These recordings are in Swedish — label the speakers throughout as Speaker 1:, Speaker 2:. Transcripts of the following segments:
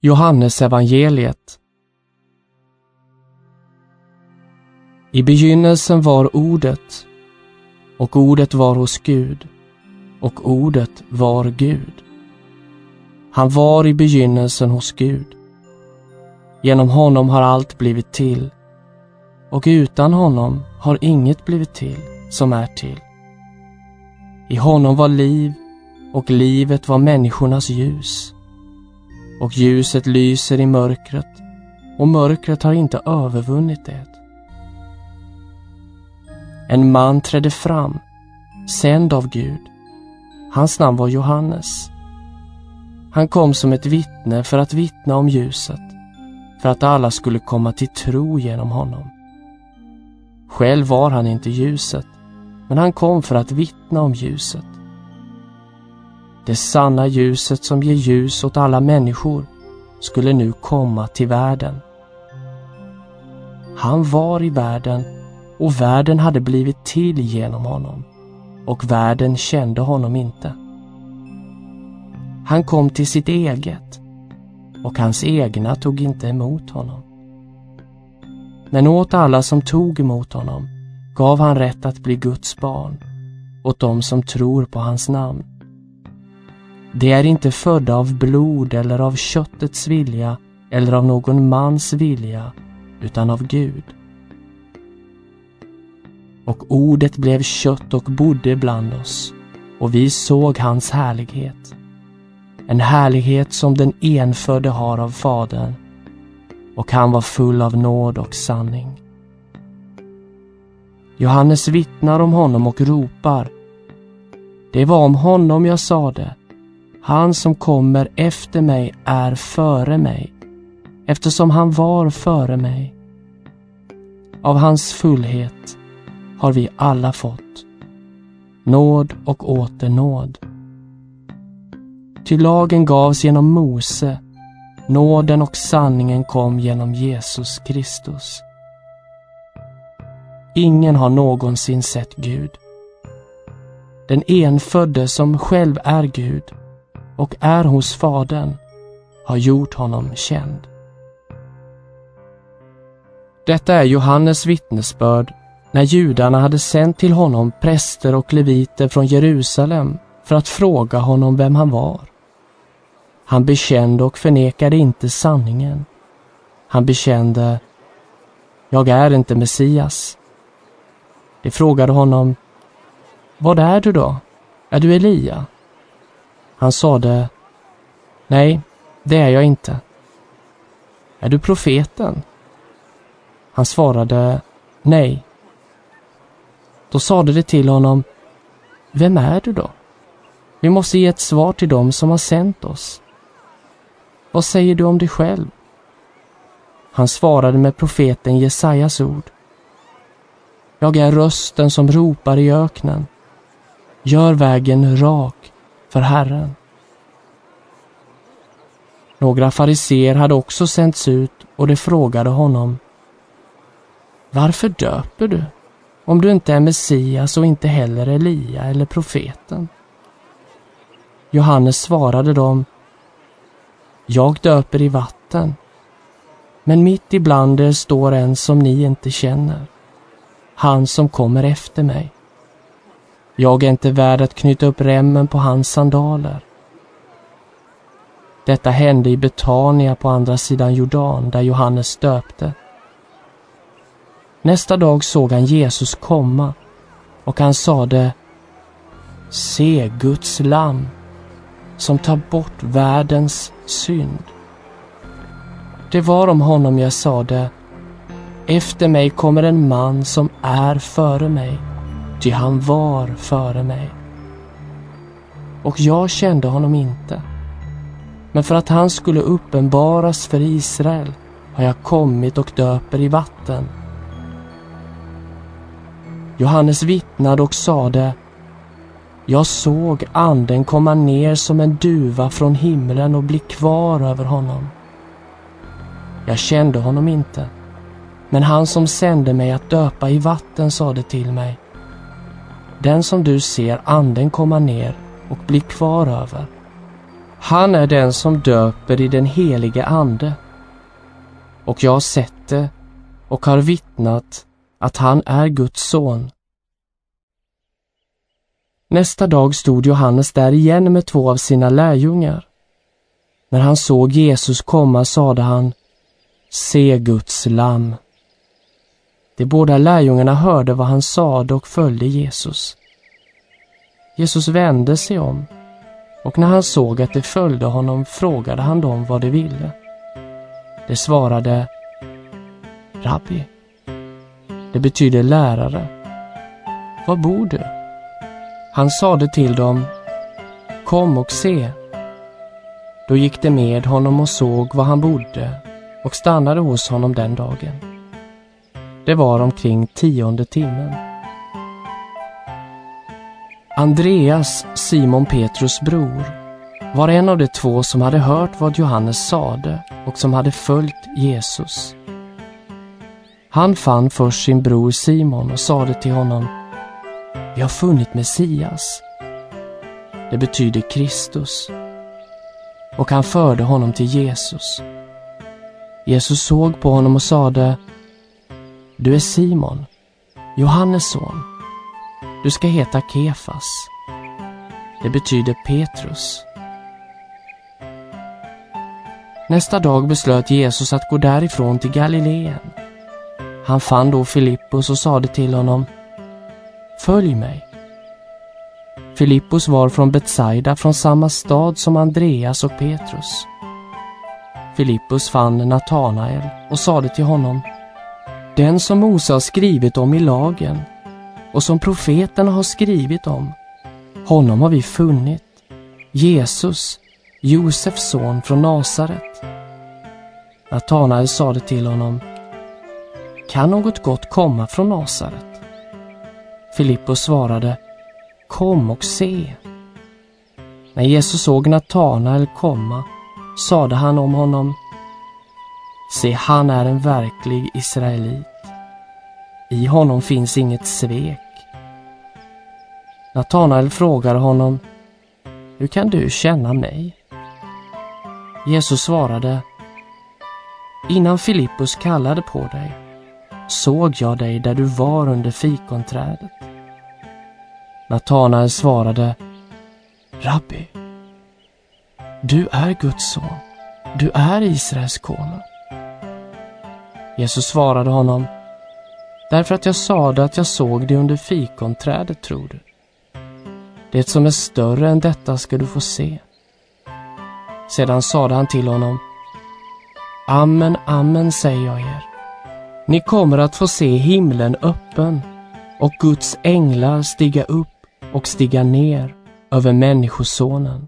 Speaker 1: Johannes evangeliet. I begynnelsen var ordet, och ordet var hos Gud, och ordet var Gud. Han var i begynnelsen hos Gud. Genom honom har allt blivit till, och utan honom har inget blivit till som är till. I honom var liv, och livet var människornas ljus. Och ljuset lyser i mörkret, och mörkret har inte övervunnit det. En man trädde fram, sänd av Gud. Hans namn var Johannes. Han kom som ett vittne för att vittna om ljuset, för att alla skulle komma till tro genom honom. Själv var han inte ljuset, men han kom för att vittna om ljuset. Det sanna ljuset som ger ljus åt alla människor skulle nu komma till världen. Han var i världen, och världen hade blivit till genom honom, och världen kände honom inte. Han kom till sitt eget, och hans egna tog inte emot honom. Men åt alla som tog emot honom gav han rätt att bli Guds barn, åt dem som tror på hans namn. Det är inte födda av blod eller av köttets vilja eller av någon mans vilja, utan av Gud. Och ordet blev kött och bodde bland oss, och vi såg hans härlighet. En härlighet som den enfödde har av Fadern, och han var full av nåd och sanning. Johannes vittnar om honom och ropar: det var om honom jag sade, han som kommer efter mig är före mig, eftersom han var före mig. Av hans fullhet har vi alla fått nåd och åter nåd. Ty lagen gavs genom Mose, nåden och sanningen kom genom Jesus Kristus. Ingen har någonsin sett Gud. Den enfödde som själv är Gud och är hos Fadern har gjort honom känd. Detta är Johannes vittnesbörd när judarna hade sänt till honom präster och leviter från Jerusalem för att fråga honom vem han var. Han bekände och förnekade inte sanningen. Han bekände: jag är inte Messias. De frågade honom: vad är du då? Är du Elia? Han sade: nej, det är jag inte. Är du profeten? Han svarade: nej. Då sade de till honom: vem är du då? Vi måste ge ett svar till dem som har sänt oss. Vad säger du om dig själv? Han svarade med profeten Jesajas ord: jag är rösten som ropar i öknen. Gör vägen rak för Herren. Några fariseer hade också sänts ut, och de frågade honom: varför döper du, om du inte är Messias och inte heller Elia eller profeten? Johannes svarade dem: jag döper i vatten, men mitt ibland er står en som ni inte känner, han som kommer efter mig. Jag är inte värd att knyta upp remmen på hans sandaler. Detta hände i Betania på andra sidan Jordan, där Johannes döpte. Nästa dag såg han Jesus komma, och han sade: se Guds lamm som tar bort världens synd. Det var om honom jag sade: efter mig kommer en man som är före mig, ty han var före mig. Och jag kände honom inte, men för att han skulle uppenbaras för Israel har jag kommit och döper i vatten. Johannes vittnade och sade: jag såg anden komma ner som en duva från himlen och bli kvar över honom. Jag kände honom inte, men han som sände mig att döpa i vatten sade till mig: den som du ser anden komma ner och bli kvar över, Han är den som döper i den helige ande. Och jag har sett det och har vittnat att han är Guds son. Nästa dag stod Johannes där igen med 2 av sina lärjungar. När han såg Jesus komma sade han: Se Guds lamm. De båda lärjungarna hörde vad han sade och följde Jesus. Jesus vände sig om, och när han såg att de följde honom frågade han dem vad de ville. De svarade: Rabbi. Det betyder lärare. Var bor du? Han sade till dem: Kom och se. Då gick de med honom och såg var han bodde och stannade hos honom den dagen. Det var omkring 10:e timmen. Andreas, Simon Petrus bror, var en av de 2 som hade hört vad Johannes sade och som hade följt Jesus. Han fann först sin bror Simon och sade till honom: Vi har funnit Messias. Det betyder Kristus. Och han förde honom till Jesus. Jesus såg på honom och sade: Du är Simon, Johannes son. Du ska heta Kefas. Det betyder Petrus. Nästa dag beslöt Jesus att gå därifrån till Galileen. Han fann då Filippus och sade till honom: Följ mig. Filippus var från Betsaida, från samma stad som Andreas och Petrus. Filippus fann Natanael och sade till honom: Den som Mose har skrivit om i lagen och som profeterna har skrivit om, honom har vi funnit, Jesus, Josefs son från Nasaret. Natanael sade till honom: Kan något gott komma från Nasaret? Filippus svarade: Kom och se. När Jesus såg Natanael komma, sade han om honom: Se, han är en verklig israelit. I honom finns inget svek. Natanael frågade honom: Hur kan du känna mig? Jesus svarade: Innan Filippus kallade på dig, såg jag dig där du var under fikonträdet. Natanael svarade: Rabbi, du är Guds son. Du är Israels konung. Jesus svarade honom: Därför att jag sade att jag såg dig under fikonträdet tror du. Det som är större än detta ska du få se. Sedan sade han till honom: Amen, amen säger jag er. Ni kommer att få se himlen öppen och Guds änglar stiga upp och stiga ner över människosonen.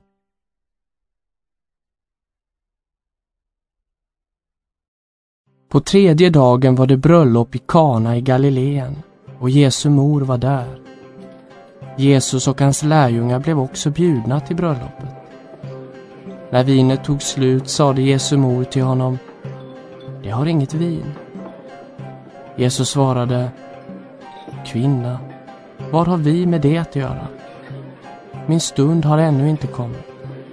Speaker 1: På 3:e dagen var det bröllop i Kana i Galileen och Jesu mor var där. Jesus och hans lärjungar blev också bjudna till bröllopet. När vinet tog slut sade Jesu mor till honom: Det har inget vin. Jesus svarade: Kvinna, vad har vi med det att göra? Min stund har ännu inte kommit.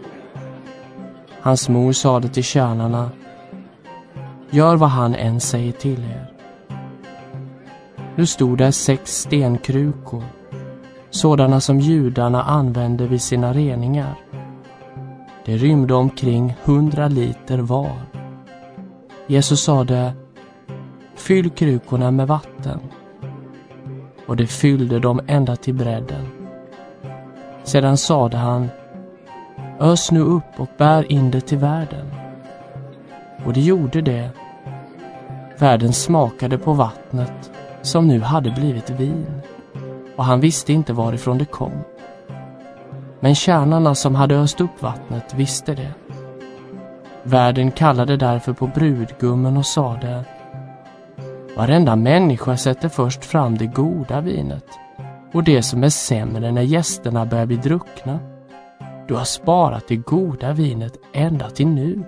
Speaker 1: Hans mor sade till tjänarna: Gör vad han än säger till er. Nu stod där 6 stenkrukor, sådana som judarna använde vid sina reningar. Det rymde omkring 100 liter var. Jesus sade: Fyll krukorna med vatten. Och det fyllde dem ända till bredden. Sedan sade han: Ös nu upp och bär in det till värden. Och det gjorde det. Värden smakade på vattnet som nu hade blivit vin. Och han visste inte varifrån det kom. Men tjänarna som hade öst upp vattnet visste det. Värden kallade därför på brudgummen och sade: Varenda människa sätter först fram det goda vinet och det som är sämre när gästerna börjar bli druckna. Du har sparat det goda vinet ända till nu.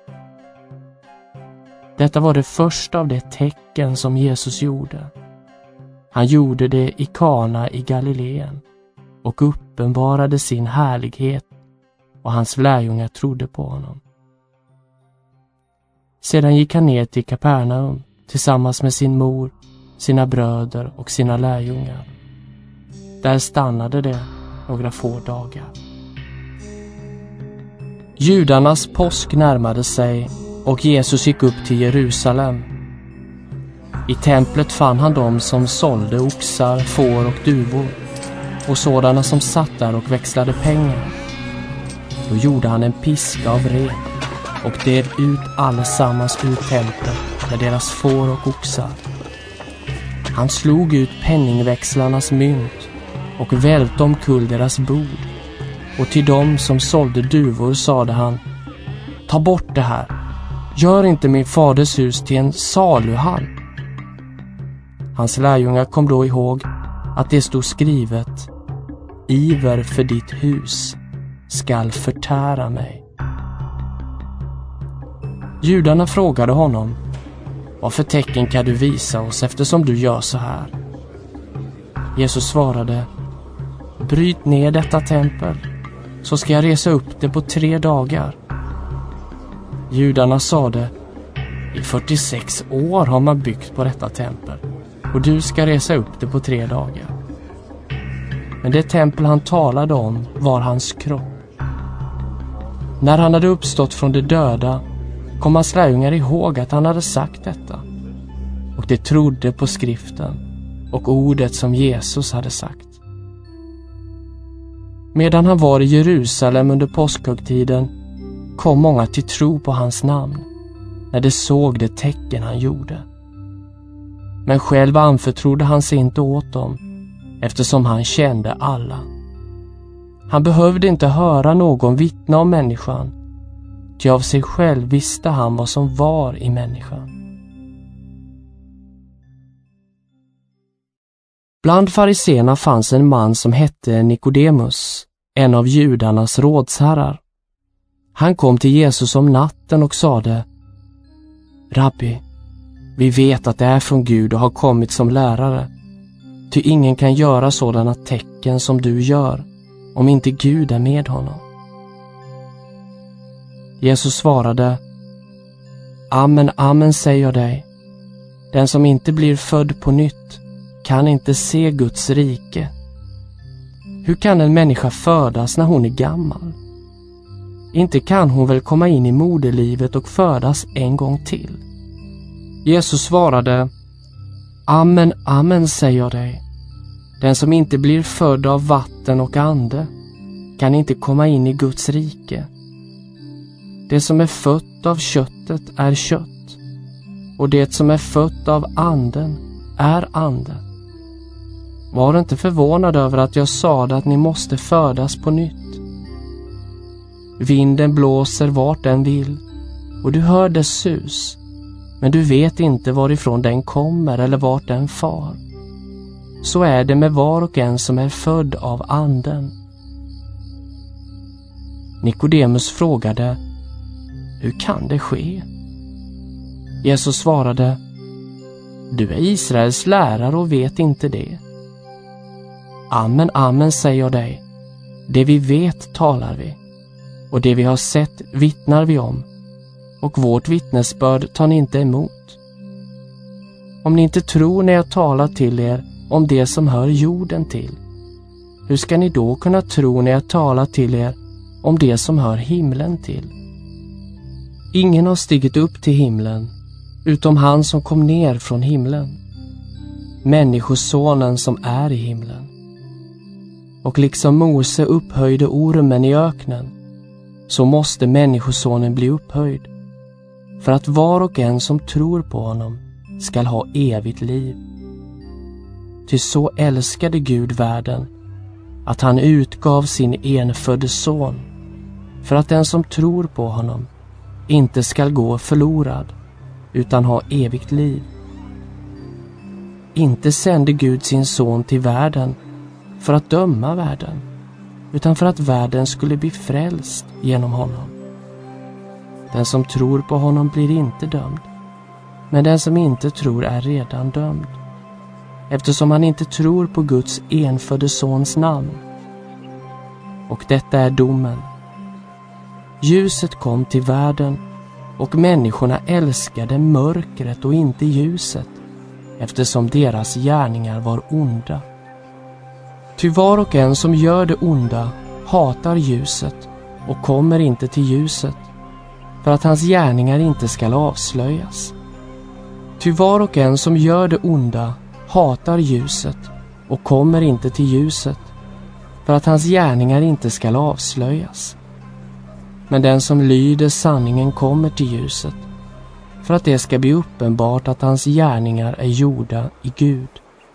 Speaker 1: Detta var det första av de tecken som Jesus gjorde. Han gjorde det i Kana i Galileen och uppenbarade sin härlighet och hans lärjungar trodde på honom. Sedan gick han ner till Kapernaum tillsammans med sin mor, sina bröder och sina lärjungar. Där stannade det några få dagar. Judarnas påsk närmade sig och Jesus gick upp till Jerusalem. I templet fann han dem som sålde oxar, får och duvor och sådana som satt där och växlade pengar. Då gjorde han en piska av rep och drev ut allesammans ur templet med deras får och oxar. Han slog ut penningväxlarnas mynt och välte omkull deras bord. Och till dem som sålde duvor sade han: ta bort det här. Gör inte min faders hus till en saluhall. Hans lärjungar kom då ihåg att det stod skrivet: iver för ditt hus skall förtära mig. Judarna frågade honom: vad för tecken kan du visa oss eftersom du gör så här? Jesus svarade: bryt ner detta tempel, så ska jag resa upp det på 3 dagar. Judarna sade: i 46 år har man byggt på detta tempel, och du ska resa upp det på 3 dagar. Men det tempel han talade om var hans kropp. När han hade uppstått från de döda kom hans lärjungar ihåg att han hade sagt detta, och de trodde på skriften och ordet som Jesus hade sagt. Medan han var i Jerusalem under påskhögtiden kom många till tro på hans namn när de såg det tecken han gjorde. Men själv anförtrodde han sig inte åt dem, eftersom han kände alla. Han behövde inte höra någon vittna om människan, ty av sig själv visste han vad som var i människan. Bland fariseerna fanns en man som hette Nikodemus, en av judarnas rådsherrar. Han kom till Jesus om natten och sade: Rabbi, vi vet att det är från Gud och har kommit som lärare. Ty ingen kan göra sådana tecken som du gör, om inte Gud är med honom. Jesus svarade: Amen, amen säger jag dig. Den som inte blir född på nytt kan inte se Guds rike. Hur kan en människa födas när hon är gammal? Inte kan hon väl komma in i moderlivet och födas en gång till? Jesus svarade: Amen, amen säger jag dig. Den som inte blir född av vatten och ande kan inte komma in i Guds rike. Det som är fött av köttet är kött, och det som är fött av anden är ande. Var inte förvånad över att jag sade att ni måste födas på nytt. Vinden blåser vart den vill, och du hör dess sus, men du vet inte varifrån den kommer eller vart den far. Så är det med var och en som är född av anden. Nikodemus frågade: Hur kan det ske? Jesus svarade: Du är Israels lärare och vet inte det. Amen, amen säger jag dig. Det vi vet talar vi, och det vi har sett vittnar vi om, och vårt vittnesbörd tar ni inte emot. Om ni inte tror när jag talar till er om det som hör jorden till, hur ska ni då kunna tro när jag talar till er om det som hör himlen till? Ingen har stigit upp till himlen, utom han som kom ner från himlen, människosonen som är i himlen. Och liksom Mose upphöjde ormen i öknen, så måste människosonen bli upphöjd, för att var och en som tror på honom skall ha evigt liv. Ty så älskade Gud världen, att han utgav sin enfödde son, för att den som tror på honom inte skall gå förlorad, utan ha evigt liv. Inte sände Gud sin son till världen för att döma världen, utan för att världen skulle bli frälst genom honom. Den som tror på honom blir inte dömd, men den som inte tror är redan dömd, eftersom han inte tror på Guds enfödde sons namn. Och detta är domen: Ljuset kom till världen och människorna älskade mörkret och inte ljuset, eftersom deras gärningar var onda. Ty var och en som gör det onda hatar ljuset och kommer inte till ljuset, för att hans gärningar inte skall avslöjas. Ty var och en som gör det onda hatar ljuset och kommer inte till ljuset, för att hans gärningar inte skall avslöjas. Men den som lyder sanningen kommer till ljuset, för att det ska bli uppenbart att hans gärningar är gjorda i Gud.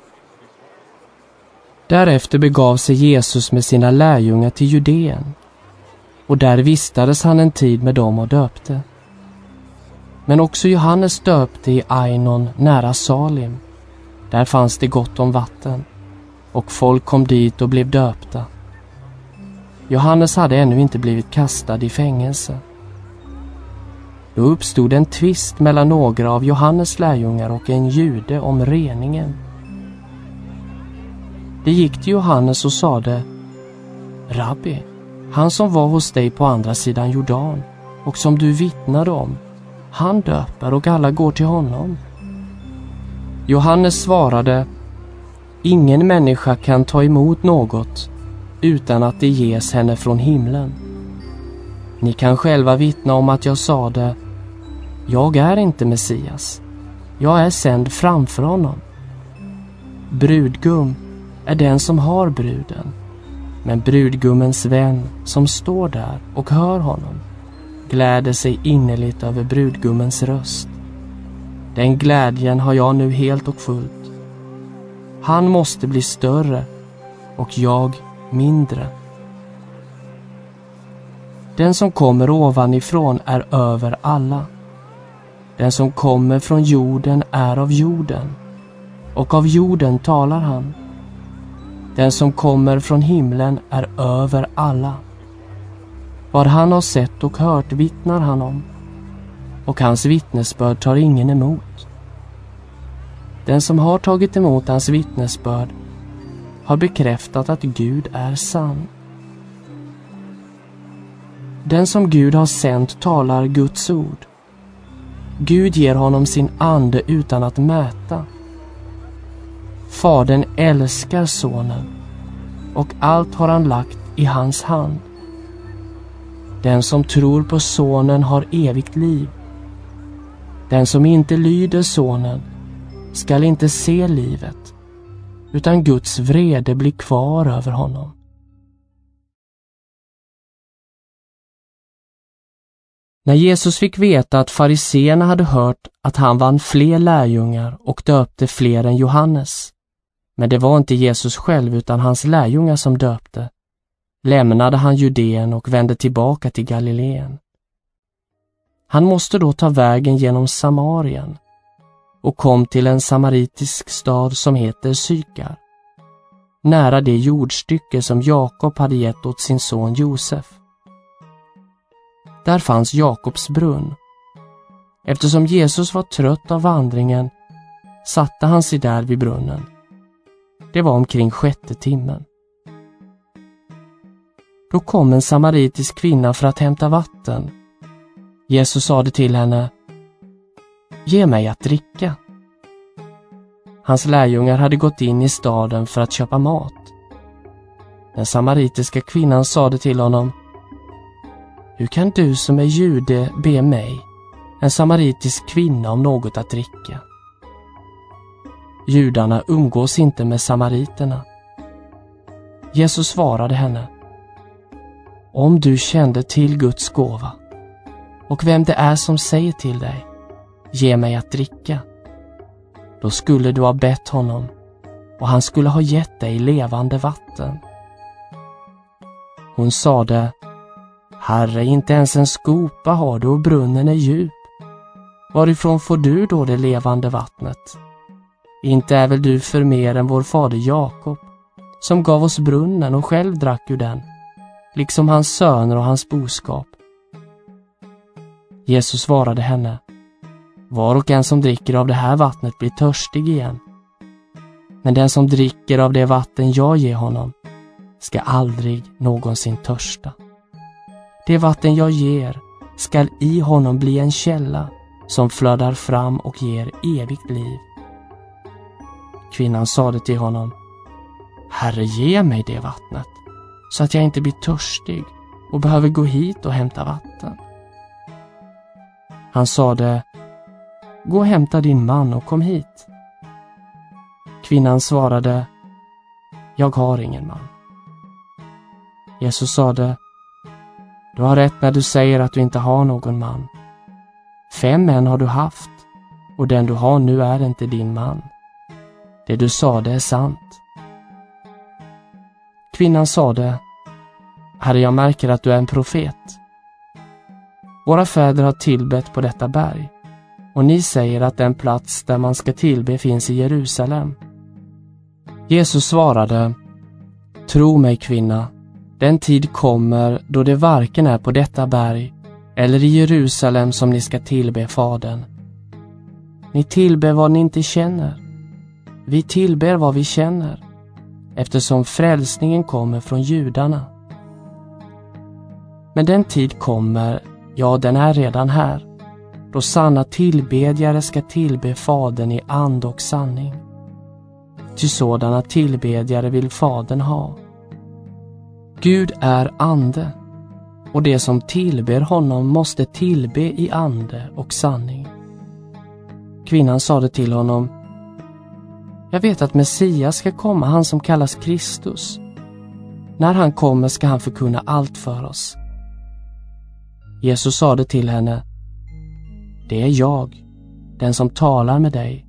Speaker 1: Därefter begav sig Jesus med sina lärjungar till Judeen, och där vistades han en tid med dem och döpte. Men också Johannes döpte i Ainon nära Salim. Där fanns det gott om vatten, och folk kom dit och blev döpta. Johannes hade ännu inte blivit kastad i fängelse. Då uppstod en tvist mellan några av Johannes lärjungar och en jude om reningen. Det gick till Johannes och sade: Rabbi, han som var hos dig på andra sidan Jordan och som du vittnade om, han döper och alla går till honom. Johannes svarade: Ingen människa kan ta emot något utan att det ges henne från himlen. Ni kan själva vittna om att jag sade: Jag är inte Messias, jag är sänd framför honom. Brudgum är den som har bruden, men brudgummens vän som står där och hör honom gläder sig innerligt över brudgummens röst. Den glädjen har jag nu helt och fullt. Han måste bli större och jag mindre. Den som kommer ovanifrån är över alla. Den som kommer från jorden är av jorden, och av jorden talar han. Den som kommer från himlen är över alla. Vad han har sett och hört vittnar han om, och hans vittnesbörd tar ingen emot. Den som har tagit emot hans vittnesbörd har bekräftat att Gud är sann. Den som Gud har sänt talar Guds ord. Gud ger honom sin ande utan att mäta. Fadern älskar sonen, och allt har han lagt i hans hand. Den som tror på sonen har evigt liv. Den som inte lyder sonen skall inte se livet, utan Guds vrede blir kvar över honom. När Jesus fick veta att fariseerna hade hört att han vann fler lärjungar och döpte fler än Johannes, men det var inte Jesus själv utan hans lärjungar som döpte, lämnade han Judeen och vände tillbaka till Galileen. Han måste då ta vägen genom Samarien och kom till en samaritisk stad som heter Sykar, nära det jordstycke som Jakob hade gett åt sin son Josef. Där fanns Jakobs brunn. Eftersom Jesus var trött av vandringen satte han sig där vid brunnen. Det var omkring 6:e timmen. Då kom en samaritisk kvinna för att hämta vatten. Jesus sade till henne: Ge mig att dricka. Hans lärjungar hade gått in i staden för att köpa mat. Den samaritiska kvinnan sade till honom: Hur kan du som är jude be mig, en samaritisk kvinna, om något att dricka? Judarna umgås inte med samariterna. Jesus svarade henne: Om du kände till Guds gåva och vem det är som säger till dig: Ge mig att dricka, då skulle du ha bett honom och han skulle ha gett dig levande vatten. Hon sade: Herre, inte ens en skopa har du och brunnen är djup. Varifrån får du då det levande vattnet? Inte är väl du för mer än vår fader Jakob, som gav oss brunnen och själv drack ur den, liksom hans söner och hans boskap. Jesus svarade henne: Var och en som dricker av det här vattnet blir törstig igen. Men den som dricker av det vatten jag ger honom ska aldrig någonsin törsta. Det vatten jag ger skall i honom bli en källa som flödar fram och ger evigt liv. Kvinnan sade till honom: Herre, ge mig det vattnet, så att jag inte blir törstig och behöver gå hit och hämta vatten. Han sade: Gå och hämta din man och kom hit. Kvinnan svarade: Jag har ingen man. Jesus sade: Du har rätt när du säger att du inte har någon man. 5 män har du haft, och den du har nu är inte din man. Det du sade är sant. Kvinnan sade: Herre, jag märker att du är en profet. Våra fäder har tillbett på detta berg, och ni säger att den plats där man ska tillbe finns i Jerusalem. Jesus svarade: Tro mig, kvinna, den tid kommer då det varken är på detta berg eller i Jerusalem som ni ska tillbe Fadern. Ni tillber vad ni inte känner. Vi tillber vad vi känner, eftersom frälsningen kommer från judarna. Men den tid kommer, ja, den är redan här, då sanna tillbedjare ska tillbe Fadern i ande och sanning. Ty sådana tillbedjare vill Fadern ha. Gud är ande, och det som tillber honom måste tillbe i ande och sanning. Kvinnan sade till honom: Jag vet att Messias ska komma, han som kallas Kristus. När han kommer ska han förkunna allt för oss. Jesus sade till henne: Det är jag, den som talar med dig.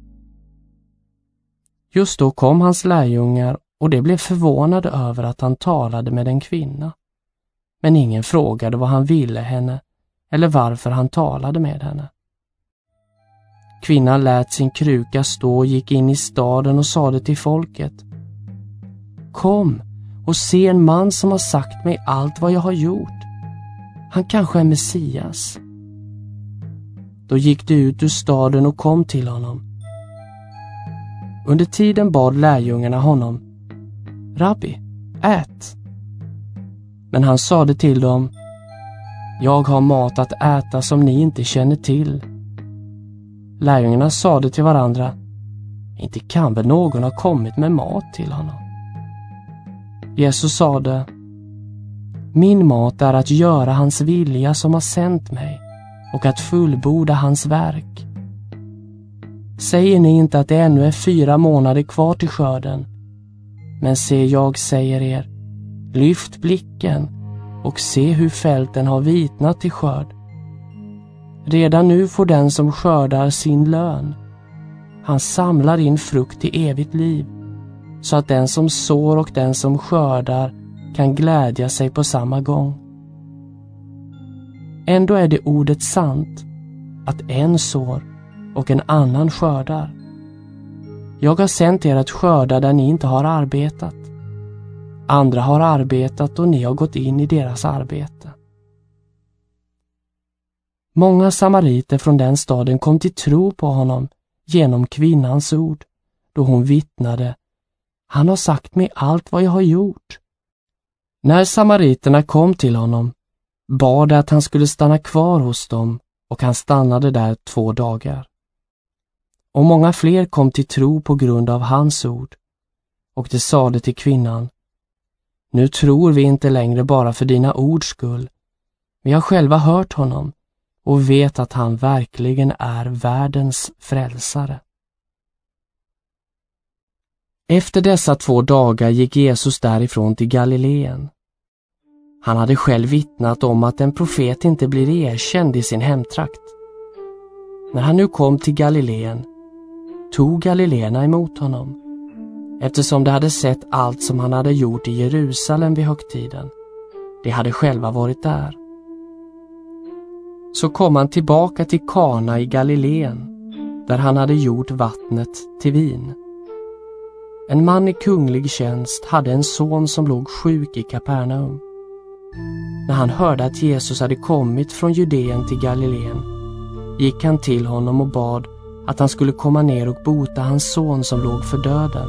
Speaker 1: Just då kom hans lärjungar, och de blev förvånade över att han talade med en kvinna. Men ingen frågade vad han ville henne eller varför han talade med henne. Kvinnan lät sin kruka stå och gick in i staden och sade till folket: Kom och se en man som har sagt mig allt vad jag har gjort. Han kanske är Messias. Då gick de ut ur staden och kom till honom. Under tiden bad lärjungarna honom: Rabbi, ät. Men han sade till dem: Jag har mat att äta som ni inte känner till. Lärjungarna sade till varandra: Inte kan väl någon ha kommit med mat till honom? Jesus sade: Min mat är att göra hans vilja som har sänt mig och att fullborda hans verk. Säger ni inte att det ännu är 4 månader kvar till skörden? Men se, jag säger er, lyft blicken och se hur fälten har vitnat till skörd. Redan nu får den som skördar sin lön. Han samlar in frukt till evigt liv, så att den som sår och den som skördar kan glädja sig på samma gång. Ändå är det ordet sant, att en sår och en annan skördar. Jag har sänt er att skörda där ni inte har arbetat. Andra har arbetat och ni har gått in i deras arbete. Många samariter från den staden kom till tro på honom genom kvinnans ord, då hon vittnade: Han har sagt mig allt vad jag har gjort. När samariterna kom till honom bad de att han skulle stanna kvar hos dem, och han stannade där 2 dagar. Och många fler kom till tro på grund av hans ord, och de sade till kvinnan: Nu tror vi inte längre bara för dina ords skull. Vi har själva hört honom och vet att han verkligen är världens frälsare. Efter dessa 2 dagar gick Jesus därifrån till Galileen. Han hade själv vittnat om att en profet inte blir erkänd i sin hemtrakt. När han nu kom till Galileen tog galileerna emot honom, eftersom de hade sett allt som han hade gjort i Jerusalem vid högtiden. De hade själva varit där. Så kom han tillbaka till Kana i Galileen, där han hade gjort vattnet till vin. En man i kunglig tjänst hade en son som låg sjuk i Kapernaum. När han hörde att Jesus hade kommit från Judeen till Galileen gick han till honom och bad att han skulle komma ner och bota hans son som låg för döden.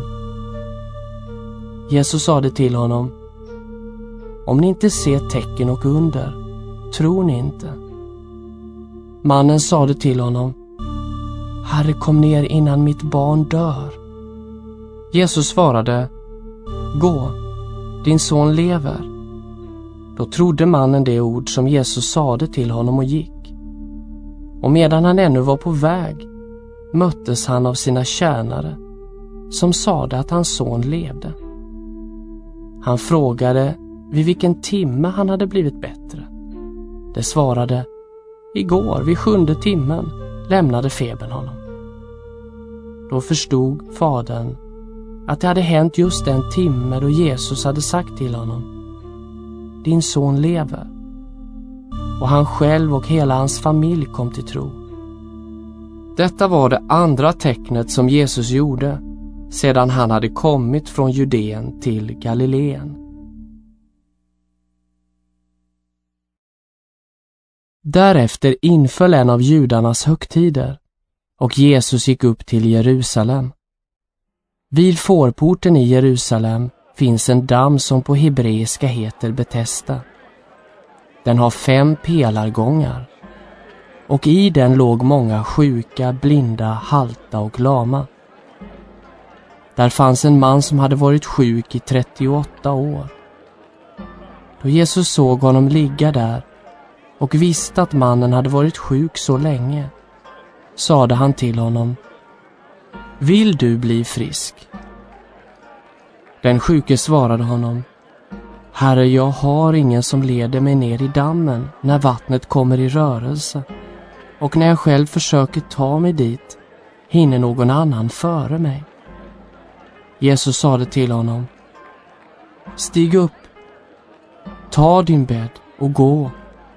Speaker 1: Jesus sade till honom: Om ni inte ser tecken och under tror ni inte?” Mannen sade till honom: “Herre, kom ner innan mitt barn dör.” Jesus svarade: “Gå, din son lever.” Då trodde mannen det ord som Jesus sade till honom och gick. Och medan han ännu var på väg möttes han av sina tjänare som sade att hans son levde. Han frågade vid vilken timme han hade blivit bättre. Det svarade: “Igår vid 7:e timmen lämnade febern honom.” Då förstod fadern att det hade hänt just den timme då Jesus hade sagt till honom: “Din son lever.” Och han själv och hela hans familj kom till tro. Detta var det andra tecknet som Jesus gjorde sedan han hade kommit från Judeen till Galileen. Därefter inföll en av judarnas högtider och Jesus gick upp till Jerusalem. Vid fårporten i Jerusalem finns en damm som på hebreiska heter Betesda. Den har 5 pelargångar och i den låg många sjuka, blinda, halta och lama. Där fanns en man som hade varit sjuk i 38 år. Då Jesus såg honom ligga där och visste att mannen hade varit sjuk så länge, sade han till honom: “Vill du bli frisk?” Den sjuke svarade honom: “Herre, jag har ingen som leder mig ner i dammen när vattnet kommer i rörelse, och när jag själv försöker ta mig dit hinner någon annan före mig.” Jesus sade till honom: “Stig upp, ta din bädd och gå.”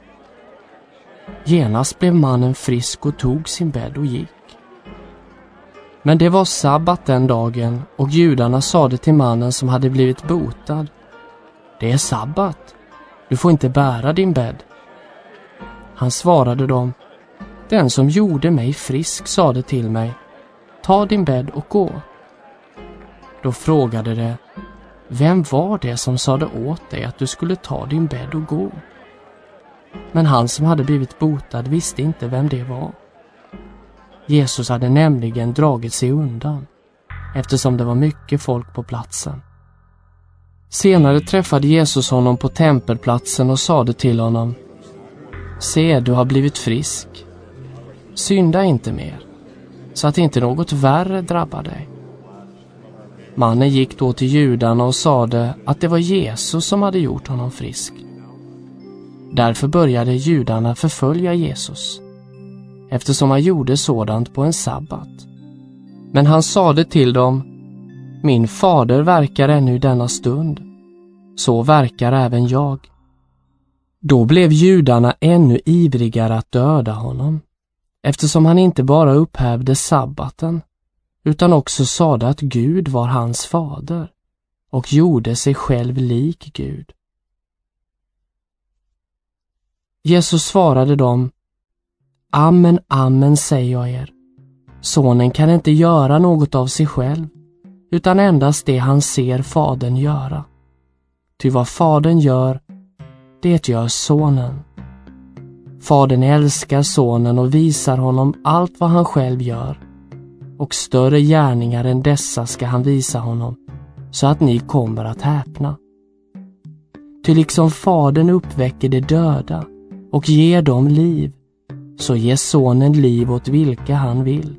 Speaker 1: Genast blev mannen frisk och tog sin bädd och gick. Men det var sabbat den dagen, och judarna sade till mannen som hade blivit botad: “Det är sabbat, du får inte bära din bädd.” Han svarade dem: “Den som gjorde mig frisk sade till mig: ta din bädd och gå.” Då frågade de: “Vem var det som sade åt dig att du skulle ta din bädd och gå?” Men han som hade blivit botad visste inte vem det var. Jesus hade nämligen dragit sig undan, eftersom det var mycket folk på platsen. Senare träffade Jesus honom på tempelplatsen och sade till honom: “Se, du har blivit frisk. Synda inte mer, så att inte något värre drabbar dig.” Mannen gick då till judarna och sade att det var Jesus som hade gjort honom frisk. Därför började judarna förfölja Jesus, eftersom han gjorde sådant på en sabbat. Men han sade till dem: “Min fader verkar ännu i denna stund, så verkar även jag.” Då blev judarna ännu ivrigare att döda honom, eftersom han inte bara upphävde sabbaten, utan också sade att Gud var hans fader och gjorde sig själv lik Gud. Jesus svarade dem: “Amen, amen säger jag er. Sonen kan inte göra något av sig själv, utan endast det han ser fadern göra. Ty vad fadern gör, det gör sonen. Fadern älskar sonen och visar honom allt vad han själv gör, och större gärningar än dessa ska han visa honom, så att ni kommer att häpna. Ty liksom fadern uppväcker de döda och ger dem liv, så ger sonen liv åt vilka han vill.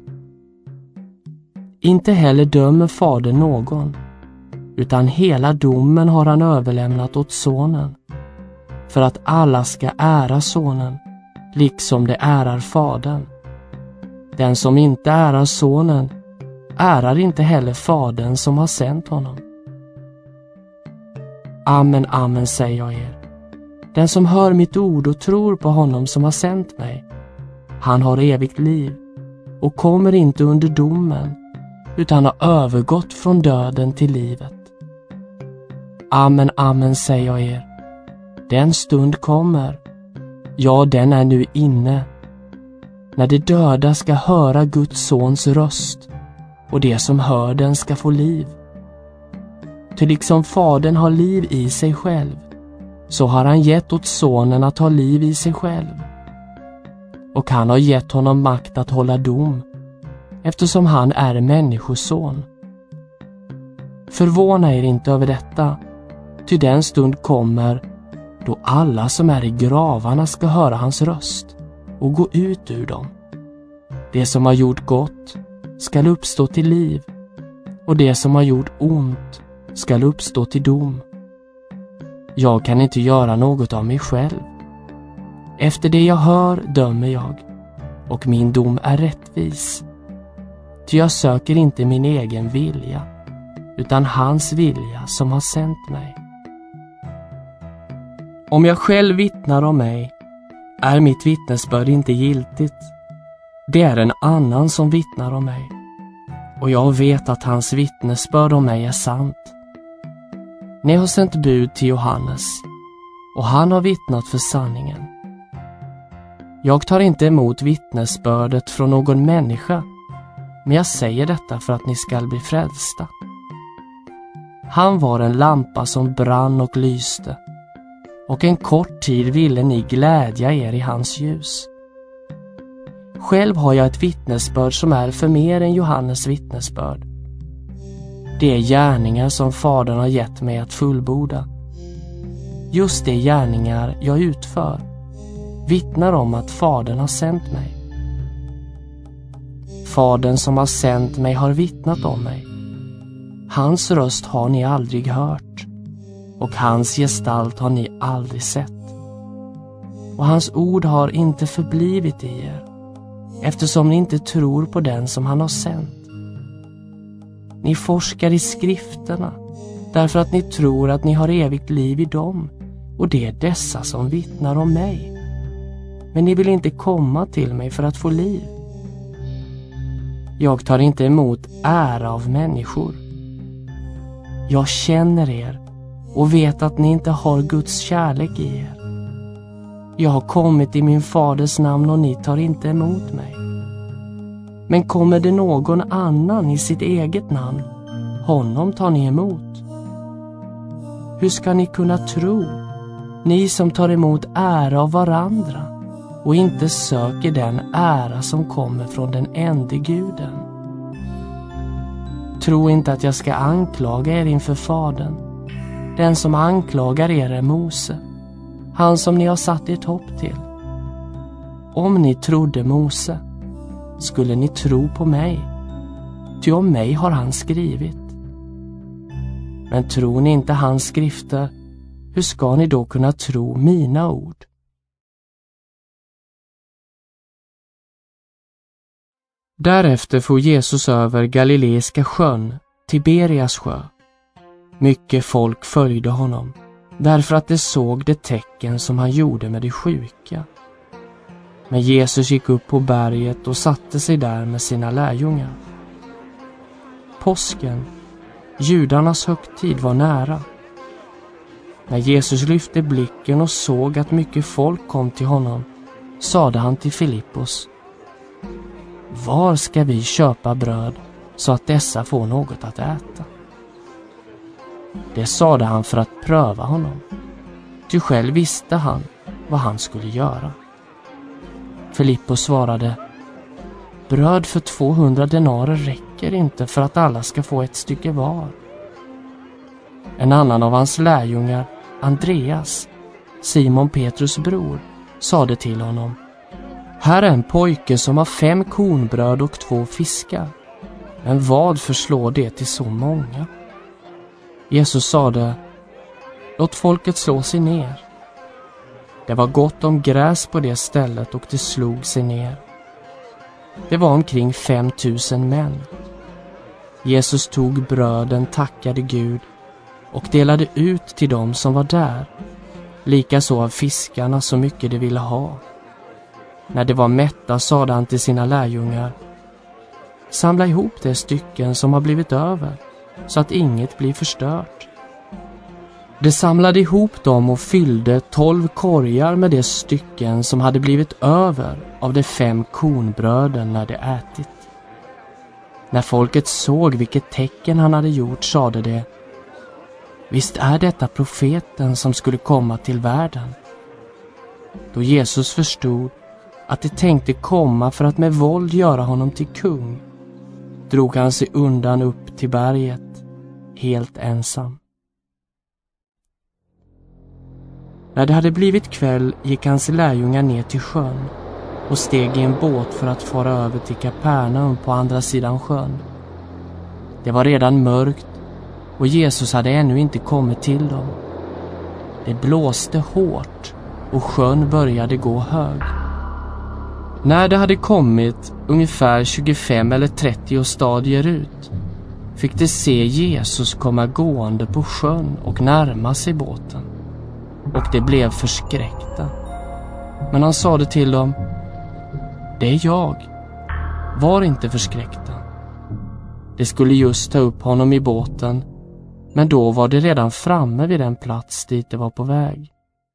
Speaker 1: Inte heller dömer fadern någon, utan hela domen har han överlämnat åt sonen, för att alla ska ära sonen, liksom de ärar fadern. Den som inte ärar sonen, ärar inte heller fadern som har sänt honom. Amen, amen säger jag er. Den som hör mitt ord och tror på honom som har sänt mig, han har evigt liv och kommer inte under domen, utan har övergått från döden till livet. Amen, amen säger jag er. Den stund kommer, ja, den är nu inne, när de döda ska höra Guds sons röst, och det som hör den ska få liv. Ty liksom fadern har liv i sig själv, så har han gett åt sonen att ha liv i sig själv. Och han har gett honom makt att hålla dom, eftersom han är människoson. Förvåna er inte över detta, ty den stund kommer då alla som är i gravarna ska höra hans röst och gå ut ur dem. Det som har gjort gott skall uppstå till liv, och det som har gjort ont skall uppstå till dom. Jag kan inte göra något av mig själv. Efter det jag hör dömer jag, och min dom är rättvis. Ty jag söker inte min egen vilja, utan hans vilja som har sänt mig. Om jag själv vittnar om mig, är mitt vittnesbörd inte giltigt. Det är en annan som vittnar om mig, och jag vet att hans vittnesbörd om mig är sant. Ni har sänt bud till Johannes, och han har vittnat för sanningen. Jag tar inte emot vittnesbördet från någon människa, men jag säger detta för att ni skall bli frälsta. Han var en lampa som brann och lyste, och en kort tid ville ni glädja er i hans ljus. Själv har jag ett vittnesbörd som är för mer än Johannes vittnesbörd. Det är gärningar som Fadern har gett mig att fullborda. Just de gärningar jag utför vittnar om att Fadern har sänt mig. Fadern som har sänt mig har vittnat om mig. Hans röst har ni aldrig hört, och hans gestalt har ni aldrig sett. Och hans ord har inte förblivit i er, eftersom ni inte tror på den som han har sänt. Ni forskar i skrifterna, därför att ni tror att ni har evigt liv i dem, och det är dessa som vittnar om mig. Men ni vill inte komma till mig för att få liv. Jag tar inte emot ära av människor. Jag känner er och vet att ni inte har Guds kärlek i er. Jag har kommit i min faders namn och ni tar inte emot mig. Men kommer det någon annan i sitt eget namn, honom tar ni emot. Hur ska ni kunna tro, ni som tar emot ära av varandra och inte söker den ära som kommer från den ende Guden? Tro inte att jag ska anklaga er inför Fadern. Den som anklagar er är Mose, han som ni har satt ert hopp till. Om ni trodde Mose, skulle ni tro på mig, ty om mig har han skrivit. Men tror ni inte hans skrifter, hur ska ni då kunna tro mina ord? Därefter for Jesus över Galileiska sjön, Tiberias sjö. Mycket folk följde honom, därför att de såg det tecken som han gjorde med de sjuka. Men Jesus gick upp på berget och satte sig där med sina lärjungar. Påsken, judarnas högtid, var nära. När Jesus lyfte blicken och såg att mycket folk kom till honom, sade han till Filippos: var ska vi köpa bröd så att dessa får något att äta? Det sade han för att pröva honom, ty själv visste han vad han skulle göra. Filippos svarade: bröd för 200 denarer räcker inte för att alla ska få ett stycke var. En annan av hans lärjungar, Andreas, Simon Petrus bror, sade till honom: här är en pojke som har 5 kornbröd och 2 fiskar. Men vad förslår det till så många? Jesus sade: låt folket slå sig ner. Det var gott om gräs på det stället och det slog sig ner. Det var omkring 5000 män. Jesus tog bröden, tackade Gud och delade ut till dem som var där, likaså av fiskarna så mycket de ville ha. När de var mätta sade han till sina lärjungar: samla ihop de stycken som har blivit över, så att inget blir förstört. De samlade ihop dem och fyllde 12 korgar med de stycken som hade blivit över av de 5 kornbröden när de ätit. När folket såg vilket tecken han hade gjort, sade de: Visst är detta profeten som skulle komma till världen? Då Jesus förstod att det tänkte komma för att med våld göra honom till kung, drog han sig undan upp till berget, helt ensam. När det hade blivit kväll gick hans lärjungar ner till sjön och steg i en båt för att fara över till Kapernaum på andra sidan sjön. Det var redan mörkt och Jesus hade ännu inte kommit till dem. Det blåste hårt och sjön började gå hög. När det hade kommit ungefär 25 eller 30 stadier ut fick de se Jesus komma gående på sjön och närma sig båten. Och de blev förskräckta. Men han sade till dem: det är jag. Var inte förskräckta. De skulle just ta upp honom i båten, men då var de redan framme vid den plats dit de var på väg.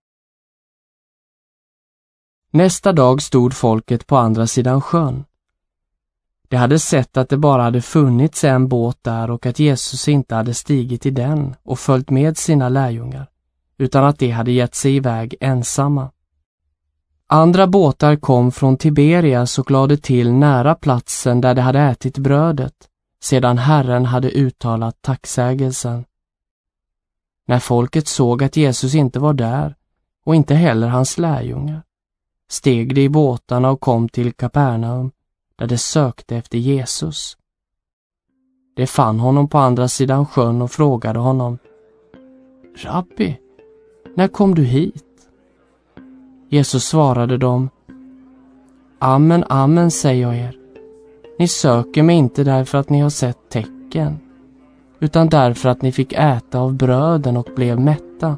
Speaker 1: Nästa dag stod folket på andra sidan sjön. De hade sett att det bara hade funnits en båt där och att Jesus inte hade stigit i den och följt med sina lärjungar, utan att de hade gett sig iväg ensamma. Andra båtar kom från Tiberias och lade till nära platsen där de hade ätit brödet, sedan Herren hade uttalat tacksägelsen. När folket såg att Jesus inte var där, och inte heller hans lärjungar, steg de i båtarna och kom till Kapernaum, där de sökte efter Jesus. De fann honom på andra sidan sjön och frågade honom: Rabbi, när kom du hit? Jesus svarade dem: Amen, amen säger jag er. Ni söker mig inte därför att ni har sett tecken, utan därför att ni fick äta av bröden och blev mätta.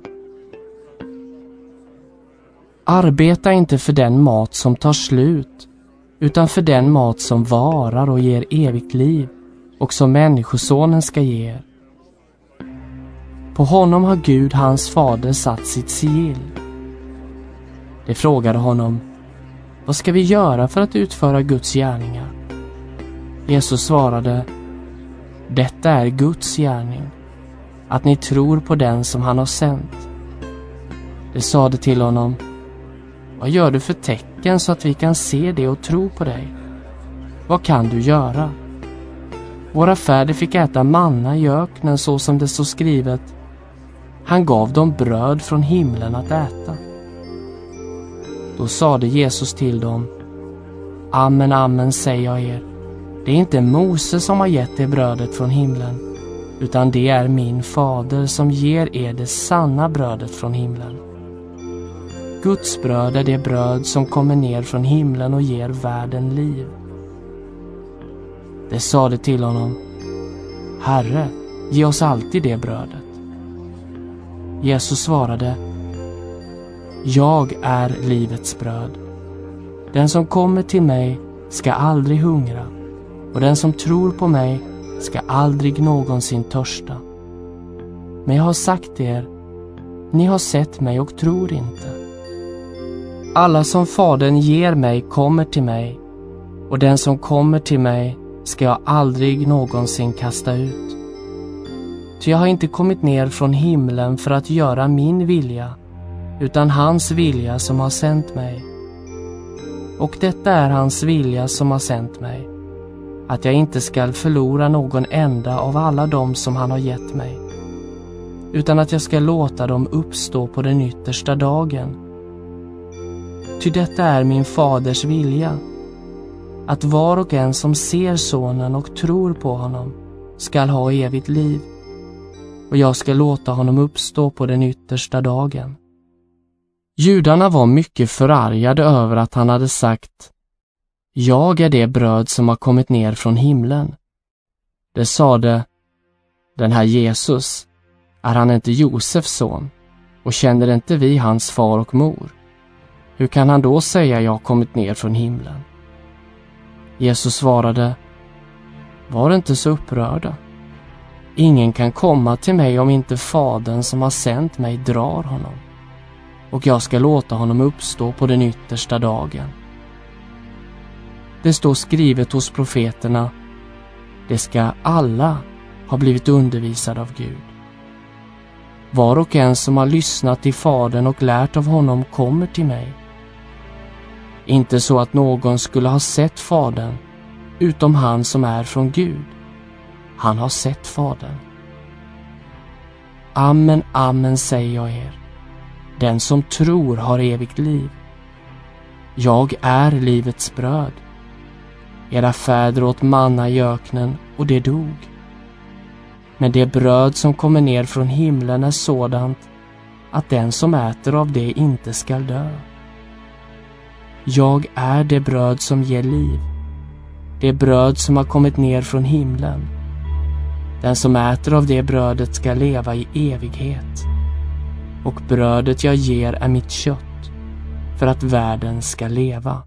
Speaker 1: Arbeta inte för den mat som tar slut, utan för den mat som varar och ger evigt liv, och som Människosonen ska ge er. På honom har Gud, hans fader, satt sitt sigill. De frågade honom: vad ska vi göra för att utföra Guds gärningar? Jesus svarade: detta är Guds gärning, att ni tror på den som han har sänt. De sade till honom: vad gör du för tecken så att vi kan se det och tro på dig? Vad kan du göra? Våra fäder fick äta manna i öknen så som det står skrivet: han gav dem bröd från himlen att äta. Då sade Jesus till dem: amen, amen säger jag er. Det är inte Mose som har gett er brödet från himlen, utan det är min fader som ger er det sanna brödet från himlen. Guds bröd är det bröd som kommer ner från himlen och ger världen liv. Det sade till honom: Herre, ge oss alltid det brödet. Jesus svarade: jag är livets bröd. Den som kommer till mig ska aldrig hungra, och den som tror på mig ska aldrig någonsin törsta. Men jag har sagt er, ni har sett mig och tror inte. Alla som Fadern ger mig kommer till mig, och den som kommer till mig ska jag aldrig någonsin kasta ut. Ty jag har inte kommit ner från himlen för att göra min vilja, utan hans vilja som har sänt mig. Och detta är hans vilja som har sänt mig, att jag inte skall förlora någon enda av alla dem som han har gett mig, utan att jag ska låta dem uppstå på den yttersta dagen. Ty detta är min faders vilja, att var och en som ser sonen och tror på honom skall ha evigt liv, och jag ska låta honom uppstå på den yttersta dagen. Judarna var mycket förargade över att han hade sagt: jag är det bröd som har kommit ner från himlen. Det sade: den här Jesus, är han inte Josefs son, och känner inte vi hans far och mor? Hur kan han då säga jag har kommit ner från himlen? Jesus svarade: var inte så upprörda. Ingen kan komma till mig om inte Fadern som har sänt mig drar honom, och jag ska låta honom uppstå på den yttersta dagen. Det står skrivet hos profeterna: det ska alla ha blivit undervisade av Gud. Var och en som har lyssnat till Fadern och lärt av honom kommer till mig. Inte så att någon skulle ha sett Fadern, utom han som är från Gud. Han har sett Fadern. Amen, amen säger jag er. Den som tror har evigt liv. Jag är livets bröd. Era fäder åt manna i öknen och det dog. Men det bröd som kommer ner från himlen är sådant att den som äter av det inte skall dö. Jag är det bröd som ger liv. Det bröd som har kommit ner från himlen. Den som äter av det brödet ska leva i evighet. Och brödet jag ger är mitt kött, för att världen ska leva.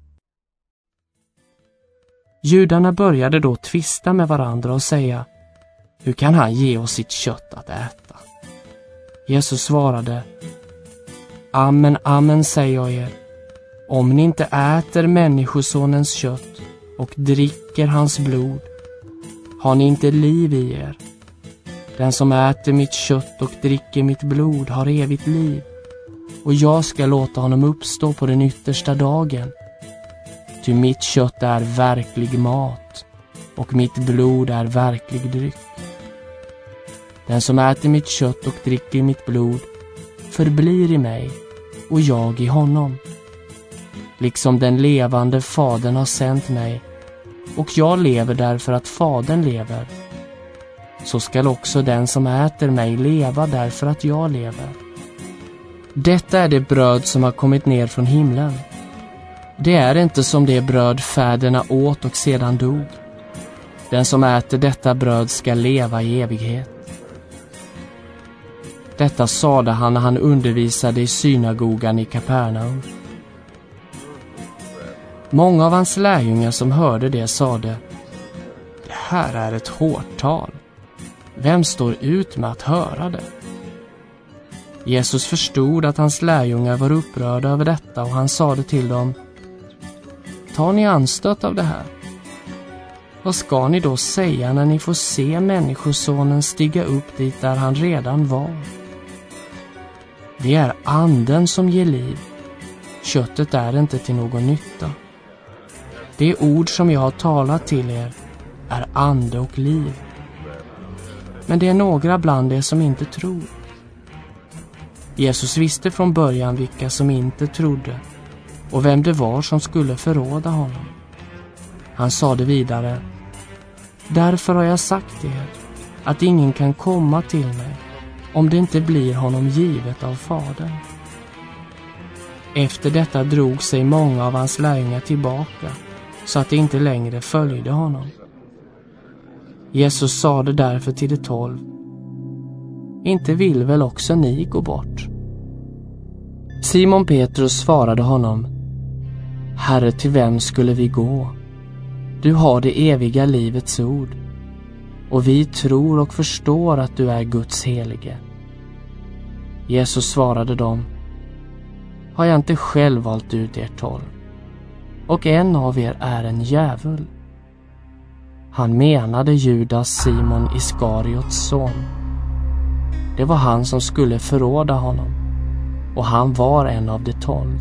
Speaker 1: Judarna började då tvista med varandra och säga: hur kan han ge oss sitt kött att äta? Jesus svarade: amen, amen säger jag er. Om ni inte äter människosonens kött och dricker hans blod, har ni inte liv i er. Den som äter mitt kött och dricker mitt blod har evigt liv, och jag ska låta honom uppstå på den yttersta dagen. Ty mitt kött är verklig mat, och mitt blod är verklig dryck. Den som äter mitt kött och dricker mitt blod förblir i mig, och jag i honom. Liksom den levande Fadern har sänt mig, och jag lever därför att Fadern lever, så skall också den som äter mig leva därför att jag lever. Detta är det bröd som har kommit ner från himlen. Det är inte som det bröd fäderna åt och sedan dog. Den som äter detta bröd ska leva i evighet. Detta sade han när han undervisade i synagogan i Kapernaum. Många av hans lärjungar som hörde det sade: det här är ett hårt tal. Vem står ut med att höra det? Jesus förstod att hans lärjungar var upprörda över detta, och han sade till dem: tar ni anstöt av det här? Vad ska ni då säga när ni får se människosonen stiga upp dit där han redan var? Det är anden som ger liv. Köttet är inte till någon nytta. Det ord som jag har talat till er är ande och liv. Men det är några bland er som inte tror. Jesus visste från början vilka som inte trodde och vem det var som skulle förråda honom. Han sade vidare: därför har jag sagt er att ingen kan komma till mig om det inte blir honom givet av Fadern. Efter detta drog sig många av hans lärjungar tillbaka, så att de inte längre följde honom. Jesus sade därför till de 12: inte vill väl också ni gå bort? Simon Petrus svarade honom: Herre, till vem skulle vi gå? Du har det eviga livets ord, och vi tror och förstår att du är Guds helige. Jesus svarade dem: har jag inte själv valt ut er 12? Och en av er är en djävul. Han menade Judas, Simon Iskariots son. Det var han som skulle förråda honom, och han var en av de 12.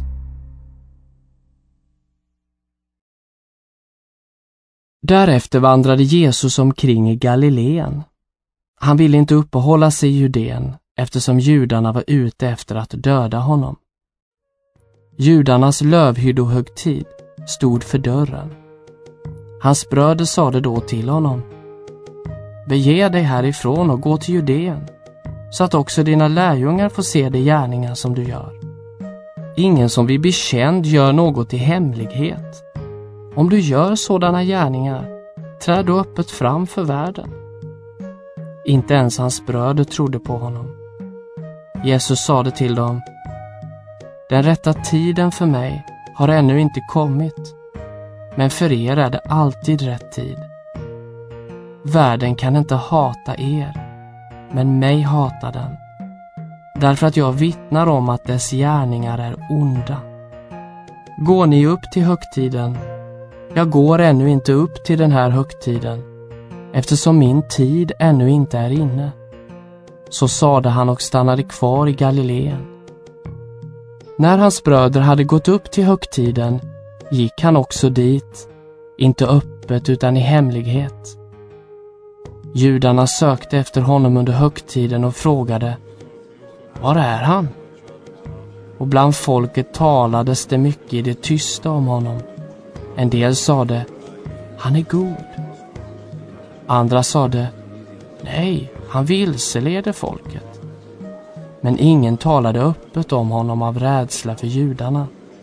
Speaker 1: Därefter vandrade Jesus omkring i Galileen. Han ville inte uppehålla sig i Judeen, eftersom judarna var ute efter att döda honom. Judarnas lövhyddohögtid stod för dörren. Hans bröder sade då till honom: bege dig härifrån och gå till Judeen, så att också dina lärjungar får se de gärningar som du gör. Ingen som vill bli känd gör något i hemlighet. Om du gör sådana gärningar, träd då öppet fram för världen. Inte ens hans bröder trodde på honom. Jesus sade till dem: den rätta tiden för mig har ännu inte kommit, men för er är det alltid rätt tid. Världen kan inte hata er, men mig hatar den, därför att jag vittnar om att dess gärningar är onda. Går ni upp till högtiden? Jag går ännu inte upp till den här högtiden, eftersom min tid ännu inte är inne. Så sade han och stannade kvar i Galileen. När hans bröder hade gått upp till högtiden gick han också dit, inte öppet utan i hemlighet. Judarna sökte efter honom under högtiden och frågade: var är han? Och bland folket talades det mycket i det tysta om honom. En del sade: han är god. Andra sade: nej, han vilseleder folket. Men ingen talade öppet om honom av rädsla för judarna.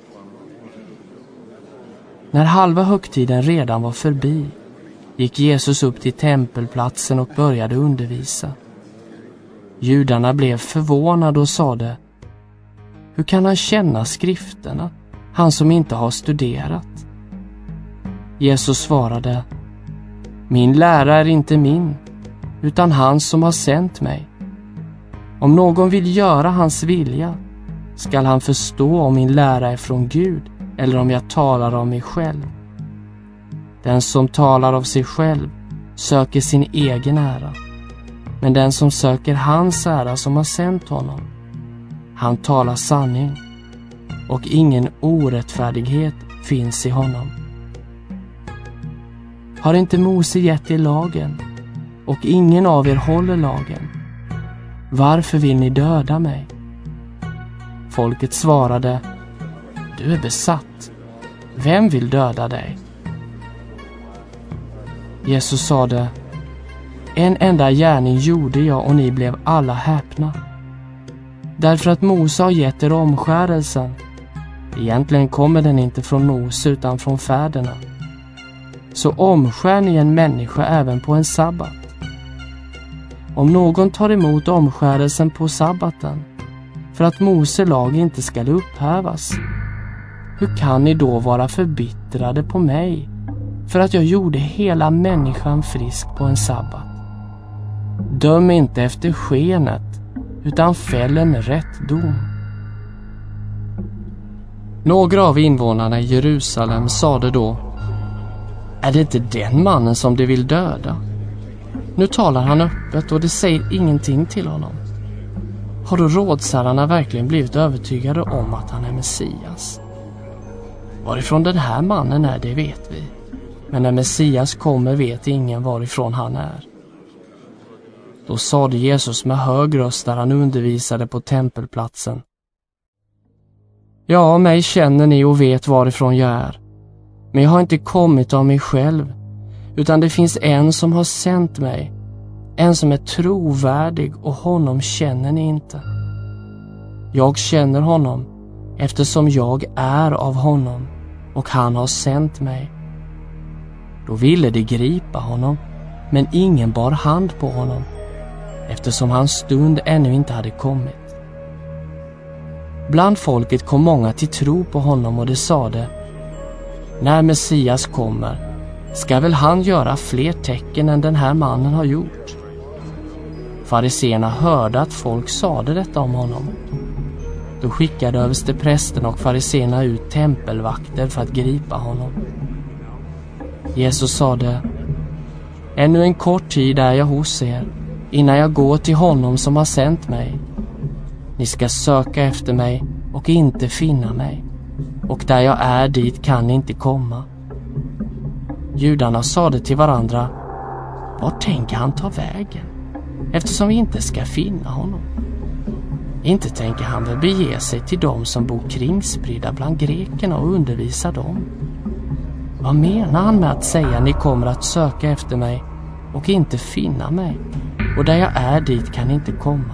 Speaker 1: När halva högtiden redan var förbi gick Jesus upp till tempelplatsen och började undervisa. Judarna blev förvånade och sade: hur kan han känna skrifterna, han som inte har studerat? Jesus svarade: min lära är inte min, utan han som har sänt mig. Om någon vill göra hans vilja, skall han förstå om min lära är från Gud eller om jag talar av mig själv. Den som talar av sig själv söker sin egen ära, men den som söker hans ära som har sänt honom, han talar sanning, och ingen orättfärdighet finns i honom. Har inte Mose gett er lagen, och ingen av er håller lagen? Varför vill ni döda mig? Folket svarade: du är besatt. Vem vill döda dig? Jesus sade: en enda gärning gjorde jag och ni blev alla häpna. Därför att Mose har gett er omskärelsen. Egentligen kommer den inte från Mose utan från fäderna. Så omskär ni en människa även på en sabbat. Om någon tar emot omskärelsen på sabbaten, för att Mose lag inte ska upphävas, hur kan ni då vara förbittrade på mig för att jag gjorde hela människan frisk på en sabbat? Döm inte efter skenet, utan fäll en rätt dom. Några av invånarna i Jerusalem sade då: är det inte den mannen som de vill döda? Nu talar han öppet och det säger ingenting till honom. Har då rådsherrarna verkligen blivit övertygade om att han är Messias? Varifrån den här mannen är, det vet vi. Men när Messias kommer vet ingen varifrån han är. Då sade Jesus med hög röst där han undervisade på tempelplatsen: ja, mig känner ni och vet varifrån jag är. Men jag har inte kommit av mig själv, utan det finns en som har sänt mig. En som är trovärdig, och honom känner ni inte. Jag känner honom eftersom jag är av honom, och han har sänt mig. Då ville de gripa honom, men ingen bar hand på honom, eftersom hans stund ännu inte hade kommit. Bland folket kom många till tro på honom, och de sade: när Messias kommer ska väl han göra fler tecken än den här mannen har gjort. Fariseerna hörde att folk sade detta om honom. Då skickade översteprästen och fariseerna ut tempelvakter för att gripa honom. Jesus sade: ännu en kort tid är jag hos er, innan jag går till honom som har sänt mig. Ni ska söka efter mig och inte finna mig, och där jag är, dit kan ni inte komma. Judarna sade till varandra: var tänker han ta vägen, eftersom vi inte ska finna honom? Inte tänker han väl bege sig till dem som bor kringspridda bland grekerna och undervisa dem? Vad menar han med att säga: ni kommer att söka efter mig och inte finna mig, och där jag är, dit kan ni inte komma?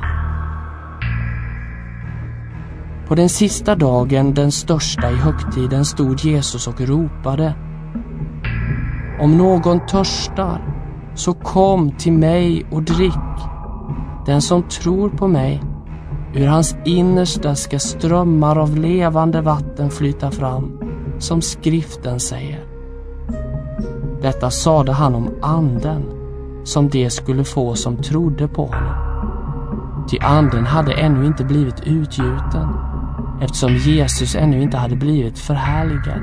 Speaker 1: På den sista dagen, den största i högtiden, stod Jesus och ropade: om någon törstar, så kom till mig och drick. Den som tror på mig, ur hans innersta ska strömmar av levande vatten flyta fram, som skriften säger. Detta sade han om anden, som det skulle få som trodde på honom. Ty anden hade ännu inte blivit utgjuten, eftersom Jesus ännu inte hade blivit förhärligad.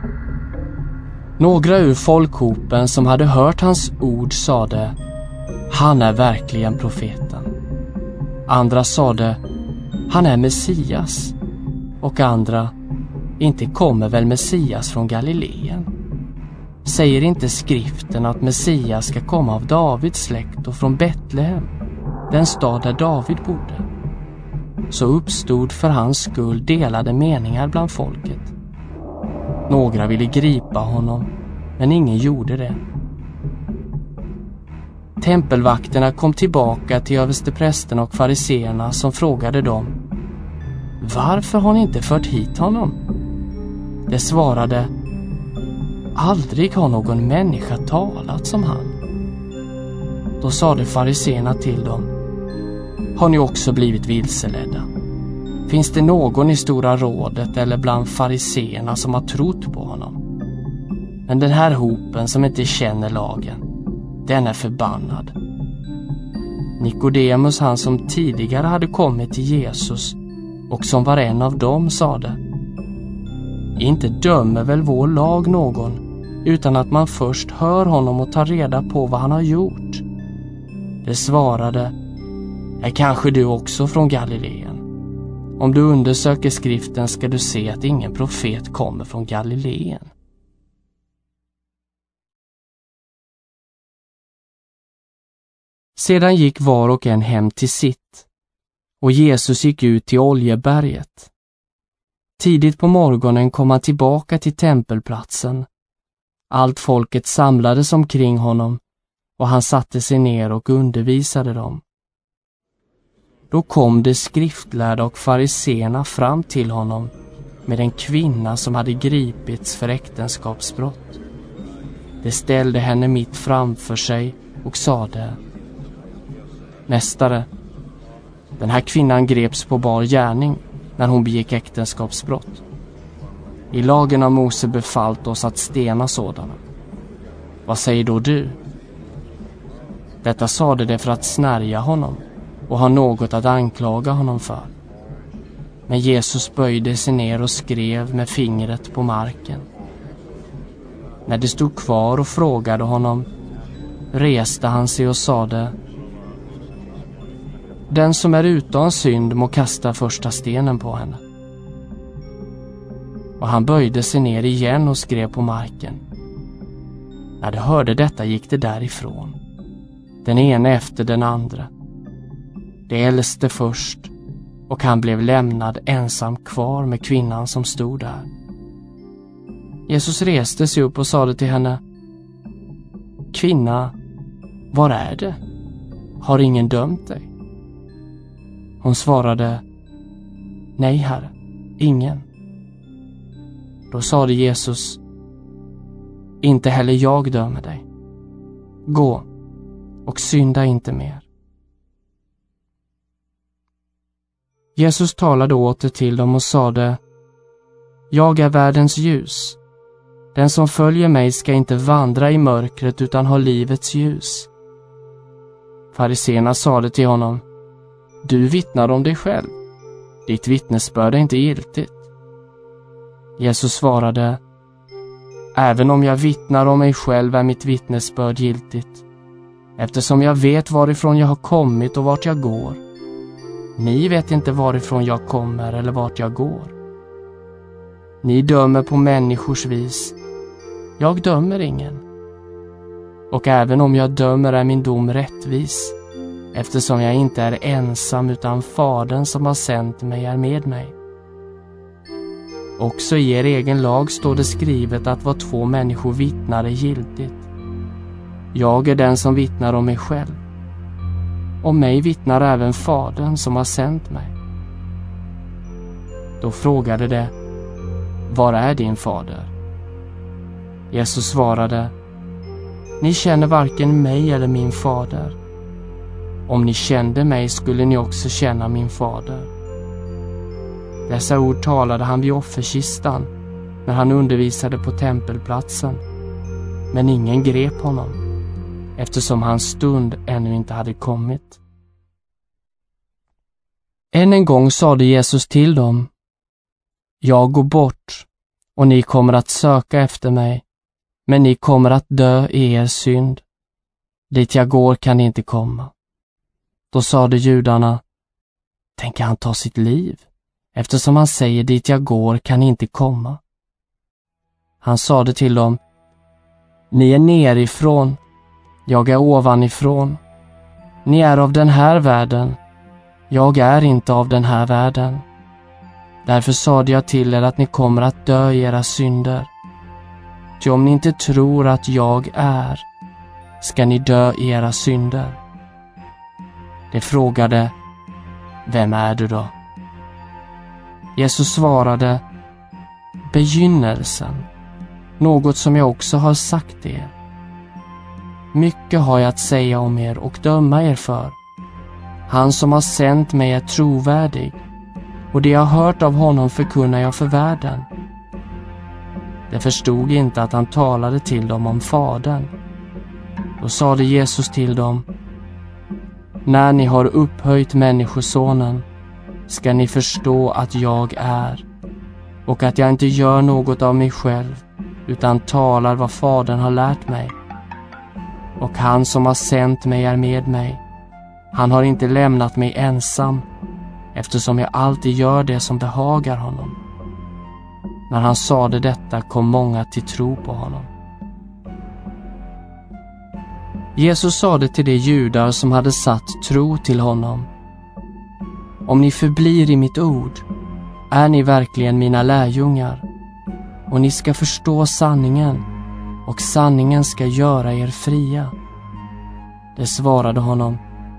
Speaker 1: Några ur folkhopen som hade hört hans ord sade: han är verkligen profeten. Andra sade: han är Messias. Och andra: inte kommer väl Messias från Galileen? Säger inte skriften att Messias ska komma av Davids släkt och från Betlehem, den stad där David bodde? Så uppstod för hans skull delade meningar bland folket. Några ville gripa honom, men ingen gjorde det. Tempelvakterna kom tillbaka till översteprästerna och fariseerna som frågade dem: varför har ni inte fört hit honom? De svarade: aldrig har någon människa talat som han. Då sade fariseerna till dem: har ni också blivit vilseledda? Finns det någon i Stora rådet eller bland fariseerna som har trott på honom? Men den här hopen som inte känner lagen, den är förbannad. Nikodemus, han som tidigare hade kommit till Jesus och som var en av dem, sade: inte dömer väl vår lag någon utan att man först hör honom och tar reda på vad han har gjort? Det svarade: är kanske du också från Galileen? Om du undersöker skriften ska du se att ingen profet kommer från Galileen. Sedan gick var och en hem till sitt, och Jesus gick ut till Oljeberget. Tidigt på morgonen kom han tillbaka till tempelplatsen. Allt folket samlades omkring honom, och han satte sig ner och undervisade dem. Då kom de skriftlärda och fariseerna fram till honom med en kvinna som hade gripits för äktenskapsbrott. De ställde henne mitt framför sig och sade: mästare, den här kvinnan greps på bar gärning när hon begick äktenskapsbrott. I lagen av Mose befallt oss att stena sådana. Vad säger då du? Detta sade det för att snärja honom och ha något att anklaga honom för. Men Jesus böjde sig ner och skrev med fingret på marken. När det stod kvar och frågade honom, reste han sig och sade: den som är utan synd må kasta första stenen på henne. Och han böjde sig ner igen och skrev på marken. När de hörde detta gick det därifrån, den ene efter den andra. Det äldste först, och han blev lämnad ensam kvar med kvinnan som stod där. Jesus reste sig upp och sade till henne: kvinna, var är det? Har ingen dömt dig? Hon svarade: nej, Herre, ingen. Då sade Jesus: inte heller jag dömer dig. Gå och synda inte mer. Jesus talade åter till dem och sade: jag är världens ljus. Den som följer mig ska inte vandra i mörkret utan ha livets ljus. Fariseerna sade till honom: du vittnar om dig själv. Ditt vittnesbörd är inte giltigt. Jesus svarade: även om jag vittnar om mig själv är mitt vittnesbörd giltigt, eftersom jag vet varifrån jag har kommit och vart jag går. Ni vet inte varifrån jag kommer eller vart jag går. Ni dömer på människors vis. Jag dömer ingen. Och även om jag dömer är min dom rättvis, eftersom jag inte är ensam utan Fadern som har sänt mig är med mig. Också i er egen lag står det skrivet att vad två människor vittnar är giltigt. Jag är den som vittnar om mig själv. Om mig vittnar även Fadern som har sänt mig. Då frågade de: var är din fader? Jesus svarade: ni känner varken mig eller min fader. Om ni kände mig skulle ni också känna min fader. Dessa ord talade han vid offerkistan när han undervisade på tempelplatsen. Men ingen grep honom, eftersom hans stund ännu inte hade kommit. Än en gång sade Jesus till dem: jag går bort och ni kommer att söka efter mig, men ni kommer att dö i er synd. Dit jag går kan ni inte komma. Då sade judarna: tänker han ta sitt liv, eftersom han säger dit jag går kan inte komma. Han sade till dem, ni är nerifrån, jag är ovanifrån. Ni är av den här världen, jag är inte av den här världen. Därför sade jag till er att ni kommer att dö i era synder. Ty om ni inte tror att jag är, ska ni dö i era synder. De frågade, vem är du då? Jesus svarade, begynnelsen, något som jag också har sagt er. Mycket har jag att säga om er och döma er för. Han som har sänt mig är trovärdig, och det jag har hört av honom förkunnar jag för världen. De förstod inte att han talade till dem om Fadern. Då sade Jesus till dem, när ni har upphöjt Människosonen ska ni förstå att jag är, och att jag inte gör något av mig själv utan talar vad Fadern har lärt mig. Och han som har sänt mig är med mig. Han har inte lämnat mig ensam, eftersom jag alltid gör det som behagar honom. När han sade detta kom många till tro på honom. Jesus sade till de judar som hade satt tro till honom, om ni förblir i mitt ord är ni verkligen mina lärjungar, och ni ska förstå sanningen, och sanningen ska göra er fria. Det svarade honom,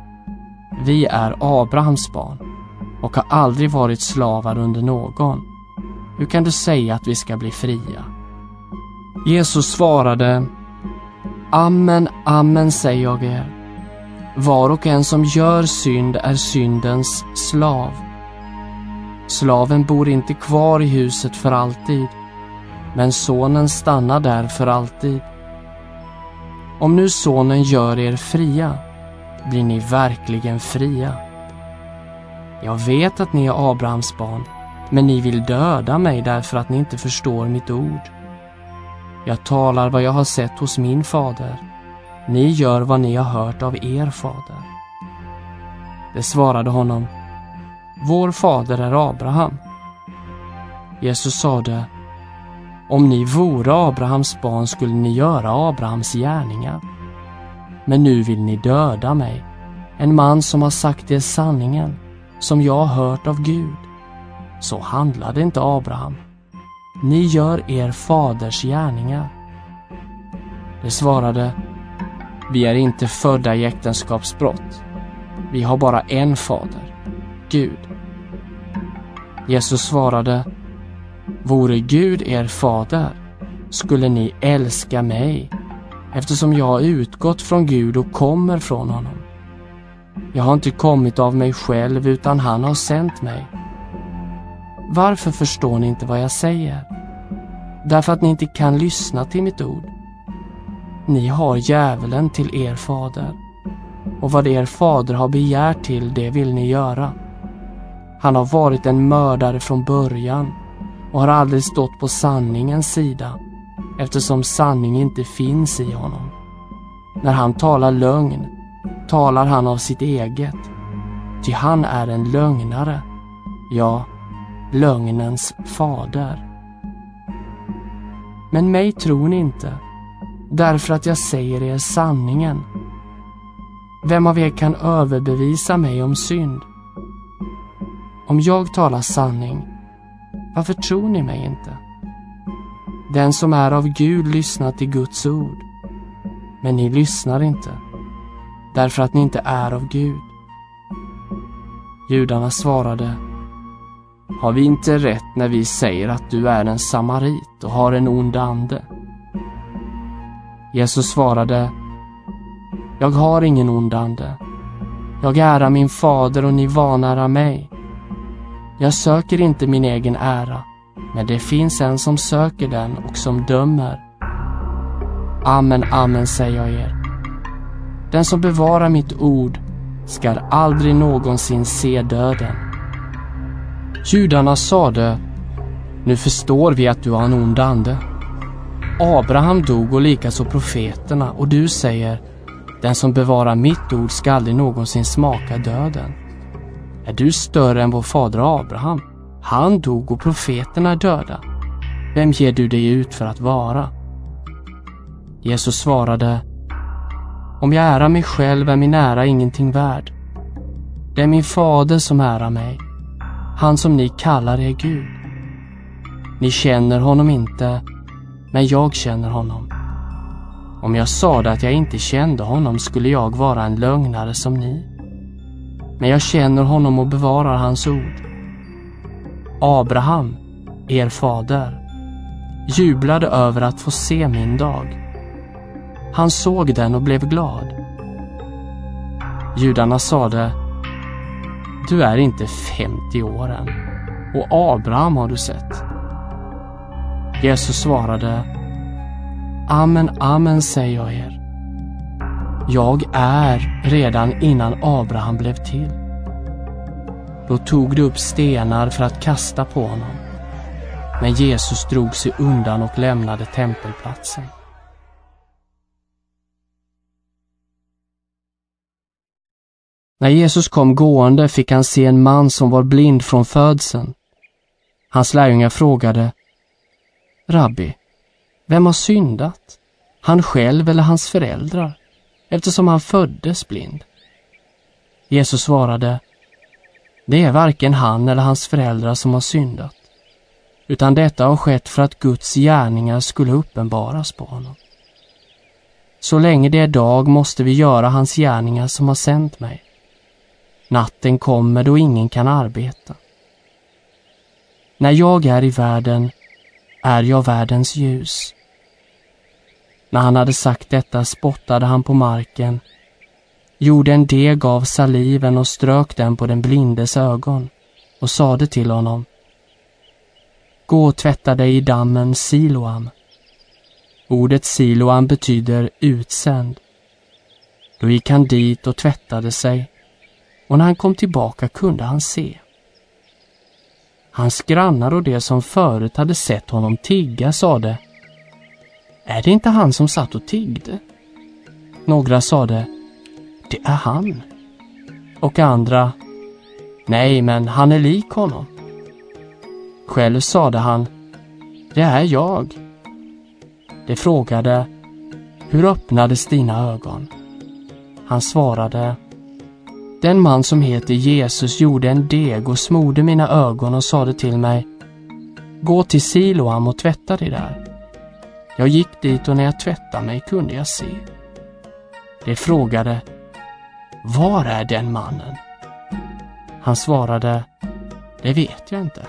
Speaker 1: vi är Abrahams barn och har aldrig varit slavar under någon. Hur kan du säga att vi ska bli fria? Jesus svarade, amen, amen säger jag er. Var och en som gör synd är syndens slav. Slaven bor inte kvar i huset för alltid, men sonen stannar där för alltid. Om nu sonen gör er fria, blir ni verkligen fria. Jag vet att ni är Abrahams barn, men ni vill döda mig därför att ni inte förstår mitt ord. Jag talar vad jag har sett hos min fader. Ni gör vad ni har hört av er fader. Det svarade honom, vår fader är Abraham. Jesus sade, om ni vore Abrahams barn skulle ni göra Abrahams gärningar. Men nu vill ni döda mig, en man som har sagt er sanningen, som jag har hört av Gud. Så handlade inte Abraham. Ni gör er faders gärningar. Det svarade, vi är inte födda i äktenskapsbrott. Vi har bara en fader, Gud. Jesus svarade, vore Gud er fader skulle ni älska mig, eftersom jag har utgått från Gud och kommer från honom. Jag har inte kommit av mig själv utan han har sänt mig. Varför förstår ni inte vad jag säger? Därför att ni inte kan lyssna till mitt ord. Ni har djävulen till er fader, och vad er fader har begärt till det vill ni göra. Han har varit en mördare från början och har aldrig stått på sanningens sida, eftersom sanning inte finns i honom. När han talar lögn, talar han av sitt eget, ty han är en lögnare, ja, lögnens fader. Men mig tror ni inte, därför att jag säger er sanningen. Vem av er kan överbevisa mig om synd? Om jag talar sanning, varför tror ni mig inte? Den som är av Gud lyssnar till Guds ord, men ni lyssnar inte, därför att ni inte är av Gud. Judarna svarade, har vi inte rätt när vi säger att du är en samarit och har en ond ande? Jesus svarade, jag har ingen ond ande. Jag ärar min fader och ni vanärar mig. Jag söker inte min egen ära, men det finns en som söker den och som dömer. Amen, amen säger jag er. Den som bevarar mitt ord ska aldrig någonsin se döden. Judarna sade, nu förstår vi att du har en ond ande. Abraham dog och likaså profeterna, och du säger, den som bevarar mitt ord ska aldrig någonsin smaka döden. Är du större än vår fader Abraham? Han dog och profeterna är döda. Vem ger du dig ut för att vara? Jesus svarade: Om jag ärar mig själv är min ära ingenting värd. Det är min fader som ärar mig, han som ni kallar er Gud. Ni känner honom inte, men jag känner honom. Om jag sade att jag inte kände honom skulle jag vara en lögnare som ni. Men jag känner honom och bevarar hans ord. Abraham, er fader, jublade över att få se min dag. Han såg den och blev glad. Judarna sade: Du är inte 50 år än, och Abraham har du sett. Jesus svarade: Amen, amen säger jag er. Jag är redan innan Abraham blev till. Då tog de upp stenar för att kasta på honom. Men Jesus drog sig undan och lämnade tempelplatsen. När Jesus kom gående fick han se en man som var blind från födseln. Hans lärjungar frågade: Rabbi, vem har syndat? Han själv eller hans föräldrar, eftersom han föddes blind? Jesus svarade: Det är varken han eller hans föräldrar som har syndat, utan detta har skett för att Guds gärningar skulle uppenbaras på honom. Så länge det är dag måste vi göra hans gärningar som har sänt mig. Natten kommer då ingen kan arbeta. När jag är i världen är jag världens ljus. När han hade sagt detta spottade han på marken, gjorde en deg av saliven och strök den på den blindes ögon och sade till honom: Gå och tvätta dig i dammen Siloam. Ordet Siloam betyder utsänd. Då gick han dit och tvättade sig, och när han kom tillbaka kunde han se. Hans grannar och de som förut hade sett honom tigga sade: Är det inte han som satt och tiggde? Några sade: Det är han. Och andra: Nej, men han är lik honom. Själv sade han: Det är jag. De frågade: Hur öppnades dina ögon? Han svarade: Den man som heter Jesus gjorde en deg och smorde mina ögon och sade till mig: Gå till Siloam och tvätta dig där. Jag gick dit och när jag tvättade mig kunde jag se. De frågade: Var är den mannen? Han svarade: Det vet jag inte.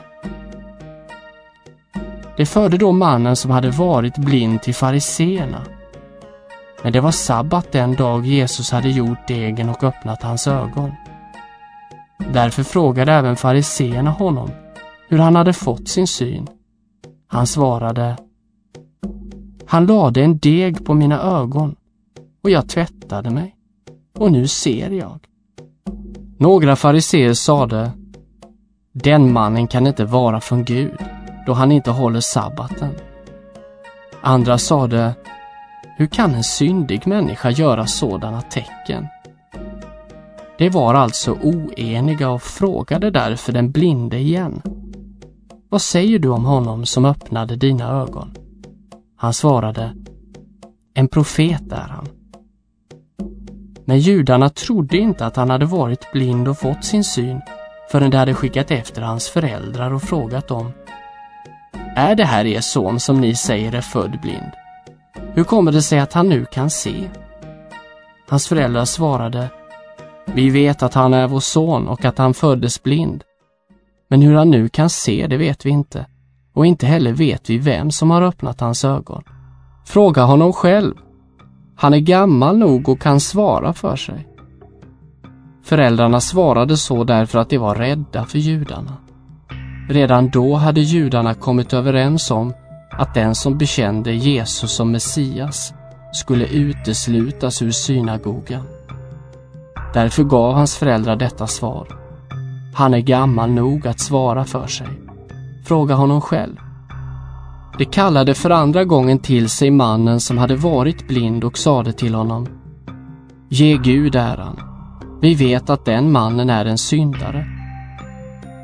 Speaker 1: De förde då mannen som hade varit blind till fariseerna. Men det var sabbat den dag Jesus hade gjort degen och öppnat hans ögon. Därför frågade även fariseerna honom hur han hade fått sin syn. Han svarade: Han lade en deg på mina ögon och jag tvättade mig, och nu ser jag. Några fariseer sade: Den mannen kan inte vara från Gud, då han inte håller sabbaten. Andra sade: Hur kan en syndig människa göra sådana tecken? De var alltså oeniga och frågade därför den blinde igen: Vad säger du om honom som öppnade dina ögon? Han svarade: En profet är han. Men judarna trodde inte att han hade varit blind och fått sin syn förrän de hade skickat efter hans föräldrar och frågat dem: Är det här er son som ni säger är född blind? Hur kommer det sig att han nu kan se? Hans föräldrar svarade: Vi vet att han är vår son och att han föddes blind. Men hur han nu kan se, det vet vi inte. Och inte heller vet vi vem som har öppnat hans ögon. Fråga honom själv. Han är gammal nog och kan svara för sig. Föräldrarna svarade så därför att de var rädda för judarna. Redan då hade judarna kommit överens om att den som bekände Jesus som Messias skulle uteslutas ur synagogan. Därför gav hans föräldrar detta svar: Han är gammal nog att svara för sig. Fråga honom själv. De kallade för andra gången till sig mannen som hade varit blind och sade till honom: Ge Gud äran. Vi vet att den mannen är en syndare.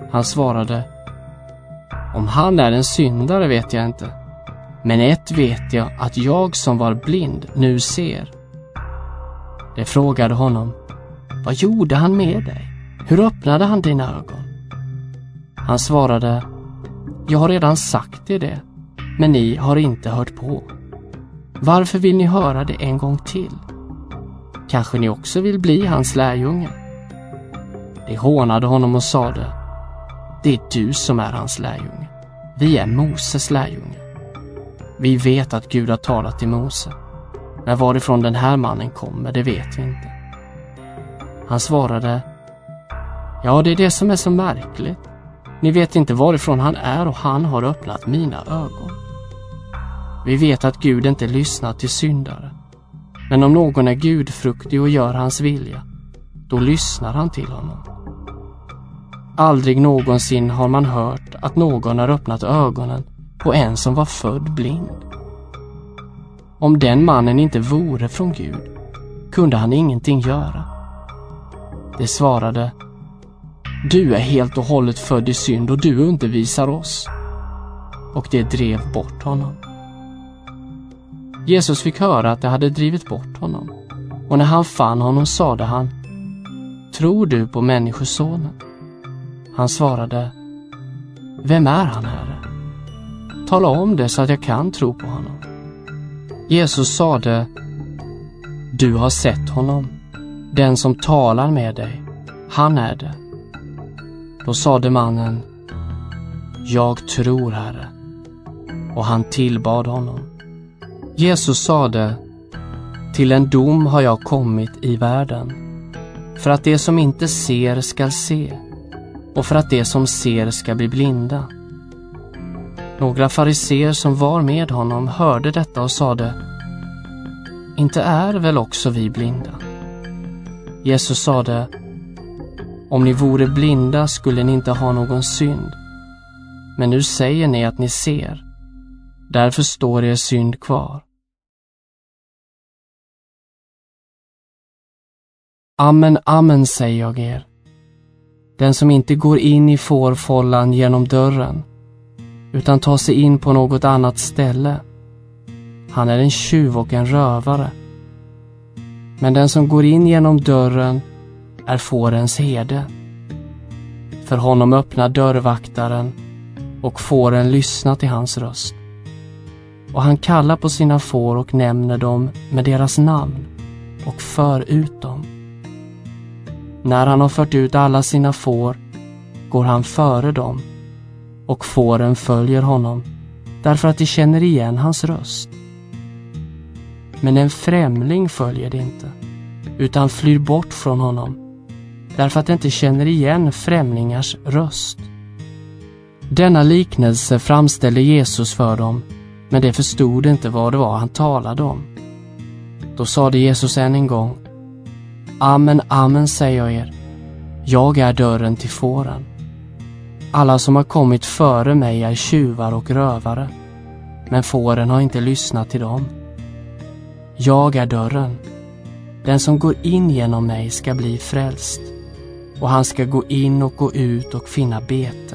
Speaker 1: Han svarade: om han är en syndare vet jag inte. Men ett vet jag, att jag som var blind nu ser. De frågade honom: vad gjorde han med dig? Hur öppnade han dina ögon? Han svarade: jag har redan sagt er det, men ni har inte hört på. Varför vill ni höra det en gång till? Kanske ni också vill bli hans lärjunge? De hånade honom och sade: det är du som är hans lärjunge. Vi är Moses lärjunge. Vi vet att Gud har talat till Mose. Men varifrån den här mannen kommer, det vet vi inte. Han svarade: ja, det är det som är så märkligt. Ni vet inte varifrån han är, och han har öppnat mina ögon. Vi vet att Gud inte lyssnar till syndare. Men om någon är gudfruktig och gör hans vilja, då lyssnar han till honom. Aldrig någonsin har man hört att någon har öppnat ögonen på en som var född blind. Om den mannen inte vore från Gud, kunde han ingenting göra. De svarade: du är helt och hållet född i synd och du undervisar oss. Och de drev bort honom. Jesus fick höra att de hade drivit bort honom. Och när han fann honom sade han: tror du på människosonen? Han svarade: vem är han, Herre? Tala om det så att jag kan tro på honom. Jesus sade: du har sett honom. Den som talar med dig, han är det. Då sade mannen: jag tror, Herre. Och han tillbad honom. Jesus sade: till en dom har jag kommit i världen, för att det som inte ser skall se, och för att det som ser ska bli blinda. Några fariseer som var med honom hörde detta och sade: inte är väl också vi blinda? Jesus sade: om ni vore blinda skulle ni inte ha någon synd. Men nu säger ni att ni ser. Därför står er synd kvar. Amen, amen säger jag er. Den som inte går in i fårfållan genom dörren, utan tar sig in på något annat ställe, han är en tjuv och en rövare. Men den som går in genom dörren är fårens herde. För honom öppnar dörrvaktaren, och fåren lyssnar till hans röst. Och han kallar på sina får och nämner dem med deras namn och för ut dem. När han har fört ut alla sina får går han före dem, och fåren följer honom därför att de känner igen hans röst. Men en främling följer det inte, utan flyr bort från honom därför att de inte känner igen främlingars röst. Denna liknelse framställde Jesus för dem, men de förstod inte vad det var han talade om. Då sade Jesus än en gång: amen, amen säger jag er. Jag är dörren till fåren. Alla som har kommit före mig är tjuvar och rövare, men fåren har inte lyssnat till dem. Jag är dörren. Den som går in genom mig ska bli frälst, och han ska gå in och gå ut och finna bete.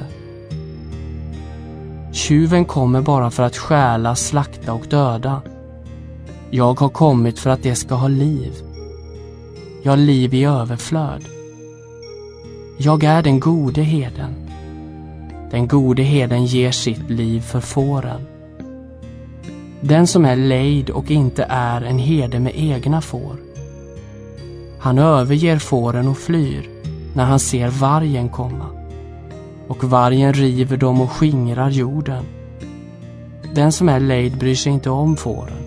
Speaker 1: Tjuven kommer bara för att stjäla, slakta och döda. Jag har kommit för att det ska ha liv. Jag har liv i överflöd. Jag är den gode herden. Den gode herden ger sitt liv för fåren. Den som är lejd och inte är en herde med egna får, han överger fåren och flyr när han ser vargen komma. Och vargen river dem och skingrar jorden. Den som är lejd bryr sig inte om fåren.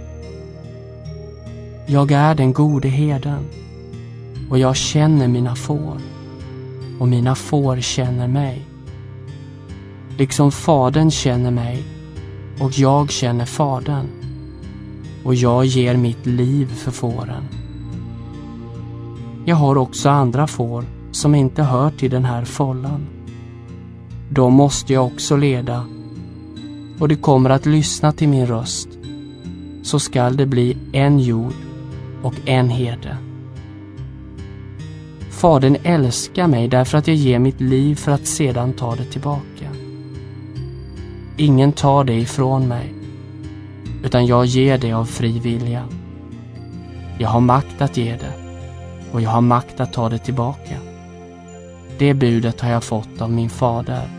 Speaker 1: Jag är den gode herden, och jag känner mina får, och mina får känner mig. Liksom fadern känner mig, och jag känner fadern, och jag ger mitt liv för fåren. Jag har också andra får som inte hör till den här fållan. Då måste jag också leda, och det kommer att lyssna till min röst. Så skall det bli en jord och en herde. Fadern älskar mig därför att jag ger mitt liv för att sedan ta det tillbaka. Ingen tar det ifrån mig, utan jag ger det av fri vilja. Jag har makt att ge det, och jag har makt att ta det tillbaka. Det budet har jag fått av min fader.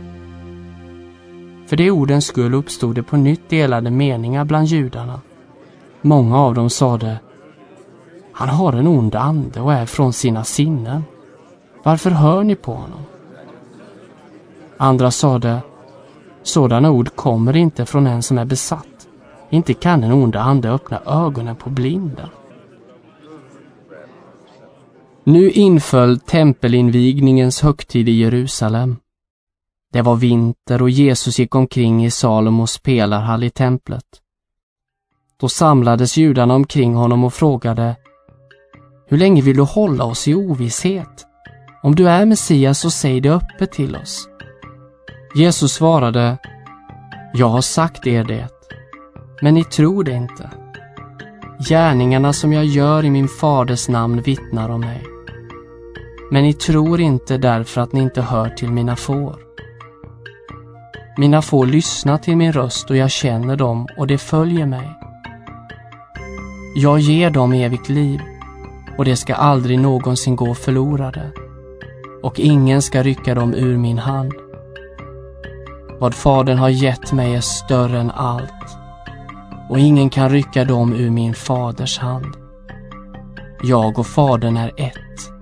Speaker 1: För det ordens skull uppstod det på nytt delade meningar bland judarna. Många av dem sade: han har en ond ande och är från sina sinnen. Varför hör ni på honom? Andra sade: sådana ord kommer inte från en som är besatt. Inte kan en ond ande öppna ögonen på blinda. Nu inföll tempelinvigningens högtid i Jerusalem. Det var vinter och Jesus gick omkring i Salomos pelarhall i templet. Då samlades judarna omkring honom och frågade: hur länge vill du hålla oss i ovisshet? Om du är Messias så säg det öppet till oss. Jesus svarade: jag har sagt er det, men ni tror det inte. Gärningarna som jag gör i min faders namn vittnar om mig. Men ni tror inte därför att ni inte hör till mina får. Mina får lyssnar till min röst och jag känner dem och det följer mig. Jag ger dem evigt liv och det ska aldrig någonsin gå förlorade. Och ingen ska rycka dem ur min hand. Vad Fadern har gett mig är större än allt. Och ingen kan rycka dem ur min faders hand. Jag och Fadern är ett.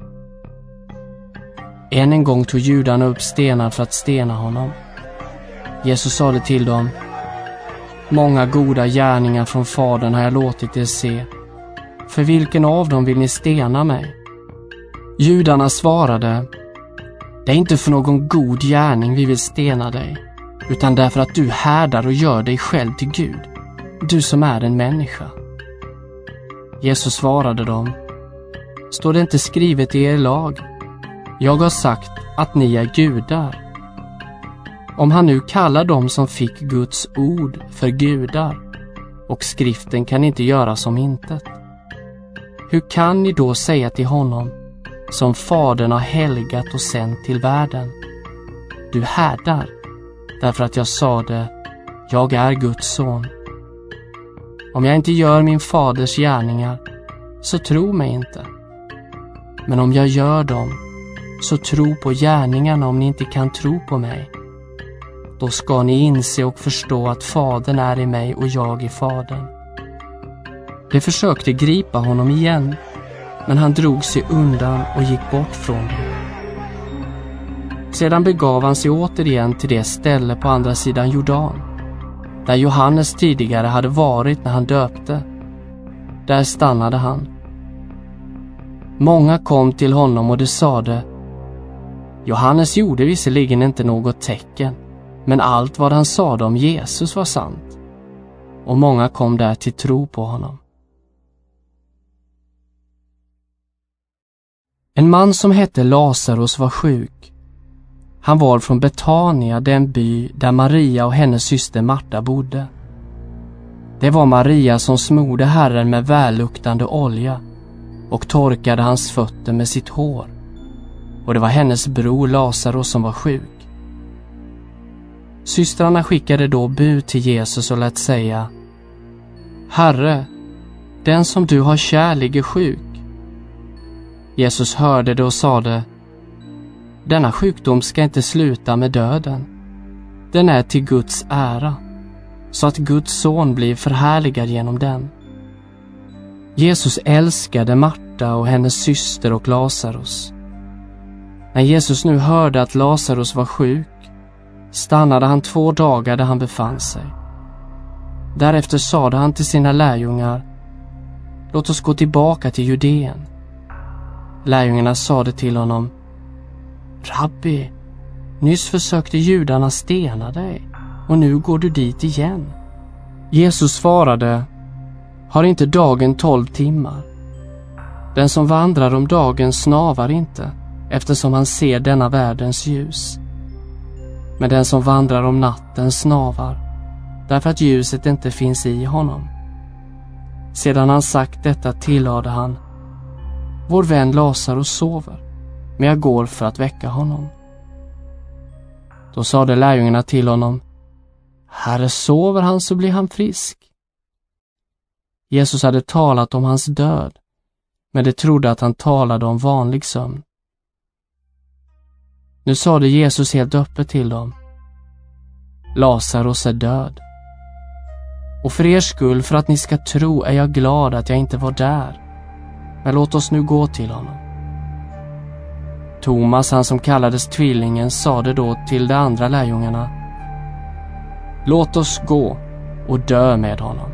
Speaker 1: Än en gång tog judarna upp stenar för att stena honom. Jesus sade till dem: många goda gärningar från Fadern har jag låtit er se. För vilken av dem vill ni stena mig? Judarna svarade: det är inte för någon god gärning vi vill stena dig, utan därför att du härdar och gör dig själv till Gud, du som är en människa. Jesus svarade dem: står det inte skrivet i er lag? Jag har sagt att ni är gudar. Om han nu kallar dem som fick Guds ord för gudar, och skriften kan inte göra som intet, hur kan ni då säga till honom, som Fadern har helgat och sänt till världen: du härdar, därför att jag sade, jag är Guds son. Om jag inte gör min faders gärningar, så tro mig inte. Men om jag gör dem, så tro på gärningarna om ni inte kan tro på mig. Då ska ni inse och förstå att Fadern är i mig och jag i Fadern. De försökte gripa honom igen, men han drog sig undan och gick bort från dem. Sedan begav han sig återigen till det ställe på andra sidan Jordan, där Johannes tidigare hade varit när han döpte. Där stannade han. Många kom till honom och de sade: Johannes gjorde visserligen inte något tecken, men allt vad han sade om Jesus var sant. Och många kom där till tro på honom. En man som hette Lazarus var sjuk. Han var från Betania, den by där Maria och hennes syster Marta bodde. Det var Maria som smorde Herren med välluktande olja och torkade hans fötter med sitt hår. Och det var hennes bror Lazarus som var sjuk. Systrarna skickade då bud till Jesus och lät säga: Herre, den som du har kär ligger sjuk. Jesus hörde det och sade: denna sjukdom ska inte sluta med döden. Den är till Guds ära, så att Guds son blir förhärligad genom den. Jesus älskade Marta och hennes syster och Lazarus. När Jesus nu hörde att Lazarus var sjuk, stannade han 2 dagar där han befann sig. Därefter sade han till sina lärjungar: låt oss gå tillbaka till Judeen. Lärjungarna sade till honom: Rabbi, nyss försökte judarna stena dig, och nu går du dit igen. Jesus svarade: har inte dagen 12 timmar? Den som vandrar om dagen snavar inte, eftersom han ser denna världens ljus. Men den som vandrar om natten snavar, därför att ljuset inte finns i honom. Sedan han sagt detta tillade han: vår vän Lazarus sover, men jag går för att väcka honom. Då sade lärjungarna till honom: Herre, sover han så blir han frisk. Jesus hade talat om hans död, men de trodde att han talade om vanlig sömn. Nu sade Jesus helt öppet till dem: Lazarus är död. Och för er skull, för att ni ska tro, är jag glad att jag inte var där. Men låt oss nu gå till honom. Thomas, han som kallades tvillingen, sade då till de andra lärjungarna: Låt oss gå och dö med honom.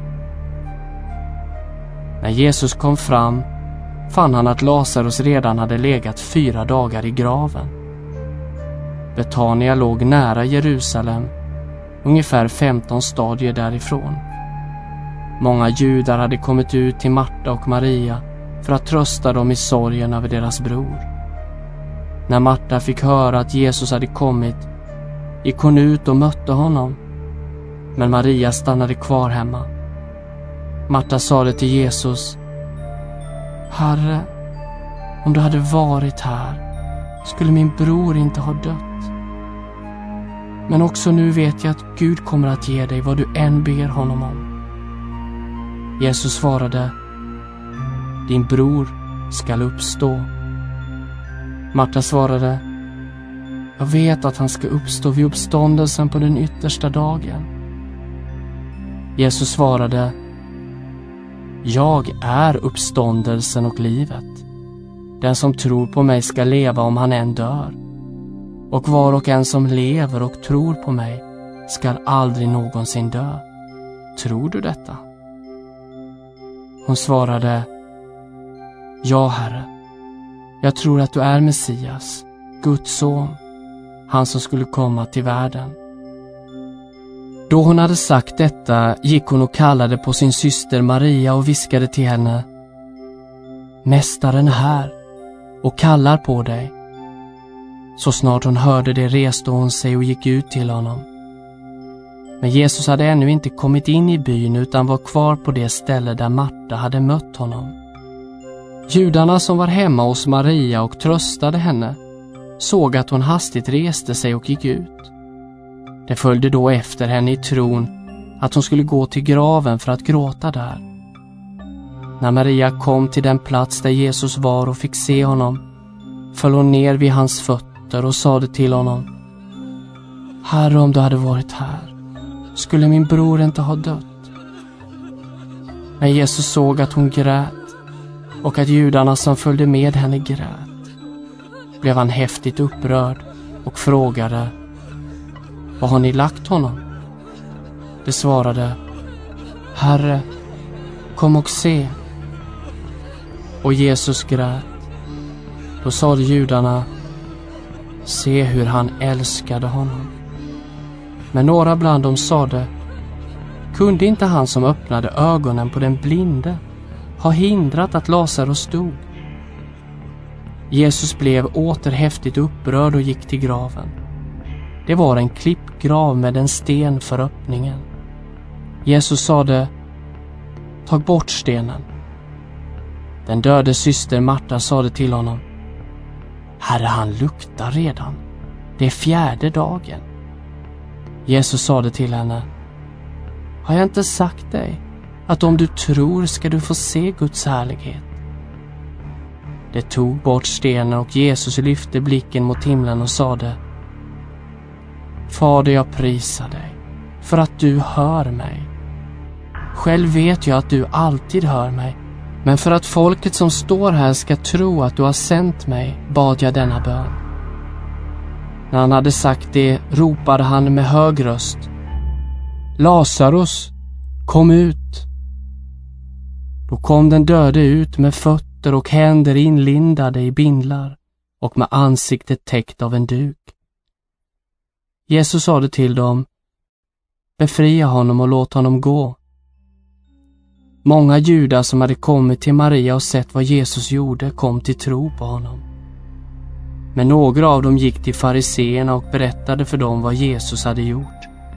Speaker 1: När Jesus kom fram fann han att Lazarus redan hade legat 4 dagar i graven. Betania låg nära Jerusalem, ungefär 15 stadier därifrån. Många judar hade kommit ut till Marta och Maria för att trösta dem i sorgen över deras bror. När Marta fick höra att Jesus hade kommit gick hon ut och mötte honom, men Maria stannade kvar hemma. Marta sade till Jesus: Herre, om du hade varit här skulle min bror inte ha dött. Men också nu vet jag att Gud kommer att ge dig vad du än ber honom om. Jesus svarade: Din bror skall uppstå. Marta svarade: Jag vet att han ska uppstå vid uppståndelsen på den yttersta dagen. Jesus svarade: Jag är uppståndelsen och livet. Den som tror på mig ska leva om han än dör. Och var och en som lever och tror på mig ska aldrig någonsin dö. Tror du detta? Hon svarade: Ja, Herre. Jag tror att du är Messias, Guds son, han som skulle komma till världen. Då hon hade sagt detta gick hon och kallade på sin syster Maria och viskade till henne: Mästaren är här och kallar på dig. Så snart hon hörde det reste hon sig och gick ut till honom. Men Jesus hade ännu inte kommit in i byn utan var kvar på det ställe där Marta hade mött honom. Judarna som var hemma hos Maria och tröstade henne såg att hon hastigt reste sig och gick ut. De följde då efter henne i tron att hon skulle gå till graven för att gråta där. När Maria kom till den plats där Jesus var och fick se honom föll hon ner vid hans fötter och sade till honom: Herre, om du hade varit här skulle min bror inte ha dött. När Jesus såg att hon grät och att judarna som följde med henne grät blev han häftigt upprörd och frågade: Var har ni lagt honom? De svarade: Herre, kom och se. Och Jesus grät. Då sade judarna: Se hur han älskade honom. Men några bland dem sade: Kunde inte han som öppnade ögonen på den blinde ha hindrat att Lazarus dog? Jesus blev åter häftigt upprörd och gick till graven. Det var en klippgrav med en sten för öppningen. Jesus sade: Tag bort stenen. Den döde syster Marta sade till honom: Herre, han luktar redan. Det är 4:e dagen. Jesus sade till henne: Har jag inte sagt dig att om du tror ska du få se Guds härlighet? Det tog bort stenen och Jesus lyfte blicken mot himlen och sade: Fader, jag prisar dig för att du hör mig. Själv vet jag att du alltid hör mig, men för att folket som står här ska tro att du har sänt mig bad jag denna bön. När han hade sagt det ropade han med hög röst: Lazarus, kom ut! Då kom den döde ut med fötter och händer inlindade i bindlar och med ansiktet täckt av en duk. Jesus sade till dem: Befria honom och låt honom gå. Många judar som hade kommit till Maria och sett vad Jesus gjorde kom till tro på honom. Men några av dem gick till fariseerna och berättade för dem vad Jesus hade gjort.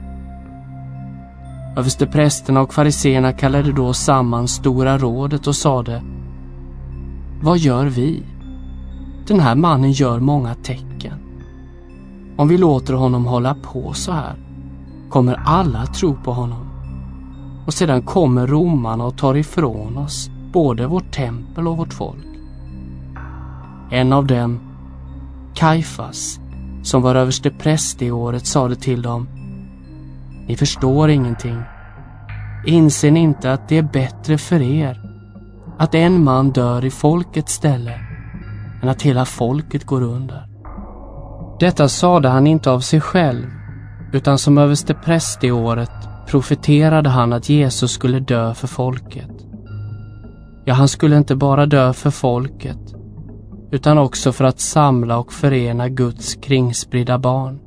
Speaker 1: Översteprästerna och fariseerna kallade då samman stora rådet och sade: Vad gör vi? Den här mannen gör många tecken. Om vi låter honom hålla på så här kommer alla tro på honom. Och sedan kommer romarna och tar ifrån oss både vårt tempel och vårt folk. En av dem, Kajfas, som var överstepräst i året, sade till dem: Ni förstår ingenting. Inser ni inte att det är bättre för er att en man dör i folkets ställe än att hela folket går under? Detta sade han inte av sig själv, utan som överstepräst i året profeterade han att Jesus skulle dö för folket. Ja, han skulle inte bara dö för folket, utan också för att samla och förena Guds kringspridda barn.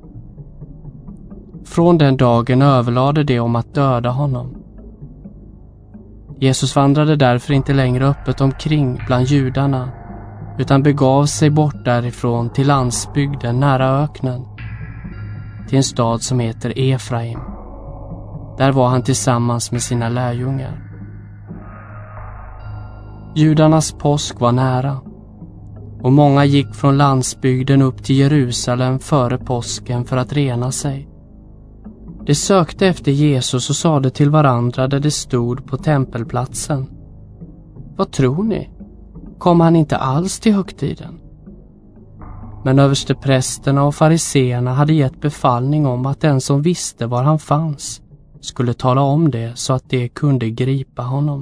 Speaker 1: Från den dagen överlade de om att döda honom. Jesus vandrade därför inte längre öppet omkring bland judarna, utan begav sig bort därifrån till landsbygden nära öknen, till en stad som heter Efraim. Där var han tillsammans med sina lärjungar. Judarnas påsk var nära, och många gick från landsbygden upp till Jerusalem före påsken för att rena sig. De sökte efter Jesus och sade till varandra där det stod på tempelplatsen: Vad tror ni? Kom han inte alls till högtiden? Men översteprästerna och fariseerna hade gett befallning om att den som visste var han fanns skulle tala om det så att de kunde gripa honom.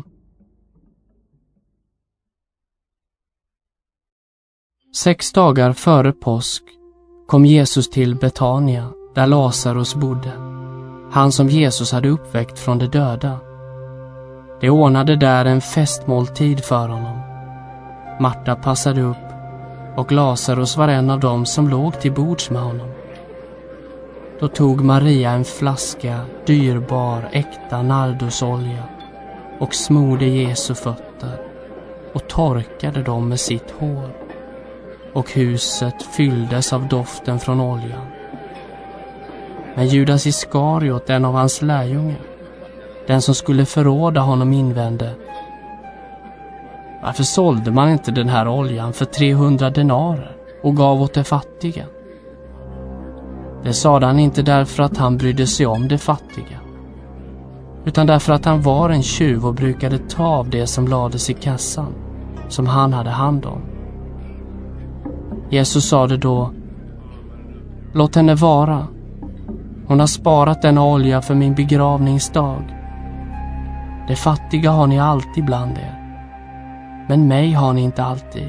Speaker 1: 6 dagar före påsk kom Jesus till Betania, där Lazarus bodde, han som Jesus hade uppväckt från de döda. De ordnade där en festmåltid för honom. Marta passade upp, och Lazarus var en av dem som låg till bords med honom. Då tog Maria en flaska dyrbar äkta nardusolja och smorde Jesu fötter och torkade dem med sitt hår. Och huset fylldes av doften från oljan. Men Judas Iskariot, en av hans lärjungar, den som skulle förråda honom, invände: Varför sålde man inte den här oljan för 300 denarer och gav åt de fattiga? Det sade han inte därför att han brydde sig om de fattiga, utan därför att han var en tjuv och brukade ta av det som lades i kassan, som han hade hand om. Jesus sade då: Låt henne vara. Hon har sparat denna olja för min begravningsdag. De fattiga har ni alltid bland er, men mig har ni inte alltid.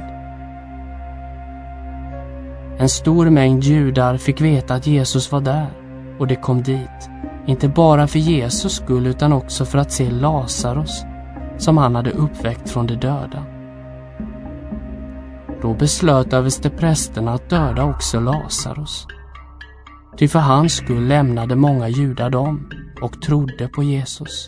Speaker 1: En stor mängd judar fick veta att Jesus var där, och de kom dit, inte bara för Jesus skull utan också för att se Lazarus, som han hade uppväckt från de döda. Då beslöt översteprästerna att döda också Lazarus. Ty för hans skull lämnade många judar dem och trodde på Jesus.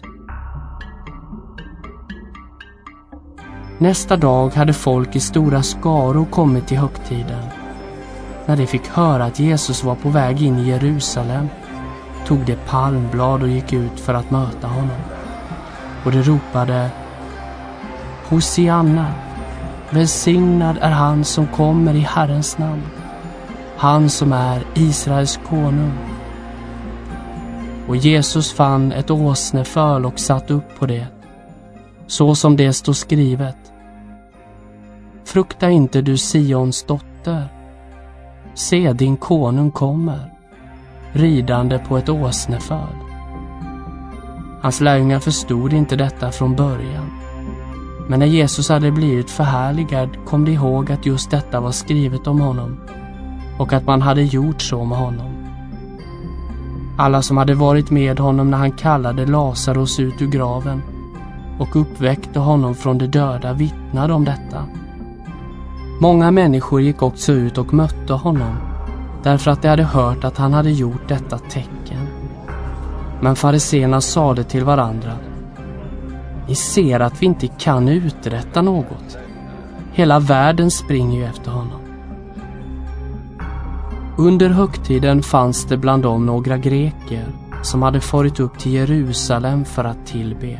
Speaker 1: Nästa dag hade folk i stora skaror kommit till högtiden. När de fick höra att Jesus var på väg in i Jerusalem tog de palmblad och gick ut för att möta honom. Och de ropade: Hosianna, välsignad är han som kommer i Herrens namn, han som är Israels konung. Och Jesus fann ett åsneföl och satt upp på det, så som det står skrivet: Frukta inte, du Sions dotter. Se, din konung kommer, ridande på ett åsneföl. Hans lärjungar förstod inte detta från början. Men när Jesus hade blivit förhärligad kom de ihåg att just detta var skrivet om honom och att man hade gjort så med honom. Alla som hade varit med honom när han kallade Lazarus ut ur graven och uppväckte honom från de döda vittnade om detta. Många människor gick också ut och mötte honom därför att de hade hört att han hade gjort detta tecken. Men fariseerna sade till varandra: Ni ser att vi inte kan uträtta något. Hela världen springer ju efter honom. Under högtiden fanns det bland dem några greker som hade farit upp till Jerusalem för att tillbe.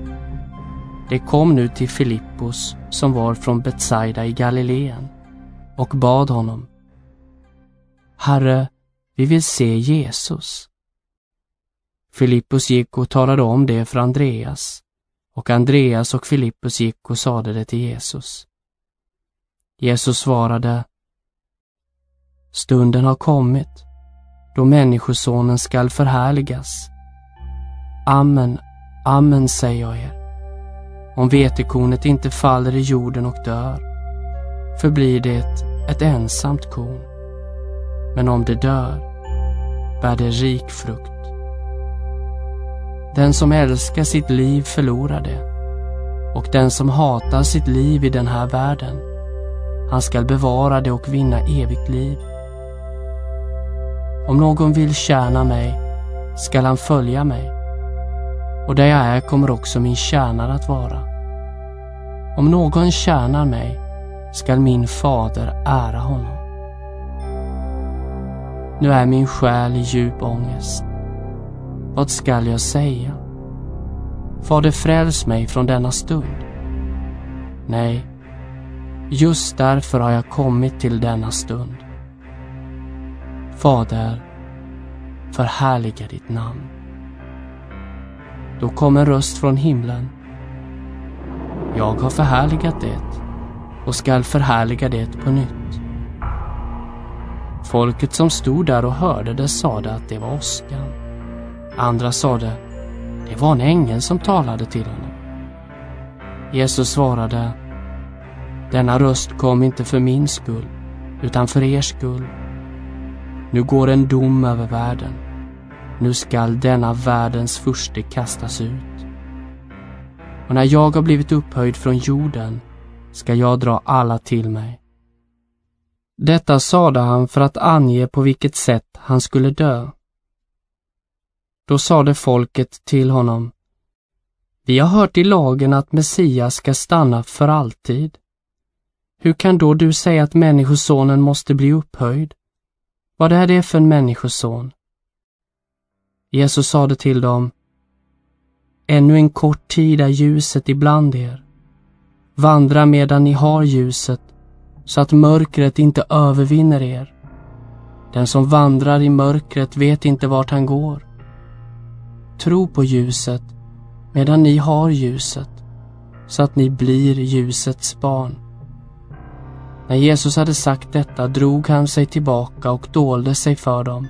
Speaker 1: De kom nu till Filippos som var från Betsaida i Galileen och bad honom: Herre, vi vill se Jesus. Filippus gick och talade om det för Andreas, och Andreas och Filippus gick och sade det till Jesus. Jesus svarade: Stunden har kommit, då Människosonen skall förhärligas. Amen, amen säger jag er. Om vetekornet inte faller i jorden och dör, förblir det ett ensamt korn. Men om det dör, bär det rik frukt. Den som älskar sitt liv förlorar det, och den som hatar sitt liv i den här världen, han skall bevara det och vinna evigt liv. Om någon vill tjäna mig, skall han följa mig, och där jag är kommer också min tjänare att vara. Om någon tjänar mig, skall min fader ära honom. Nu är min själ i djup ångest. Vad skall jag säga? Fader, fräls mig från denna stund. Nej, just därför har jag kommit till denna stund. Fader, förhärliga ditt namn. Då kom en röst från himlen: Jag har förhärligat det och skall förhärliga det på nytt. Folket som stod där och hörde det sade att det var åskan. Andra sade: Det var en ängel som talade till honom. Jesus svarade: Denna röst kom inte för min skull, utan för er skull. Nu går en dom över världen. Nu skall denna världens furste kastas ut. Och när jag har blivit upphöjd från jorden, ska jag dra alla till mig. Detta sade han för att ange på vilket sätt han skulle dö. Då sade folket till honom: Vi har hört i lagen att Messias ska stanna för alltid. Hur kan då du säga att Människosonen måste bli upphöjd? Vad är det för en människoson? Jesus sade till dem: Ännu en kort tid är ljuset ibland er. Vandra medan ni har ljuset, så att mörkret inte övervinner er. Den som vandrar i mörkret vet inte vart han går. Tro på ljuset medan ni har ljuset, så att ni blir ljusets barn. När Jesus hade sagt detta drog han sig tillbaka och dolde sig för dem.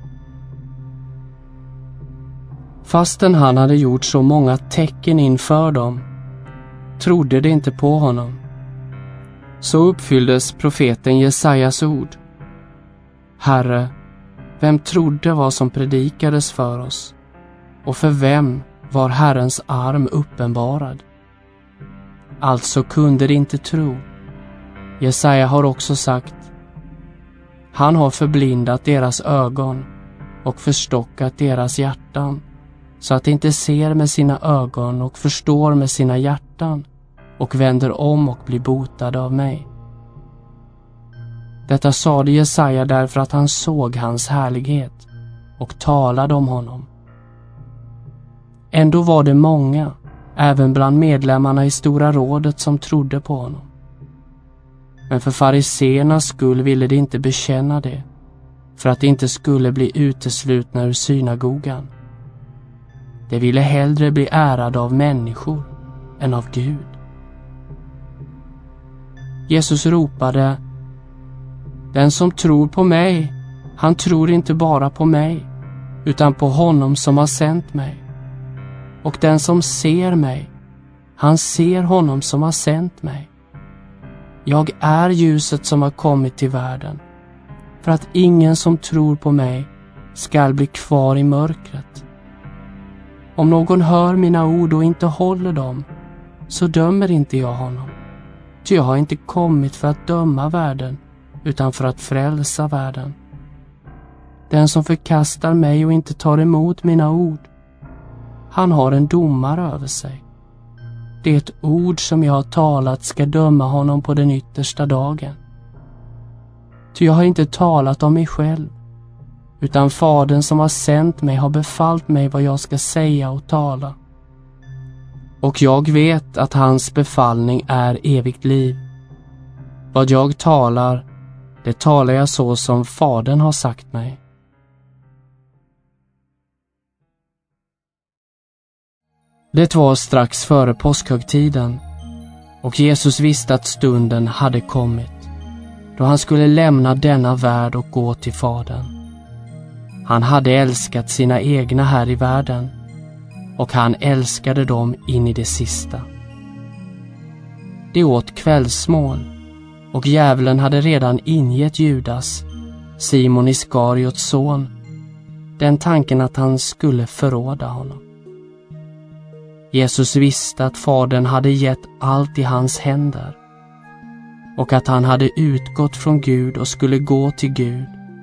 Speaker 1: Fastän han hade gjort så många tecken inför dem, trodde de inte på honom. Så uppfylldes profeten Jesajas ord: Herre, vem trodde vad som predikades för oss? Och för vem var Herrens arm uppenbarad? Alltså kunde de inte tro. Jesaja har också sagt: Han har förblindat deras ögon och förstockat deras hjärtan, så att de inte ser med sina ögon och förstår med sina hjärtan och vänder om och blir botade av mig. Detta sade Jesaja därför att han såg hans härlighet och talade om honom. Ändå var det många, även bland medlemmarna i Stora rådet, som trodde på honom. Men för fariseernas skull ville de inte bekänna det, för att de inte skulle bli uteslutna ur synagogan. De ville hellre bli ärade av människor än av Gud. Jesus ropade: Den som tror på mig, han tror inte bara på mig, utan på honom som har sänt mig. Och den som ser mig, han ser honom som har sänt mig. Jag är ljuset som har kommit till världen, för att ingen som tror på mig skall bli kvar i mörkret. Om någon hör mina ord och inte håller dem, så dömer inte jag honom. Ty jag har inte kommit för att döma världen, utan för att frälsa världen. Den som förkastar mig och inte tar emot mina ord, han har en domare över sig. Det ord som jag har talat ska döma honom på den yttersta dagen. Ty jag har inte talat om mig själv, utan Fadern som har sänt mig har befallt mig vad jag ska säga och tala. Och jag vet att hans befallning är evigt liv. Vad jag talar Det talar jag så som Fadern har sagt mig. Det var strax före påskhögtiden, och Jesus visste att stunden hade kommit, då han skulle lämna denna värld och gå till Fadern. Han hade älskat sina egna här i världen, och han älskade dem in i det sista. De åt kvällsmål, och djävulen hade redan ingett Judas, Simon Iskariots son, den tanken att han skulle förråda honom. Jesus visste att Fadern hade gett allt i hans händer, och att han hade utgått från Gud och skulle gå till Gud.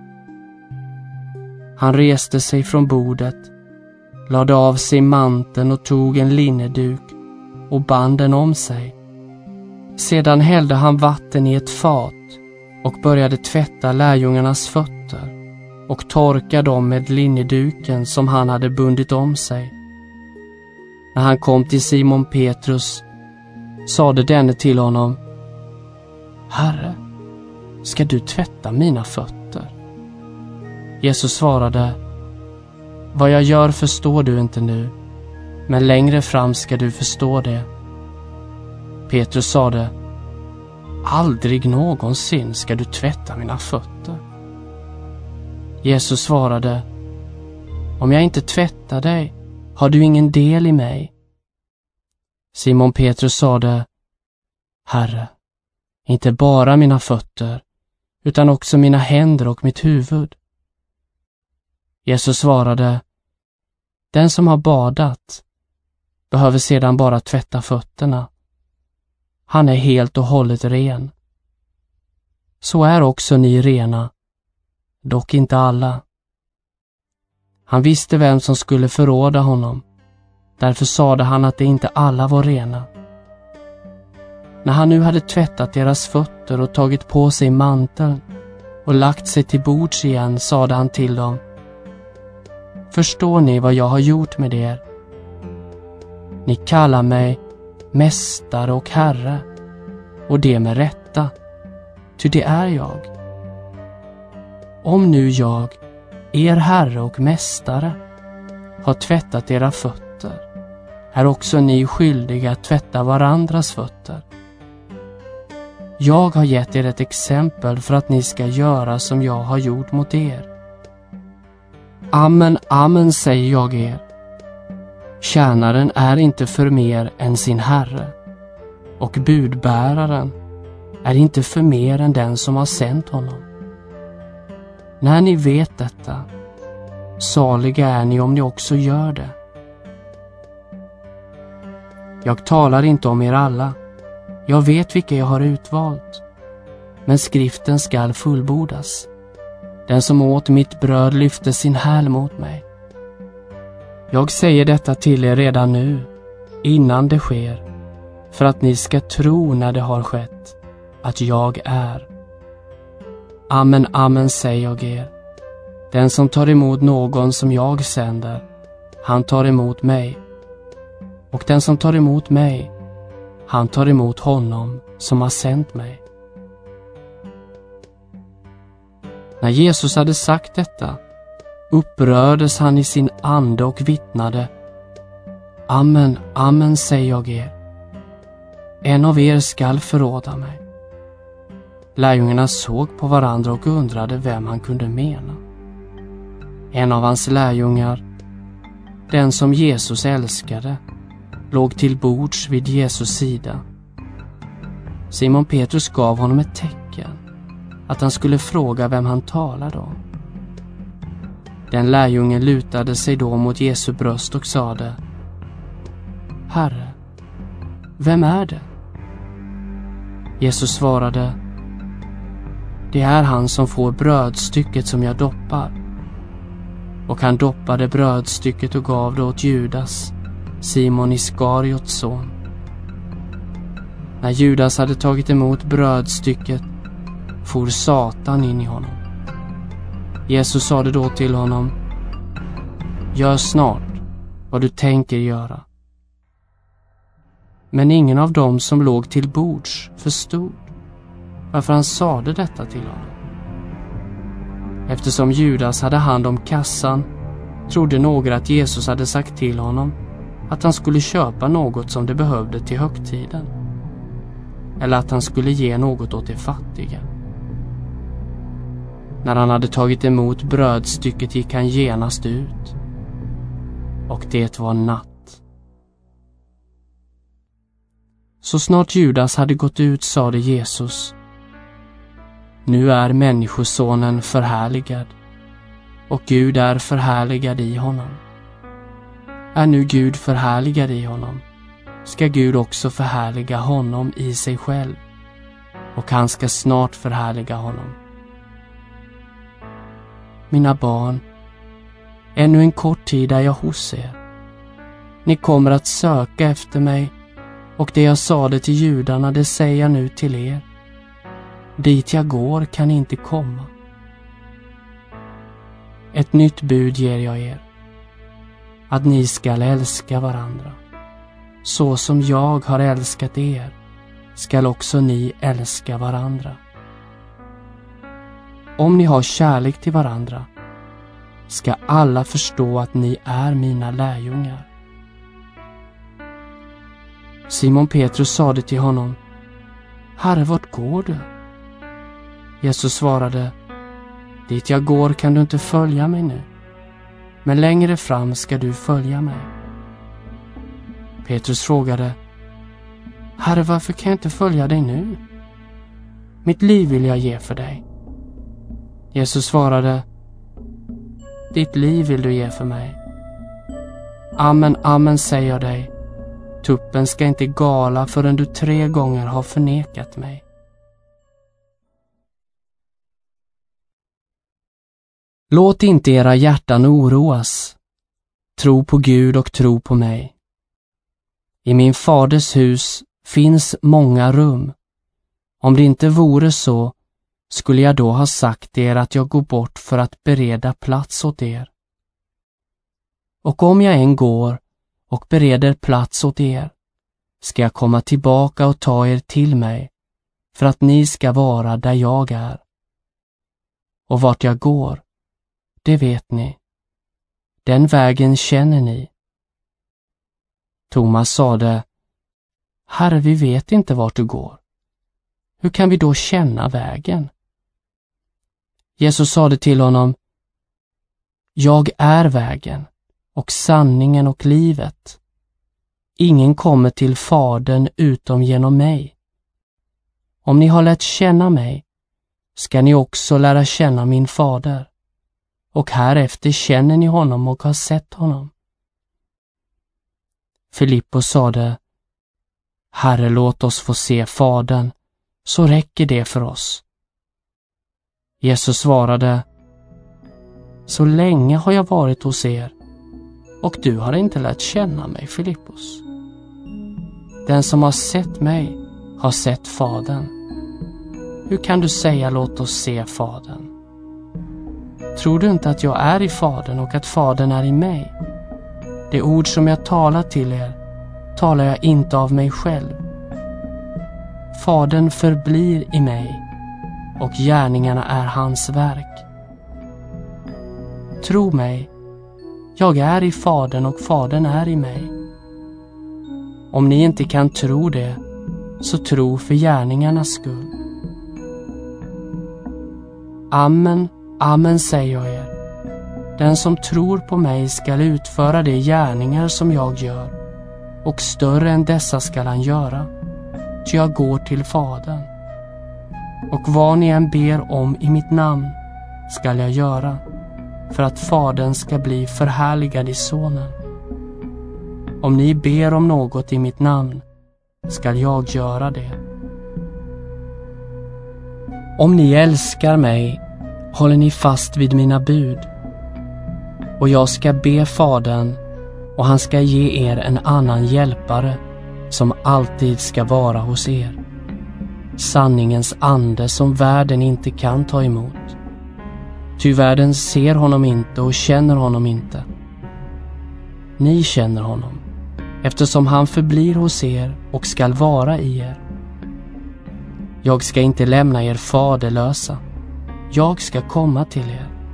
Speaker 1: Han reste sig från bordet, lade av sig manteln och tog en linneduk och band den om sig. Sedan hällde han vatten i ett fat och började tvätta lärjungarnas fötter och torka dem med linneduken som han hade bundit om sig. När han kom till Simon Petrus sade denne till honom: Herre, ska du tvätta mina fötter? Jesus svarade: Vad jag gör förstår du inte nu, men längre fram ska du förstå det. Petrus sade: Aldrig någonsin ska du tvätta mina fötter. Jesus svarade: Om jag inte tvättar dig har du ingen del i mig. Simon Petrus sade: Herre, inte bara mina fötter, utan också mina händer och mitt huvud. Jesus svarade: Den som har badat behöver sedan bara tvätta fötterna. Han är helt och hållet ren. Så är också ni rena, dock inte alla. Han visste vem som skulle förråda honom. Därför sade han att det inte alla var rena. När han nu hade tvättat deras fötter och tagit på sig manteln och lagt sig till bords igen, sade han till dem: Förstår ni vad jag har gjort med er? Ni kallar mig mästare och herre, och det med rätta, ty det är jag. Om nu jag, er herre och mästare, har tvättat era fötter, är också ni skyldiga att tvätta varandras fötter. Jag har gett er ett exempel för att ni ska göra som jag har gjort mot er. Amen, amen säger jag er. Tjänaren är inte för mer än sin herre, och budbäraren är inte för mer än den som har sänt honom. När ni vet detta, saliga är ni om ni också gör det. Jag talar inte om er alla. Jag vet vilka jag har utvalt. Men skriften skall fullbordas. Den som åt mitt bröd lyfte sin häl mot mig. Jag säger detta till er redan nu, innan det sker, för att ni ska tro när det har skett, att jag är. Amen, amen säger jag er. Den som tar emot någon som jag sänder, han tar emot mig. Och den som tar emot mig, han tar emot honom som har sänt mig. När Jesus hade sagt detta, upprördes han i sin ande och vittnade: Amen, amen säger jag er. En av er skall förråda mig. Lärjungarna såg på varandra och undrade vem han kunde mena. En av hans lärjungar, den som Jesus älskade, låg till bords vid Jesus sida. Simon Petrus gav honom ett tecken, att han skulle fråga vem han talade om. Den lärjungen lutade sig då mot Jesu bröst och sade: Herre, vem är det? Jesus svarade: Det är han som får brödstycket som jag doppar. Och han doppade brödstycket och gav det åt Judas, Simon Iskariots son. När Judas hade tagit emot brödstycket for Satan in i honom. Jesus sade då till honom: Gör snart vad du tänker göra. Men ingen av dem som låg till bords förstod varför han sade detta till honom. Eftersom Judas hade hand om kassan trodde några att Jesus hade sagt till honom att han skulle köpa något som det behövde till högtiden, eller att han skulle ge något åt de fattiga. När han hade tagit emot brödstycket gick han genast ut, och det var natt. Så snart Judas hade gått ut sade Jesus: Nu är människosonen förhärligad, och Gud är förhärligad i honom. Är nu Gud förhärligad i honom, ska Gud också förhärliga honom i sig själv, och han ska snart förhärliga honom. Mina barn, ännu en kort tid är jag hos er. Ni kommer att söka efter mig, och det jag sade till judarna, det säger jag nu till er. Dit jag går kan ni inte komma. Ett nytt bud ger jag er, att ni skall älska varandra. Så som jag har älskat er, skall också ni älska varandra. Om ni har kärlek till varandra, ska alla förstå att ni är mina lärjungar. Simon Petrus sade till honom: Herre, vart går du? Jesus svarade: Dit jag går kan du inte följa mig nu, men längre fram ska du följa mig. Petrus frågade: Herre, varför kan jag inte följa dig nu? Mitt liv vill jag ge för dig. Jesus svarade: Ditt liv vill du ge för mig. Amen, amen säger jag dig, tuppen ska inte gala förrän du 3 gånger har förnekat mig. Låt inte era hjärtan oroas. Tro på Gud och tro på mig. I min faders hus finns många rum. Om det inte vore så, skulle jag då ha sagt er att jag går bort för att bereda plats åt er. Och om jag än går och bereder plats åt er, ska jag komma tillbaka och ta er till mig, för att ni ska vara där jag är. Och vart jag går, det vet ni. Den vägen känner ni. Thomas sade: Herre, vi vet inte vart du går. Hur kan vi då känna vägen? Jesus sade till honom: Jag är vägen och sanningen och livet. Ingen kommer till Fadern utom genom mig. Om ni har lärt känna mig, ska ni också lära känna min fader. Och härefter känner ni honom och har sett honom. Filippos sade: Herre, låt oss få se Fadern, så räcker det för oss. Jesus svarade: Så länge har jag varit hos er, och du har inte lärt känna mig, Filippos. Den som har sett mig har sett Fadern. Hur kan du säga låt oss se Fadern? Tror du inte att jag är i Fadern och att Fadern är i mig? Det ord som jag talar till er talar jag inte av mig själv. Fadern förblir i mig, och gärningarna är hans verk. Tro mig, jag är i Fadern och Fadern är i mig. Om ni inte kan tro det, så tro för gärningarnas skull. Amen, amen säger jag er. Den som tror på mig skall utföra de gärningar som jag gör, och större än dessa skall han göra, ty jag går till Fadern. Och vad ni än ber om i mitt namn skall jag göra, för att Fadern ska bli förhärligad i Sonen. Om ni ber om något i mitt namn skall jag göra det. Om ni älskar mig håller ni fast vid mina bud. Och jag ska be Fadern, och han ska ge er en annan hjälpare som alltid ska vara hos er. Sanningens ande som världen inte kan ta emot. Ty världen ser honom inte och känner honom inte. Ni känner honom, eftersom han förblir hos er och skall vara i er. Jag ska inte lämna er faderlösa. Jag ska komma till er.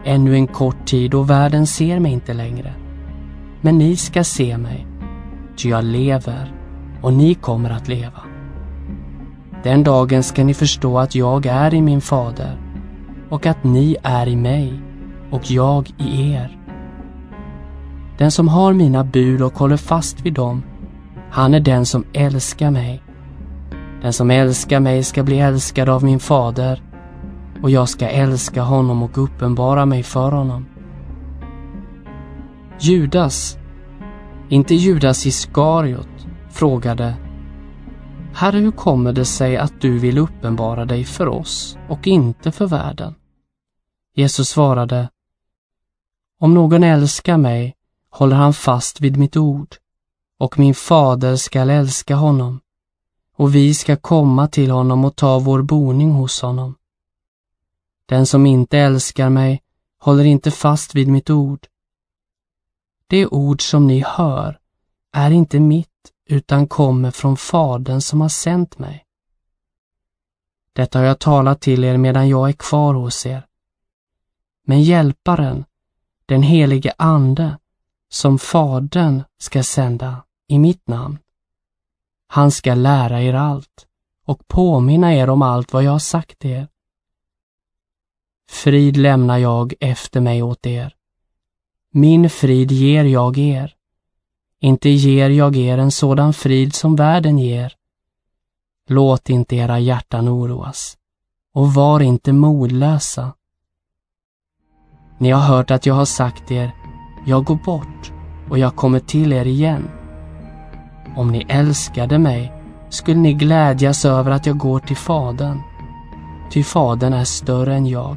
Speaker 1: Ännu en kort tid och världen ser mig inte längre. Men ni ska se mig, ty jag lever och ni kommer att leva. Den dagen ska ni förstå att jag är i min fader och att ni är i mig och jag i er. Den som har mina bud och håller fast vid dem, han är den som älskar mig. Den som älskar mig ska bli älskad av min fader, och jag ska älska honom och uppenbara mig för honom. Judas, inte Judas Iskariot, frågade: Herre, hur kommer det sig att du vill uppenbara dig för oss och inte för världen? Jesus svarade: Om någon älskar mig håller han fast vid mitt ord, och min fader skall älska honom, och vi ska komma till honom och ta vår boning hos honom. Den som inte älskar mig håller inte fast vid mitt ord. Det ord som ni hör är inte mitt, utan kommer från Fadern som har sänt mig. Detta har jag talat till er medan jag är kvar hos er. Men hjälparen, den helige Ande, som Fadern ska sända i mitt namn, han ska lära er allt och påminna er om allt vad jag har sagt er. Frid lämnar jag efter mig åt er. Min frid ger jag er. Inte ger jag er en sådan frid som världen ger. Låt inte era hjärtan oroas, och var inte modlösa. Ni har hört att jag har sagt er: jag går bort och jag kommer till er igen. Om ni älskade mig skulle ni glädjas över att jag går till Fadern, ty Fadern är större än jag.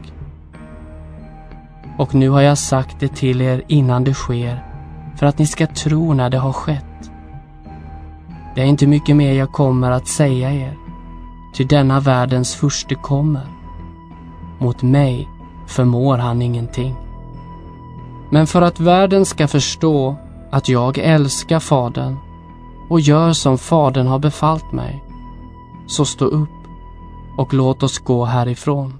Speaker 1: Och nu har jag sagt det till er innan det sker, för att ni ska tro när det har skett. Det är inte mycket mer jag kommer att säga er, ty denna världens furste kommer. Mot mig förmår han ingenting. Men för att världen ska förstå att jag älskar Fadern och gör som Fadern har befallt mig, så stå upp och låt oss gå härifrån.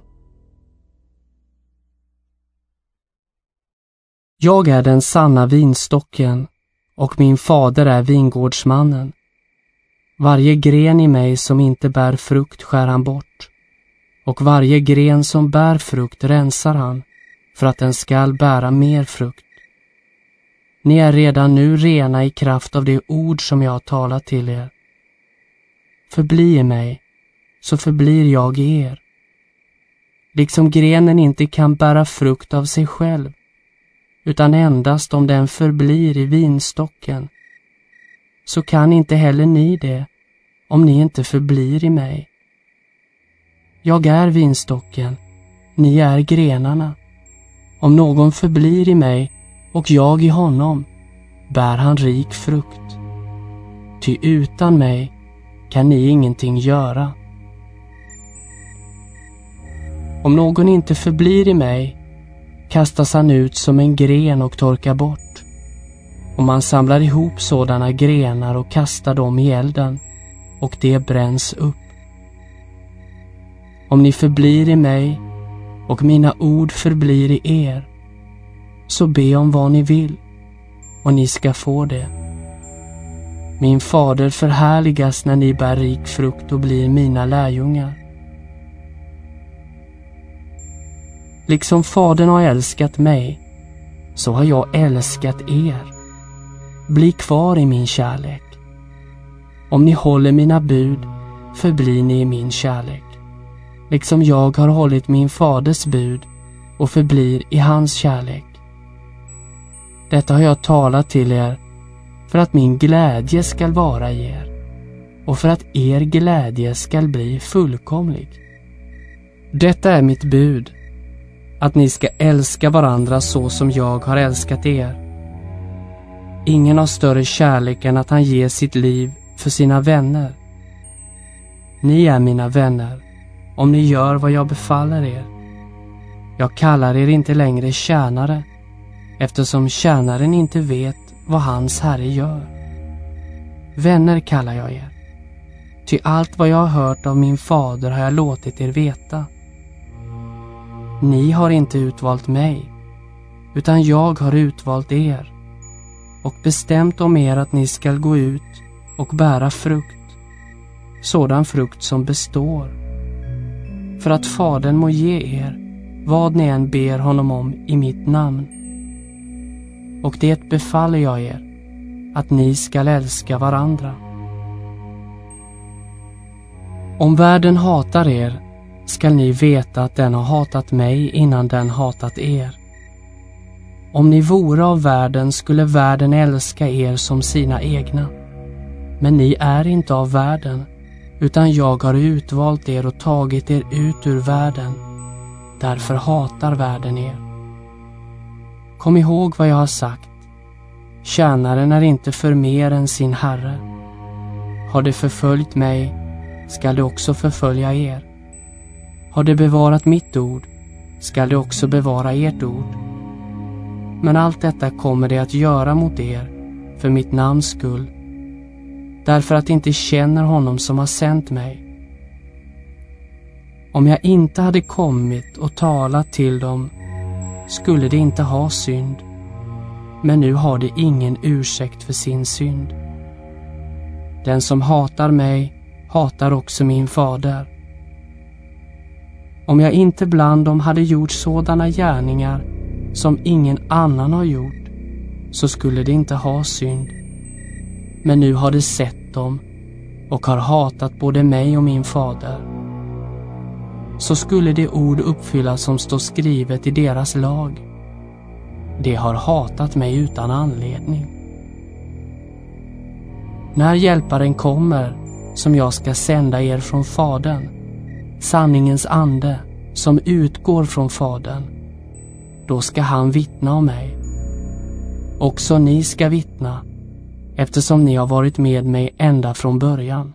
Speaker 1: Jag är den sanna vinstocken, och min fader är vingårdsmannen. Varje gren i mig som inte bär frukt skär han bort, och varje gren som bär frukt rensar han, för att den skall bära mer frukt. Ni är redan nu rena i kraft av det ord som jag har talat till er. Förbli i mig, så förblir jag i er. Liksom grenen inte kan bära frukt av sig själv, utan endast om den förblir i vinstocken, så kan inte heller ni det, om ni inte förblir i mig. Jag är vinstocken, ni är grenarna. Om någon förblir i mig och jag i honom, bär han rik frukt. Ty utan mig kan ni ingenting göra. Om någon inte förblir i mig, kastas han ut som en gren och torkar bort. Och man samlar ihop sådana grenar och kastar dem i elden, och det bränns upp. Om ni förblir i mig och mina ord förblir i er, så be om vad ni vill, och ni ska få det. Min fader förhärligas när ni bär rik frukt och blir mina lärjungar. Liksom Fadern har älskat mig, så har jag älskat er. Bli kvar i min kärlek. Om ni håller mina bud, förblir ni i min kärlek. Liksom jag har hållit min faders bud och förblir i hans kärlek. Detta har jag talat till er, för att min glädje skall vara i er, och för att er glädje skall bli fullkomlig. Detta är mitt bud, att ni ska älska varandra så som jag har älskat er. Ingen har större kärlek än att han ger sitt liv för sina vänner. Ni är mina vänner, om ni gör vad jag befaller er. Jag kallar er inte längre tjänare, eftersom tjänaren inte vet vad hans herre gör. Vänner kallar jag er, ty allt vad jag har hört av min fader har jag låtit er veta. Ni har inte utvalt mig, utan jag har utvalt er och bestämt om er att ni skall gå ut och bära frukt, sådan frukt som består, för att Fadern må ge er vad ni än ber honom om i mitt namn. Och det befaller jag er, att ni skall älska varandra. Om världen hatar er, skall ni veta att den har hatat mig innan den hatat er. Om ni vore av världen skulle världen älska er som sina egna. Men ni är inte av världen, utan jag har utvalt er och tagit er ut ur världen. Därför hatar världen er. Kom ihåg vad jag har sagt. Tjänaren är inte för mer än sin herre. Har det förföljt mig, skall det också förfölja er. Har det bevarat mitt ord, skall det också bevara ert ord. Men allt detta kommer det att göra mot er, för mitt namns skull, därför att inte känner honom som har sänt mig. Om jag inte hade kommit och talat till dem, skulle de inte ha synd, men nu har de ingen ursäkt för sin synd. Den som hatar mig hatar också min fader. Om jag inte bland dem hade gjort sådana gärningar som ingen annan har gjort, så skulle de inte ha synd. Men nu har de sett dem och har hatat både mig och min fader. Så skulle det ord uppfyllas som står skrivet i deras lag. De har hatat mig utan anledning. När hjälparen kommer, som jag ska sända er från Fadern, sanningens ande som utgår från Fadern, då ska han vittna om mig. Också ni ska vittna, eftersom ni har varit med mig ända från början.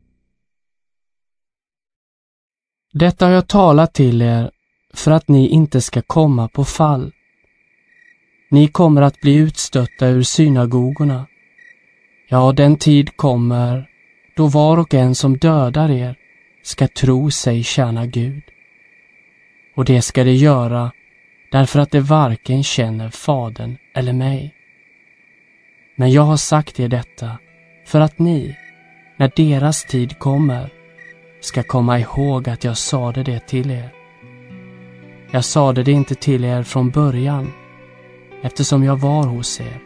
Speaker 1: Detta har jag talat till er för att ni inte ska komma på fall. Ni kommer att bli utstötta ur synagogorna. Ja, den tid kommer då var och en som dödar er ska tro sig tjäna Gud. Och det ska de göra därför att de varken känner Fadern eller mig. Men jag har sagt er detta för att ni, när deras tid kommer, ska komma ihåg att jag sade det till er. Jag sade det inte till er från början, eftersom jag var hos er.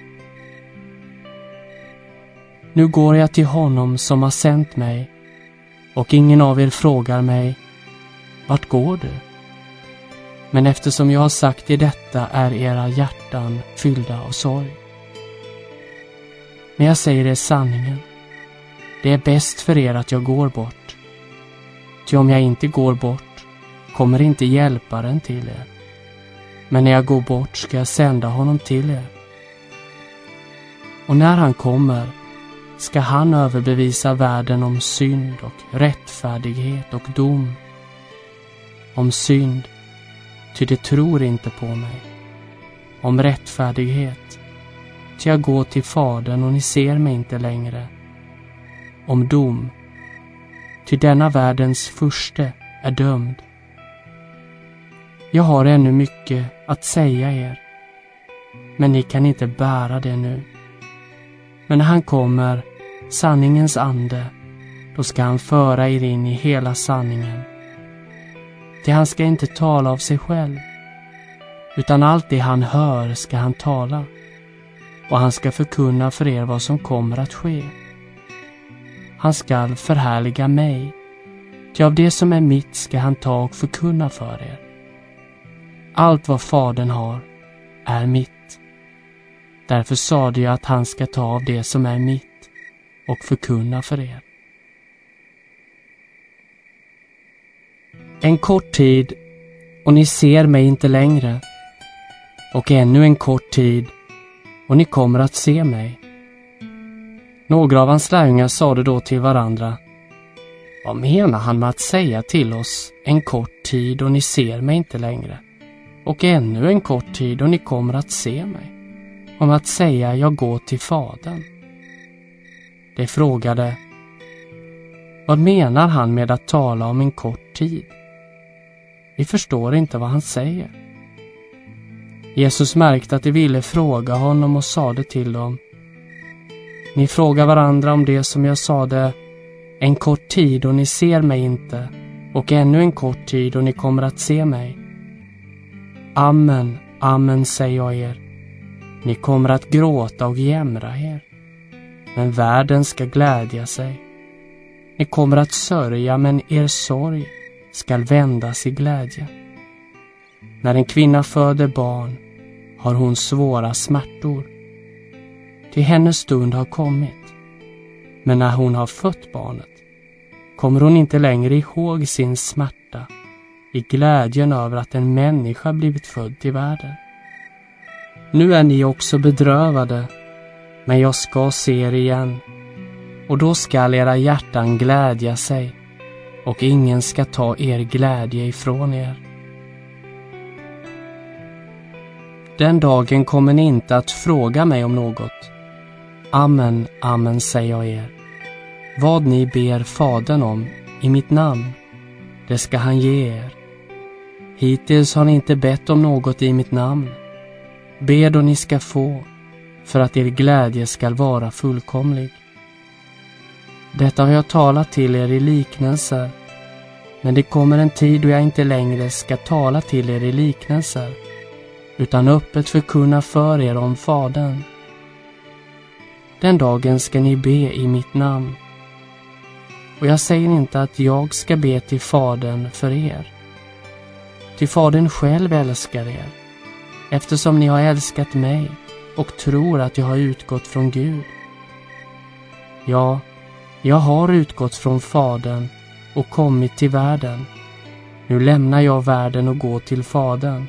Speaker 1: Nu går jag till honom som har sänt mig, och ingen av er frågar mig, vart går du? Men eftersom jag har sagt er detta är era hjärtan fyllda av sorg. Men jag säger er sanningen. Det är bäst för er att jag går bort. Ty om jag inte går bort, kommer inte hjälparen till er. Men när jag går bort ska jag sända honom till er. Och när han kommer, ska han överbevisa världen om synd och rättfärdighet och dom. Om synd, ty de tror inte på mig. Om rättfärdighet, ty jag går till Fadern och ni ser mig inte längre. Om dom, ty denna världens furste är dömd. Jag har ännu mycket att säga er, men ni kan inte bära det nu. Men när han kommer, sanningens ande, då ska han föra er in i hela sanningen. Ty han ska inte tala av sig själv, utan allt det han hör ska han tala, och han ska förkunna för er vad som kommer att ske. Han ska förhärliga mig, ty av det som är mitt ska han ta och förkunna för er. Allt vad Fadern har är mitt. Därför sade jag att han ska ta av det som är mitt och förkunna för er. En kort tid och ni ser mig inte längre, och ännu en kort tid och ni kommer att se mig. Några av hans lärjungar sade då till varandra, vad menar han med att säga till oss en kort tid och ni ser mig inte längre, och ännu en kort tid och ni kommer att se mig? Om att säga jag går till Fadern. De frågade, vad menar han med att tala om en kort tid? Vi förstår inte vad han säger. Jesus märkte att de ville fråga honom och sade till dem: Ni frågar varandra om det som jag sade, en kort tid och ni ser mig inte, och ännu en kort tid och ni kommer att se mig. Amen, amen säger jag er. Ni kommer att gråta och jämra er, men världen ska glädja sig. Ni kommer att sörja, men er sorg ska vändas i glädje. När en kvinna föder barn har hon svåra smärtor. Till hennes stund har kommit. Men när hon har fött barnet kommer hon inte längre ihåg sin smärta i glädjen över att en människa blivit född till världen. Nu är ni också bedrövade, men jag ska se er igen, och då skall era hjärtan glädja sig, och ingen ska ta er glädje ifrån er. Den dagen kommer ni inte att fråga mig om något. Amen, amen säger jag er. Vad ni ber Fadern om i mitt namn, det ska han ge er. Hittills har ni inte bett om något i mitt namn. Be då ni ska få, för att er glädje ska vara fullkomlig. Detta har jag talat till er i liknelser, men det kommer en tid då jag inte längre ska tala till er i liknelser, utan öppet förkunna för er om Fadern. Den dagen ska ni be i mitt namn. Och jag säger inte att jag ska be till Fadern för er. Till Fadern själv älskar er, eftersom ni har älskat mig och tror att jag har utgått från Gud. Ja, jag har utgått från Fadern och kommit till världen. Nu lämnar jag världen och går till Fadern.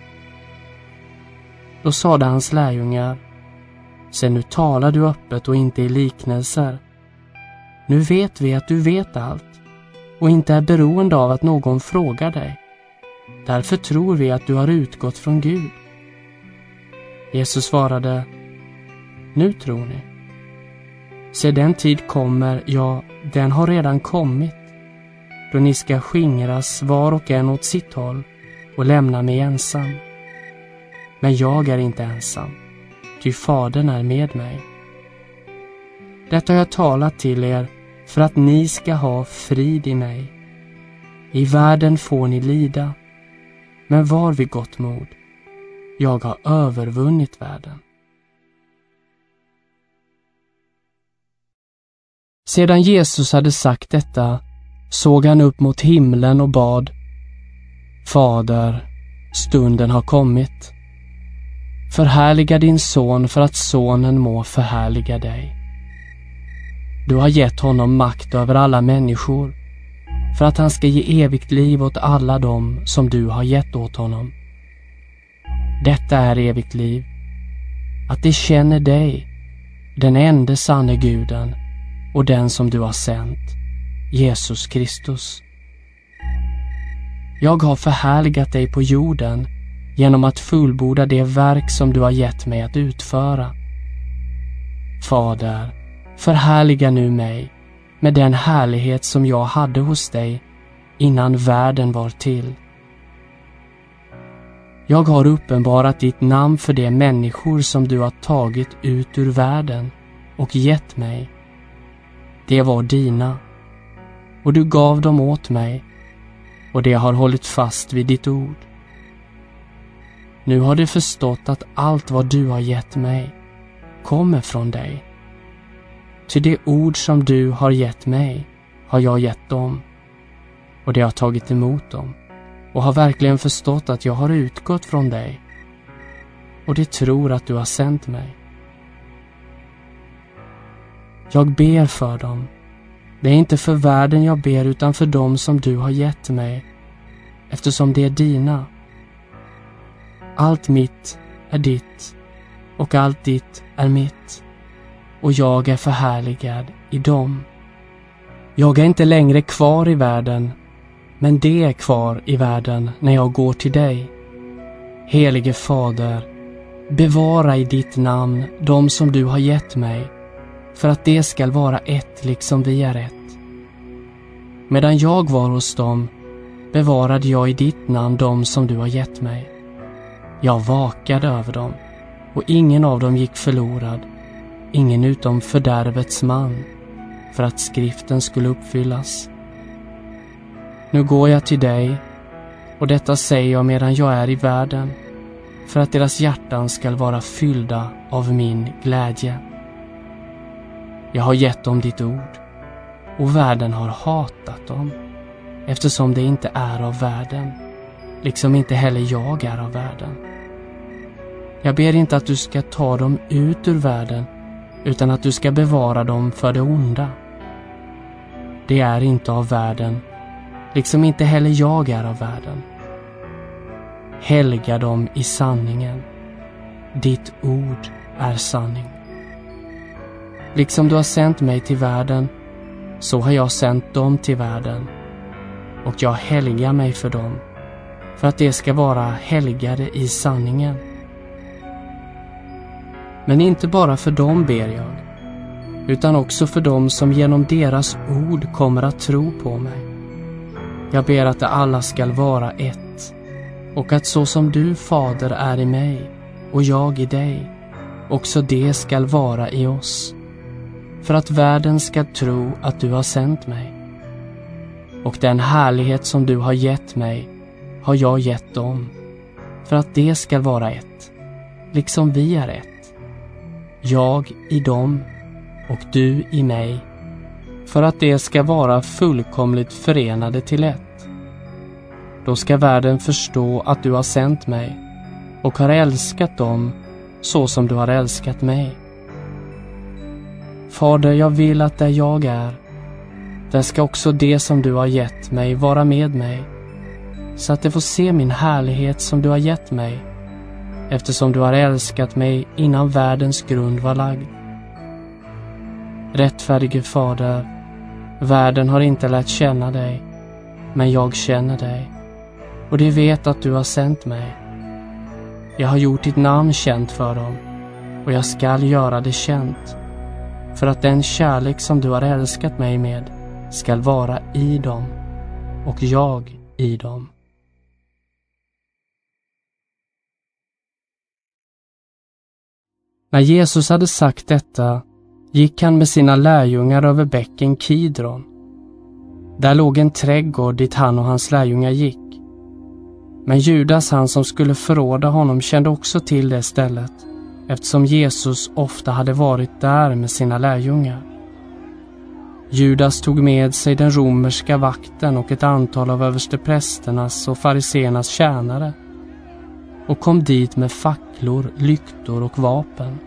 Speaker 1: Då sade hans lärjungar: Se, nu talar du öppet och inte i liknelser. Nu vet vi att du vet allt och inte är beroende av att någon frågar dig. Därför tror vi att du har utgått från Gud. Jesus svarade: Nu tror ni. Se, den tid kommer, ja, den har redan kommit, då ni ska skingras var och en åt sitt håll och lämna mig ensam. Men jag är inte ensam, ty Fadern är med mig. Detta har jag talat till er för att ni ska ha frid i mig. I världen får ni lida, men var vid gott mod. Jag har övervunnit världen. Sedan Jesus hade sagt detta såg han upp mot himlen och bad: Fader, stunden har kommit. Förhärliga din son för att sonen må förhärliga dig. Du har gett honom makt över alla människor, för att han ska ge evigt liv åt alla dem som du har gett åt honom. Detta är evigt liv, att de känner dig, den enda sanne Guden, och den som du har sänt, Jesus Kristus. Jag har förhärligat dig på jorden genom att fullborda det verk som du har gett mig att utföra. Fader, förhärliga nu mig med den härlighet som jag hade hos dig innan världen var till. Jag har uppenbarat ditt namn för de människor som du har tagit ut ur världen och gett mig. Det var dina, och du gav dem åt mig, och de har hållit fast vid ditt ord. Nu har de förstått att allt vad du har gett mig kommer från dig. Till det ord som du har gett mig har jag gett dem, och de har tagit emot dem och har verkligen förstått att jag har utgått från dig, och de tror att du har sänt mig. Jag ber för dem. Det är inte för världen jag ber, utan för dem som du har gett mig, eftersom det är dina. Allt mitt är ditt, och allt ditt är mitt, och jag är förhärligad i dem. Jag är inte längre kvar i världen, men det är kvar i världen när jag går till dig. Helige Fader, bevara i ditt namn de som du har gett mig, för att det ska vara ett liksom vi är ett. Medan jag var hos dem bevarade jag i ditt namn de som du har gett mig. Jag vakade över dem, och ingen av dem gick förlorad, ingen utom fördärvets man, för att skriften skulle uppfyllas. Nu går jag till dig, och detta säger jag medan jag är i världen, för att deras hjärtan skall vara fyllda av min glädje. Jag har gett dem ditt ord, och världen har hatat dem, eftersom det inte är av världen, liksom inte heller jag är av världen. Jag ber inte att du ska ta dem ut ur världen, utan att du ska bevara dem för det onda. Det är inte av världen, liksom inte heller jag är av världen. Helga dem i sanningen. Ditt ord är sanning. Liksom du har sänt mig till världen, så har jag sänt dem till världen, och jag helgar mig för dem, för att det ska vara helgade i sanningen. Men inte bara för dem ber jag, utan också för dem som genom deras ord kommer att tro på mig. Jag ber att det alla skall vara ett, och att så som du, Fader, är i mig och jag i dig, också det skall vara i oss, för att världen ska tro att du har sänt mig. Och den härlighet som du har gett mig har jag gett dem, för att det ska vara ett, liksom vi är ett. Jag i dem och du i mig, för att det ska vara fullkomligt förenade till ett. Då ska världen förstå att du har sänt mig och har älskat dem så som du har älskat mig. Fader, jag vill att där jag är, där ska också det som du har gett mig vara med mig, så att de får se min härlighet som du har gett mig, eftersom du har älskat mig innan världens grund var lagd. Rättfärdige Fader, världen har inte lärt känna dig, men jag känner dig, och de vet att du har sänt mig. Jag har gjort ditt namn känt för dem, och jag skall göra det känt, för att den kärlek som du har älskat mig med skall vara i dem, och jag i dem. När Jesus hade sagt detta gick han med sina lärjungar över bäcken Kidron. Där låg en trädgård dit han och hans lärjungar gick. Men Judas, han som skulle förråda honom, kände också till det stället, eftersom Jesus ofta hade varit där med sina lärjungar. Judas tog med sig den romerska vakten och ett antal av översteprästernas och fariseernas tjänare och kom dit med facklor, lyktor och vapen.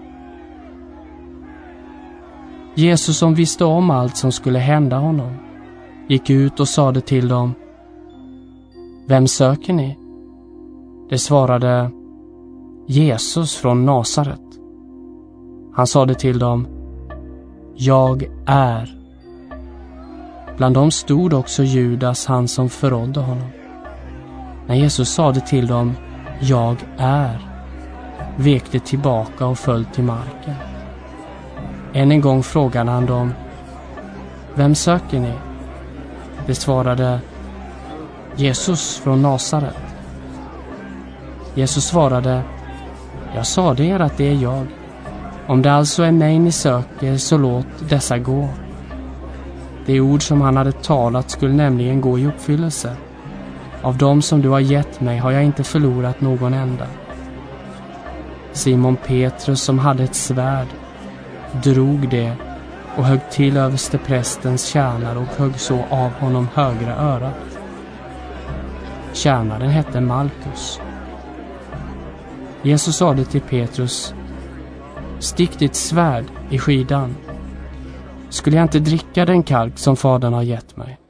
Speaker 1: Jesus, som visste om allt som skulle hända honom, gick ut och sade till dem: Vem söker ni? De svarade: Jesus från Nasaret. Han sade till dem: Jag är. Bland dem stod också Judas, han som förrådde honom. När Jesus sade till dem: Jag är, vek de tillbaka och föll till marken. Än en gång frågade han dem: Vem söker ni? De svarade: Jesus från Nasaret. Jesus svarade: Jag sade er att det är jag. Om det alltså är mig ni söker, så låt dessa gå. Det ord som han hade talat skulle nämligen gå i uppfyllelse. Av dem som du har gett mig har jag inte förlorat någon enda. Simon Petrus, som hade ett svärd, drog det och högg till översteprästens tjänare och högg så av honom högra örat. Tjänaren hette Malkus. Jesus sade till Petrus: Stick ditt svärd i skidan. Skulle jag inte dricka den kalk som Fadern har gett mig?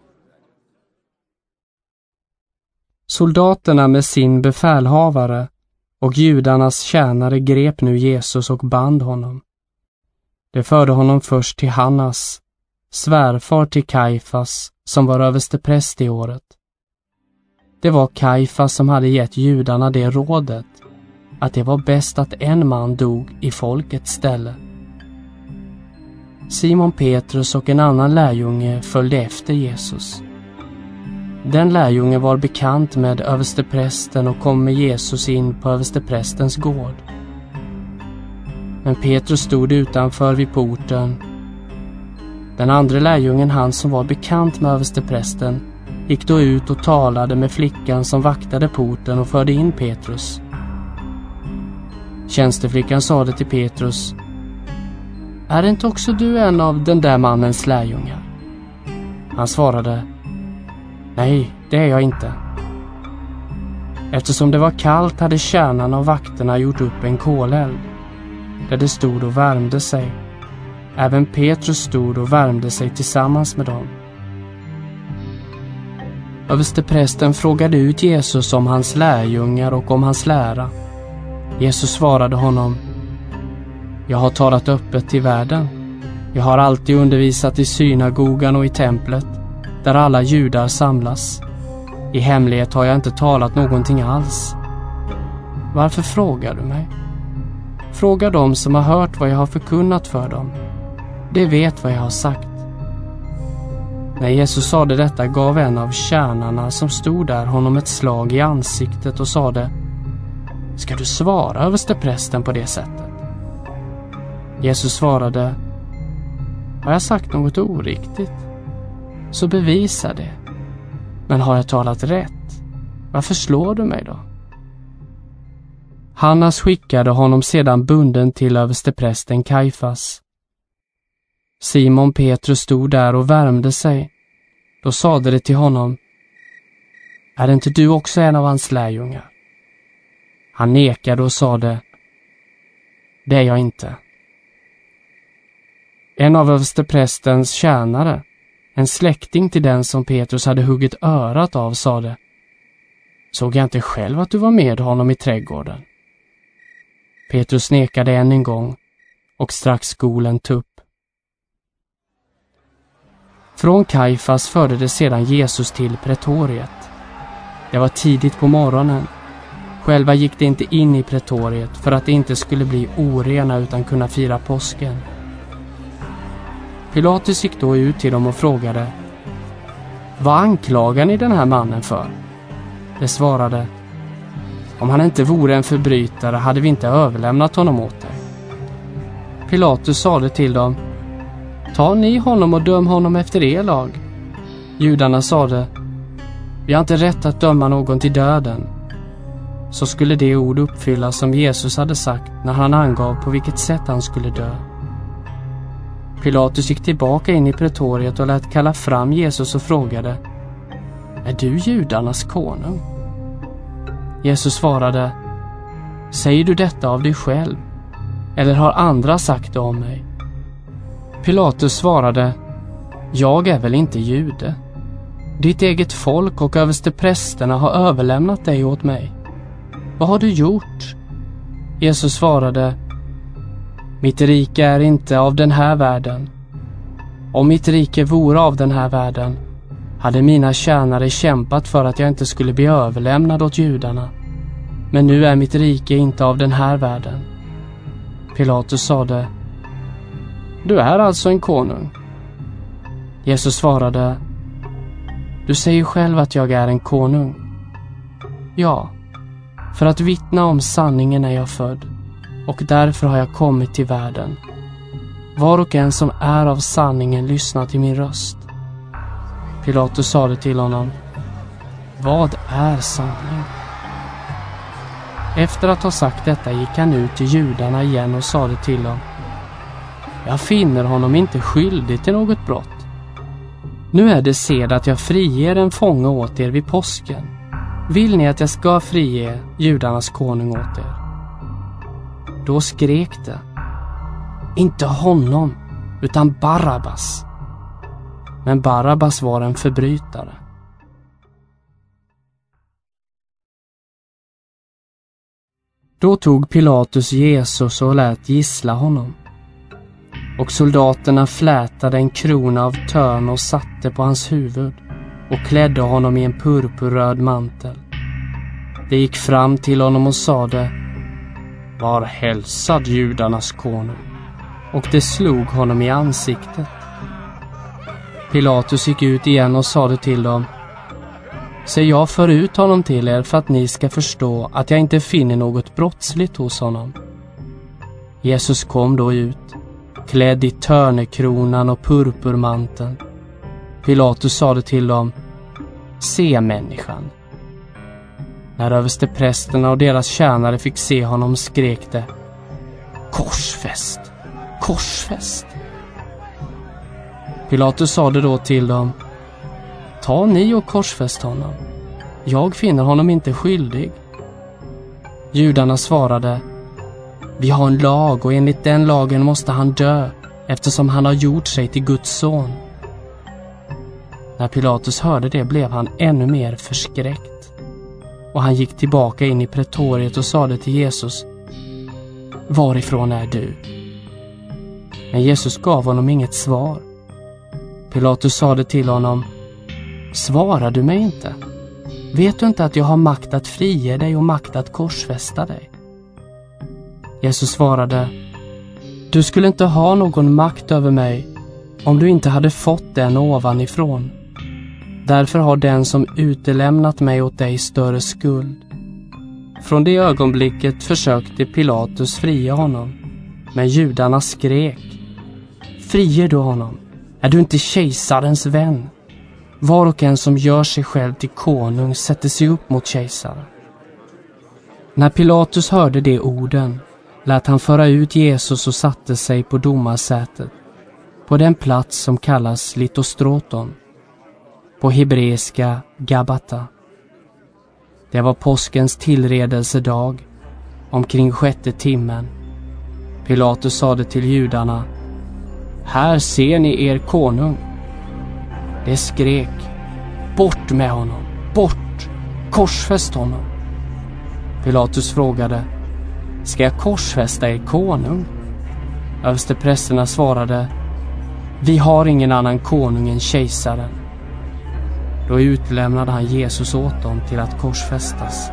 Speaker 1: Soldaterna med sin befälhavare och judarnas tjänare grep nu Jesus och band honom. De förde honom först till Hannas, svärfar till Kajfas, som var överstepräst i året. Det var Kajfas som hade gett judarna det rådet att det var bäst att en man dog i folkets ställe. Simon Petrus och en annan lärjunge följde efter Jesus. Den lärjungen var bekant med översteprästen och kom med Jesus in på översteprästens gård. Men Petrus stod utanför vid porten. Den andra lärjungen, han som var bekant med översteprästen, gick då ut och talade med flickan som vaktade porten och förde in Petrus. Tjänsteflickan sade till Petrus: är inte också du en av den där mannens lärjungar? Han svarade: nej, det är jag inte. Eftersom det var kallt hade tjänarna och vakterna gjort upp en koleld, där det stod och värmde sig. Även Petrus stod och värmde sig tillsammans med dem. Översteprästen frågade ut Jesus om hans lärjungar och om hans lära. Jesus svarade honom: jag har talat öppet till världen. Jag har alltid undervisat i synagogan och i templet, där alla judar samlas. I hemlighet har jag inte talat någonting alls. Varför frågar du mig? Fråga dem som har hört vad jag har förkunnat för dem. De vet vad jag har sagt. När Jesus sade detta gav en av tjänarna som stod där honom ett slag i ansiktet och sade: ska du svara översteprästen på det sättet? Jesus svarade: har jag sagt något oriktigt, så bevisa det. Men har jag talat rätt, varför slår du mig då? Hannas skickade honom sedan bunden till översteprästen Kajfas. Simon Petrus stod där och värmde sig. Då sade det till honom: är inte du också en av hans lärjungar? Han nekade och sade: det är jag inte. En av översteprästens tjänare, en släkting till den som Petrus hade huggit örat av, sade: såg jag inte själv att du var med honom i trädgården? Petrus nekade än en gång, och strax skolen tupp. Från Kajfas förde det sedan Jesus till pretoriet. Det var tidigt på morgonen. Själva gick de inte in i pretoriet för att det inte skulle bli orena utan kunna fira påsken. Pilatus gick då ut till dem och frågade: vad anklagar ni den här mannen för? De svarade: om han inte vore en förbrytare hade vi inte överlämnat honom åt dig. Pilatus sade till dem: ta ni honom och döm honom efter er lag. Judarna sade: vi har inte rätt att döma någon till döden. Så skulle det ord uppfyllas som Jesus hade sagt när han angav på vilket sätt han skulle dö. Pilatus gick tillbaka in i pretoriet och lät kalla fram Jesus och frågade: är du judarnas konung? Jesus svarade: säger du detta av dig själv, eller har andra sagt det om mig? Pilatus svarade: jag är väl inte jude. Ditt eget folk och översteprästerna har överlämnat dig åt mig. Vad har du gjort? Jesus svarade: mitt rike är inte av den här världen. Om mitt rike vore av den här världen hade mina tjänare kämpat för att jag inte skulle bli överlämnad åt judarna. Men nu är mitt rike inte av den här världen. Pilatus sade: du är alltså en konung? Jesus svarade: du säger själv att jag är en konung. Ja, för att vittna om sanningen är jag född, och därför har jag kommit till världen. Var och en som är av sanningen lyssnar till min röst. Pilatus sade till honom: vad är sanning? Efter att ha sagt detta gick han ut till judarna igen och sade till dem: jag finner honom inte skyldig till något brott. Nu är det sed att jag friger en fånge åt er vid påsken. Vill ni att jag ska frige judarnas konung åt er? Då skrek det: inte honom, utan Barabbas. Men Barabbas var en förbrytare. Då tog Pilatus Jesus och lät gissla honom. Och soldaterna flätade en krona av törn och satte på hans huvud och klädde honom i en purpurröd mantel. De gick fram till honom och sade: var hälsad judarnas konung. Och de slog honom i ansiktet. Pilatus gick ut igen och sade till dem: Så jag för ut honom till er för att ni ska förstå att jag inte finner något brottsligt hos honom. Jesus kom då ut, klädd i törnekronan och purpurmanteln. Pilatus sade till dem: se människan. När översteprästerna och deras tjänare fick se honom skrek de: korsfäst, korsfäst. Pilatus sade då till dem: ta ni och korsfäst honom. Jag finner honom inte skyldig. Judarna svarade: vi har en lag och enligt den lagen måste han dö, eftersom han har gjort sig till Guds son. När Pilatus hörde det blev han ännu mer förskräckt. Och han gick tillbaka in i pretoriet och sade till Jesus: varifrån är du? Men Jesus gav honom inget svar. Pilatus sade till honom: svarar du mig inte? Vet du inte att jag har makt att frige dig och makt att korsfästa dig? Jesus svarade: du skulle inte ha någon makt över mig om du inte hade fått den ovanifrån. Därför har den som utelämnat mig åt dig större skuld. Från det ögonblicket försökte Pilatus fria honom, men judarna skrek: friger du honom? Är du inte kejsarens vän? Var och en som gör sig själv till konung sätter sig upp mot kejsaren. När Pilatus hörde de orden lät han föra ut Jesus och satte sig på domarsätet, på den plats som kallas Litostroton, på hebreiska Gabata. Det var påskens tillredelsedag, omkring 6:e timmen. Pilatus sade till judarna: här ser ni er konung. De skrek: bort med honom, bort, korsfäst honom. Pilatus frågade: ska jag korsfästa er konung? Översteprästerna svarade: vi har ingen annan konung än kejsaren. Då utlämnade han Jesus åt dem till att korsfästas.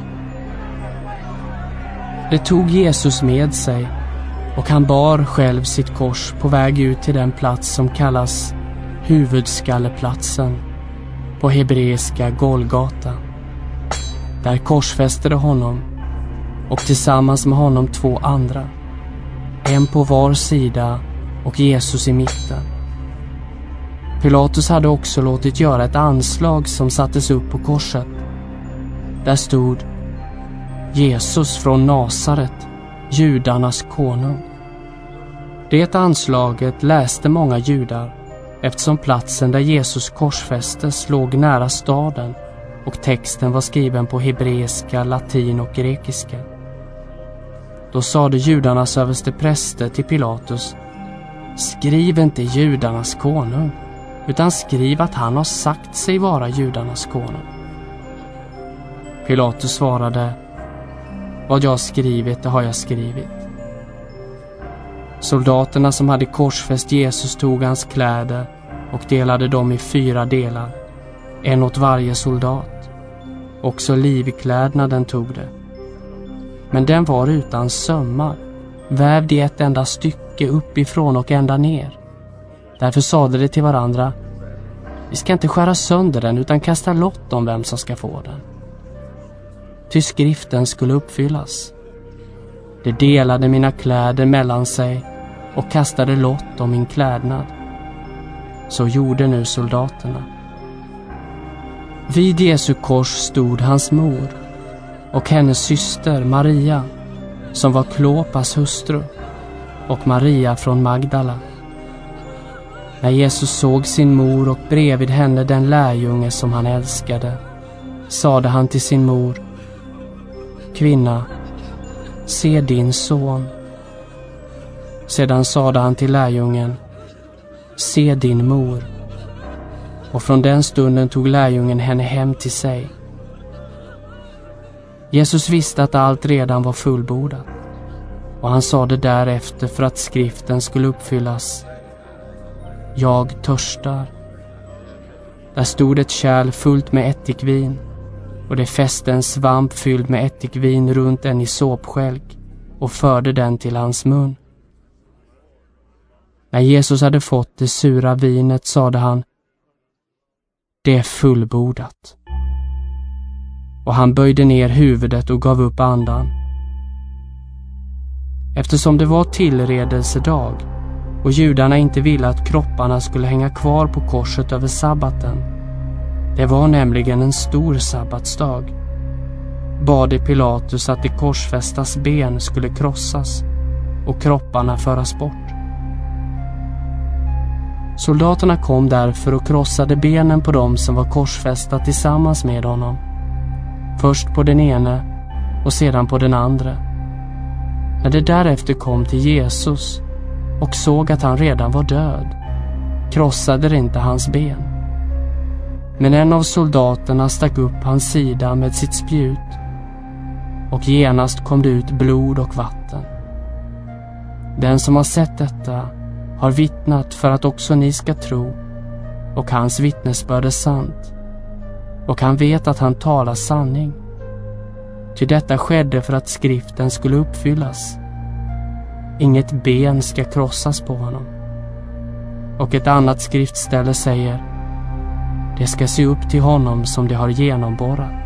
Speaker 1: Det tog Jesus med sig, och han bar själv sitt kors på väg ut till den plats som kallas huvudskalleplatsen, på hebreiska Golgata. Där korsfäste de honom, och tillsammans med honom 2 andra, en på var sida och Jesus i mitten. Pilatus hade också låtit göra ett anslag som sattes upp på korset. Där stod: Jesus från Nasaret, judarnas konung. Det anslaget läste många judar, eftersom platsen där Jesus korsfästes låg nära staden och texten var skriven på hebreiska, latin och grekiska. Då sade judarnas överstepräster till Pilatus: skriv inte judarnas konung, utan skriv att han har sagt sig vara judarnas konung. Pilatus svarade: vad jag skrivit, det har jag skrivit. Soldaterna som hade korsfäst Jesus tog hans kläder och delade dem i 4 delar, en åt varje soldat. Också livklädnaden tog det. Men den var utan sömmar, vävd i ett enda stycke uppifrån och ända ner. Därför sade de till varandra: vi ska inte skära sönder den, utan kasta lott om vem som ska få den. Ty skriften skulle uppfyllas: de delade mina kläder mellan sig och kastade lott om min klädnad. Så gjorde nu soldaterna. Vid Jesu kors stod hans mor och hennes syster Maria, som var Klopas hustru, och Maria från Magdala. När Jesus såg sin mor och bredvid henne den lärjunge som han älskade, sade han till sin mor: kvinna, se din son. Sedan sade han till lärjungen: se din mor. Och från den stunden tog lärjungen henne hem till sig. Jesus visste att allt redan var fullbordat, och han sade därefter för att skriften skulle uppfyllas: jag törstar. Där stod ett kärl fullt med ättikvin, och det fäste en svamp fylld med ättikvin runt en isopskälk och förde den till hans mun. När Jesus hade fått det sura vinet sade han: det är fullbordat. och han böjde ner huvudet och gav upp andan. Eftersom det var tillredelsedag och judarna inte ville att kropparna skulle hänga kvar på korset över sabbaten, det var nämligen en stor sabbatsdag, bad Pilatus att de korsfästas ben skulle krossas och kropparna föras bort. Soldaterna kom därför och krossade benen på dem som var korsfästa tillsammans med honom, först på den ene och sedan på den andra. När de därefter kom till Jesus och såg att han redan var död, krossade de inte hans ben. Men en av soldaterna stack upp hans sida med sitt spjut, och genast kom det ut blod och vatten. Den som har sett detta har vittnat för att också ni ska tro, och hans vittnesbörd är sant, och han vet att han talar sanning. Ty detta skedde för att skriften skulle uppfyllas: inget ben ska krossas på honom. Och ett annat skriftställe säger: det ska se upp till honom som det har genomborrat.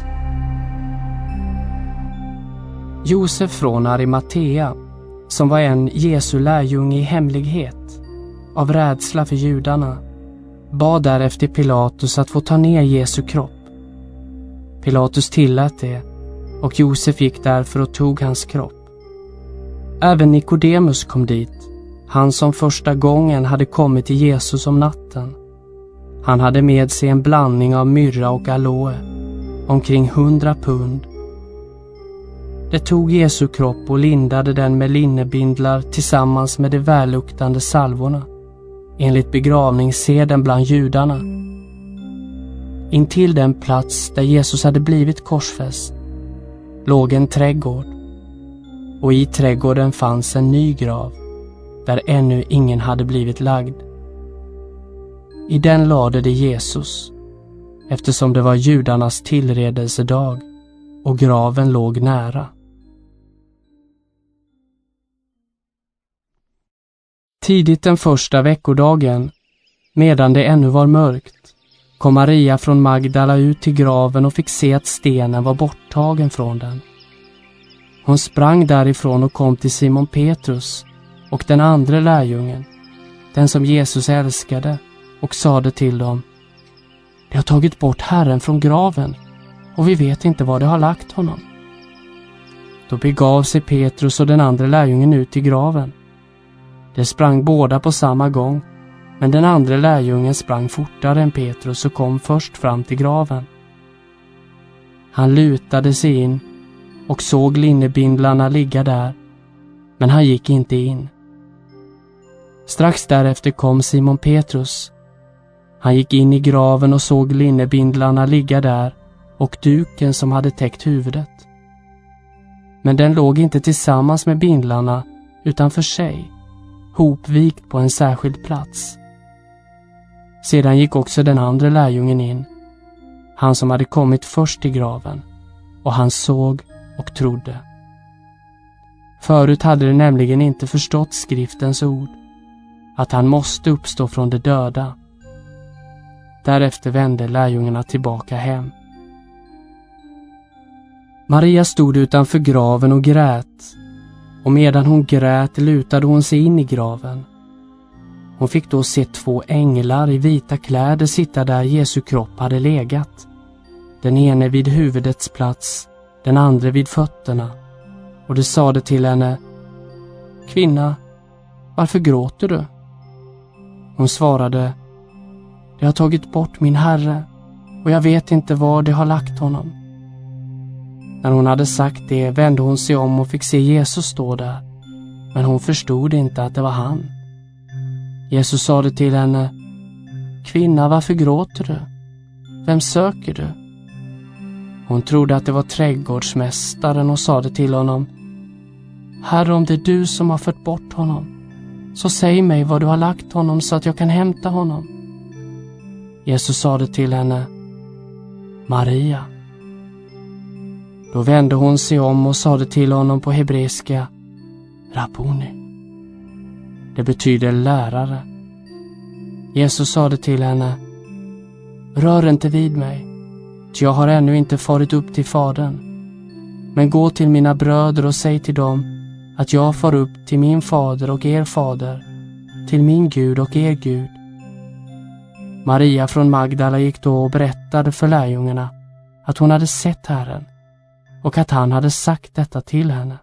Speaker 1: Josef från Arimatea, som var en Jesu lärjunge i hemlighet, av rädsla för judarna, bad därefter Pilatus att få ta ner Jesu kropp. Pilatus tillät det, och Josef gick därför och tog hans kropp. Även Nikodemus kom dit, han som första gången hade kommit till Jesus om natten. Han hade med sig en blandning av myrra och aloe, omkring 100 pund. Det tog Jesu kropp och lindade den med linnebindlar tillsammans med de välluktande salvorna, enligt begravningsseden bland judarna. Intill den plats där Jesus hade blivit korsfäst låg en trädgård, och i trädgården fanns en ny grav, där ännu ingen hade blivit lagd. I den lade de Jesus, eftersom det var judarnas tillredelsedag och graven låg nära. Tidigt den första veckodagen, medan det ännu var mörkt, kom Maria från Magdala ut till graven och fick se att stenen var borttagen från den. Hon sprang därifrån och kom till Simon Petrus och den andra lärjungen, den som Jesus älskade, och sade till dem: de har tagit bort Herren från graven, och vi vet inte var de har lagt honom. Då begav sig Petrus och den andra lärjungen ut till graven. De sprang båda på samma gång, men den andra lärjungen sprang fortare än Petrus och kom först fram till graven. Han lutade sig in och såg linnebindlarna ligga där, men han gick inte in. Strax därefter kom Simon Petrus. Han gick in i graven och såg linnebindlarna ligga där och duken som hade täckt huvudet. Men den låg inte tillsammans med bindlarna utan för sig, hopvikt på en särskild plats. Sedan gick också den andra lärjungen in, han som hade kommit först till graven, och han såg och trodde. Förut hade de nämligen inte förstått skriftens ord, att han måste uppstå från de döda. Därefter vände lärjungarna tillbaka hem. Maria stod utanför graven och grät, och medan hon grät lutade hon sig in i graven. Hon fick då se 2 änglar i vita kläder sitta där Jesu kropp hade legat, den ene vid huvudets plats, den andra vid fötterna, och de sade till henne: kvinna, varför gråter du? Hon svarade: de har tagit bort min Herre, och jag vet inte var de har lagt honom. När hon hade sagt det vände hon sig om och fick se Jesus stå där, men hon förstod inte att det var han. Jesus sade till henne: kvinna, varför gråter du? Vem söker du? Hon trodde att det var trädgårdsmästaren och sade till honom: Herre, om det är du som har fört bort honom, så säg mig var du har lagt honom så att jag kan hämta honom. Jesus sade till henne: Maria. Då vände hon sig om och sade till honom på hebreiska: Rabboni. Det betyder lärare. Jesus sade till henne: Rör inte vid mig, jag har ännu inte farit upp till Fadern. Men gå till mina bröder och säg till dem att jag far upp till min fader och er fader, till min Gud och er Gud. Maria från Magdala gick då och berättade för lärjungarna att hon hade sett Herren och att han hade sagt detta till henne.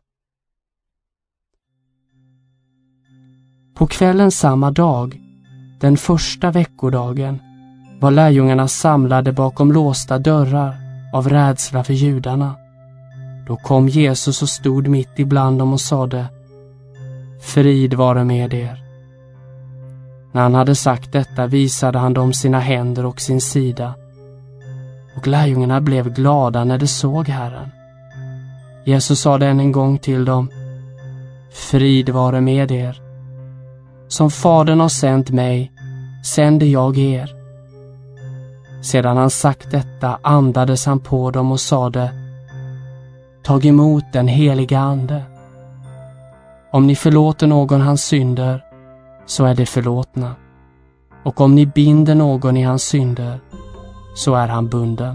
Speaker 1: På kvällen samma dag, den första veckodagen, var lärjungarna samlade bakom låsta dörrar av rädsla för judarna. Då kom Jesus och stod mitt ibland dem och sade: Frid vare med er. När han hade sagt detta visade han dem sina händer och sin sida. Och lärjungarna blev glada när de såg Herren. Jesus sade än en gång till dem: Frid vare med er. Som Fadern har sänt mig, sänder jag er. Sedan han sagt detta andades han på dem och sade: Tag emot den heliga ande. Om ni förlåter någon hans synder, så är det förlåtna. Och om ni binder någon i hans synder, så är han bunden.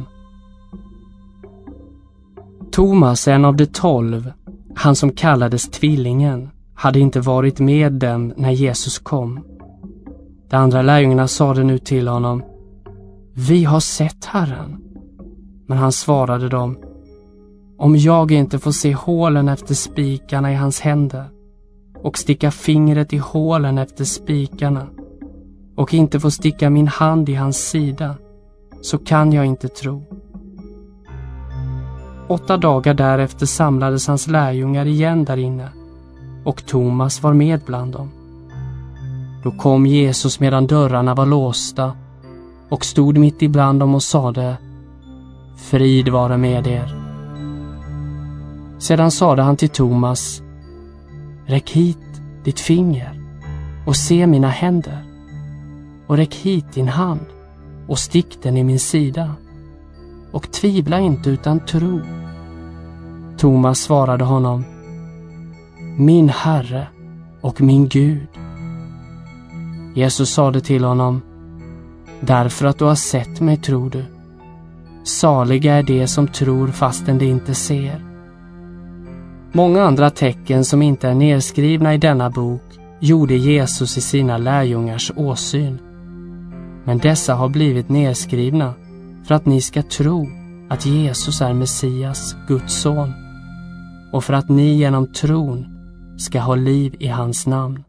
Speaker 1: Thomas, en av de 12, han som kallades tvillingen, hade inte varit med dem när Jesus kom. De andra lärjungarna sade nu till honom: Vi har sett Herren. Men han svarade dem: Om jag inte får se hålen efter spikarna i hans händer och sticka fingret i hålen efter spikarna och inte får sticka min hand i hans sida, så kan jag inte tro. 8 dagar därefter samlades hans lärjungar igen där inne, och Thomas var med bland dem. Då kom Jesus medan dörrarna var låsta och stod mitt ibland dem och sade: Frid vare med er. Sedan sade han till Thomas: Räck hit ditt finger och se mina händer, och räck hit din hand och stick den i min sida, och tvivla inte utan tro. Thomas svarade honom: Min Herre och min Gud. Jesus sade till honom: Därför att du har sett mig tror du. Saliga är de som tror fastän de inte ser. Många andra tecken som inte är nedskrivna i denna bok gjorde Jesus i sina lärjungars åsyn. Men dessa har blivit nedskrivna för att ni ska tro att Jesus är Messias, Guds son, och för att ni genom tron ska ha liv i hans namn.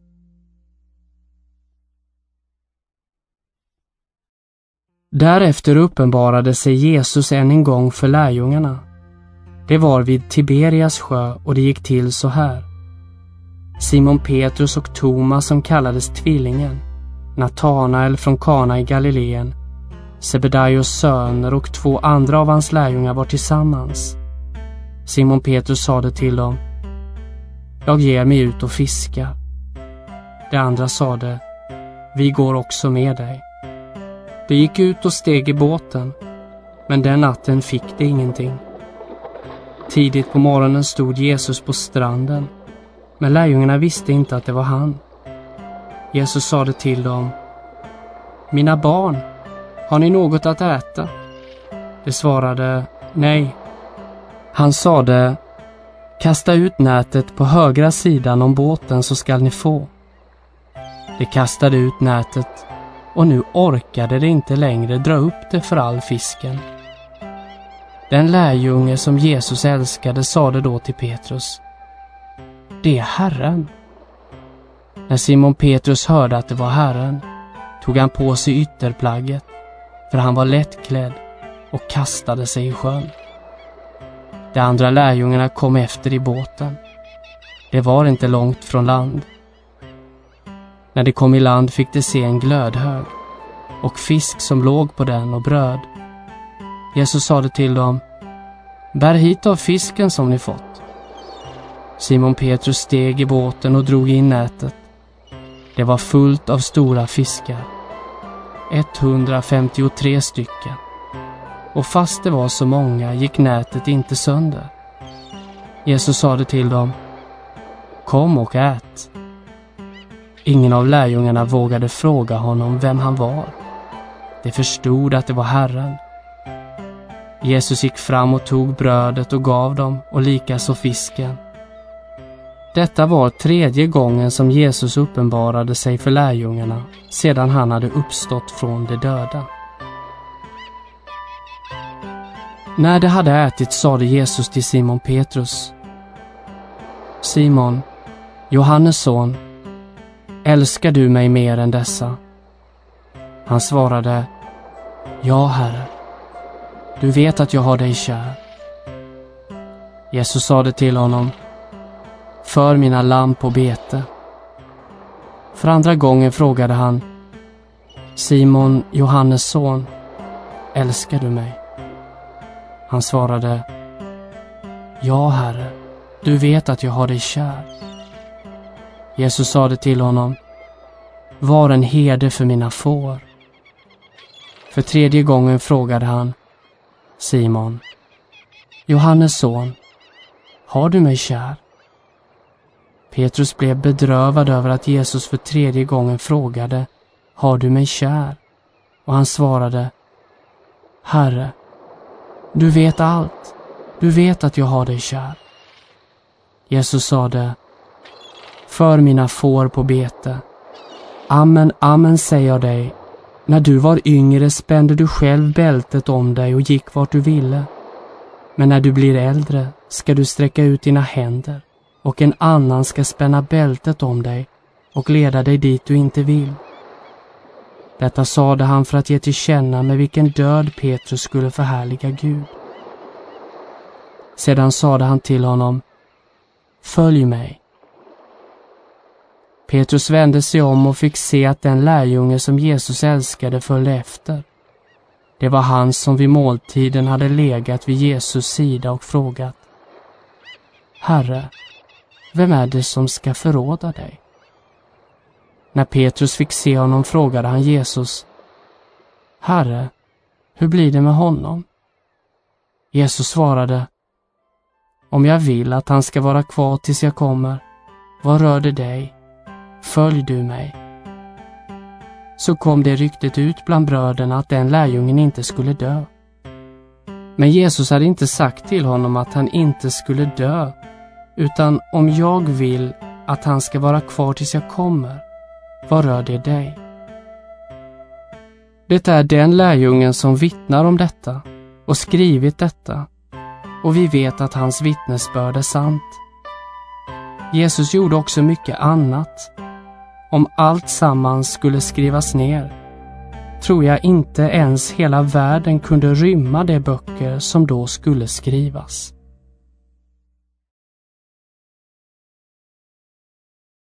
Speaker 1: Därefter uppenbarade sig Jesus än en gång för lärjungarna. Det var vid Tiberias sjö, och det gick till så här. Simon Petrus och Thomas, som kallades tvillingen, Natanael från Kana i Galileen, Sebedaios söner och 2 andra av hans lärjungar var tillsammans. Simon Petrus sade till dem: Jag ger mig ut och fiskar. De andra sade: Vi går också med dig. De gick ut och steg i båten, men den natten fick de ingenting. Tidigt på morgonen stod Jesus på stranden, men lärjungarna visste inte att det var han. Jesus sade till dem: Mina barn, har ni något att äta? De svarade: Nej. Han sade: Kasta ut nätet på högra sidan om båten så skall ni få. De kastade ut nätet, och nu orkade de inte längre dra upp det för all fisken. Den lärjunge som Jesus älskade sade då till Petrus: Det är Herren. När Simon Petrus hörde att det var Herren tog han på sig ytterplagget, för han var lättklädd, och kastade sig i sjön. De andra lärjungarna kom efter i båten. Det var inte långt från land. När de kom i land fick de se en glödhög och fisk som låg på den och bröd. Jesus sade till dem: Bär hit av fisken som ni fått. Simon Petrus steg i båten och drog in nätet. Det var fullt av stora fiskar, 153 stycken. Och fast det var så många gick nätet inte sönder. Jesus sade till dem: Kom och ät. Ingen av lärjungarna vågade fråga honom vem han var. De förstod att det var Herren. Jesus gick fram och tog brödet och gav dem, och likaså fisken. Detta var 3:e gången som Jesus uppenbarade sig för lärjungarna sedan han hade uppstått från de döda. När de hade ätit sade Jesus till Simon Petrus: Simon, Johannes son, älskar du mig mer än dessa? Han svarade: Ja, Herre, du vet att jag har dig kär. Jesus sade till honom: För mina lamm på bete. För andra gången frågade han: Simon, Johannes son, älskar du mig? Han svarade: Ja, Herre, du vet att jag har dig kär. Jesus sade till honom: Var en herde för mina får. För 3:e gången frågade han: Simon, Johannes son, har du mig kär? Petrus blev bedrövad över att Jesus för 3:e gången frågade: Har du mig kär? Och han svarade: Herre, du vet allt. Du vet att jag har dig kär. Jesus sade: För mina får på bete. Amen, amen säger jag dig. När du var yngre spände du själv bältet om dig och gick vart du ville. Men när du blir äldre ska du sträcka ut dina händer, och en annan ska spänna bältet om dig och leda dig dit du inte vill. Detta sade han för att ge till känna med vilken död Petrus skulle förhärliga Gud. Sedan sade han till honom: Följ mig. Petrus vände sig om och fick se att den lärjunge som Jesus älskade följde efter. Det var han som vid måltiden hade legat vid Jesus sida och frågat: Herre, vem är det som ska förråda dig? När Petrus fick se honom frågade han Jesus: Herre, hur blir det med honom? Jesus svarade: Om jag vill att han ska vara kvar tills jag kommer, vad rör det dig? Följ du mig. Så kom det ryktet ut bland bröderna att den lärjungen inte skulle dö. Men Jesus hade inte sagt till honom att han inte skulle dö, utan om jag vill att han ska vara kvar tills jag kommer, vad rör det dig? Det är den lärjungen som vittnar om detta och skrivit detta, och vi vet att hans vittnesbörd är sant. Jesus gjorde också mycket annat. Om allt sammans skulle skrivas ner, tror jag inte ens hela världen kunde rymma de böcker som då skulle skrivas.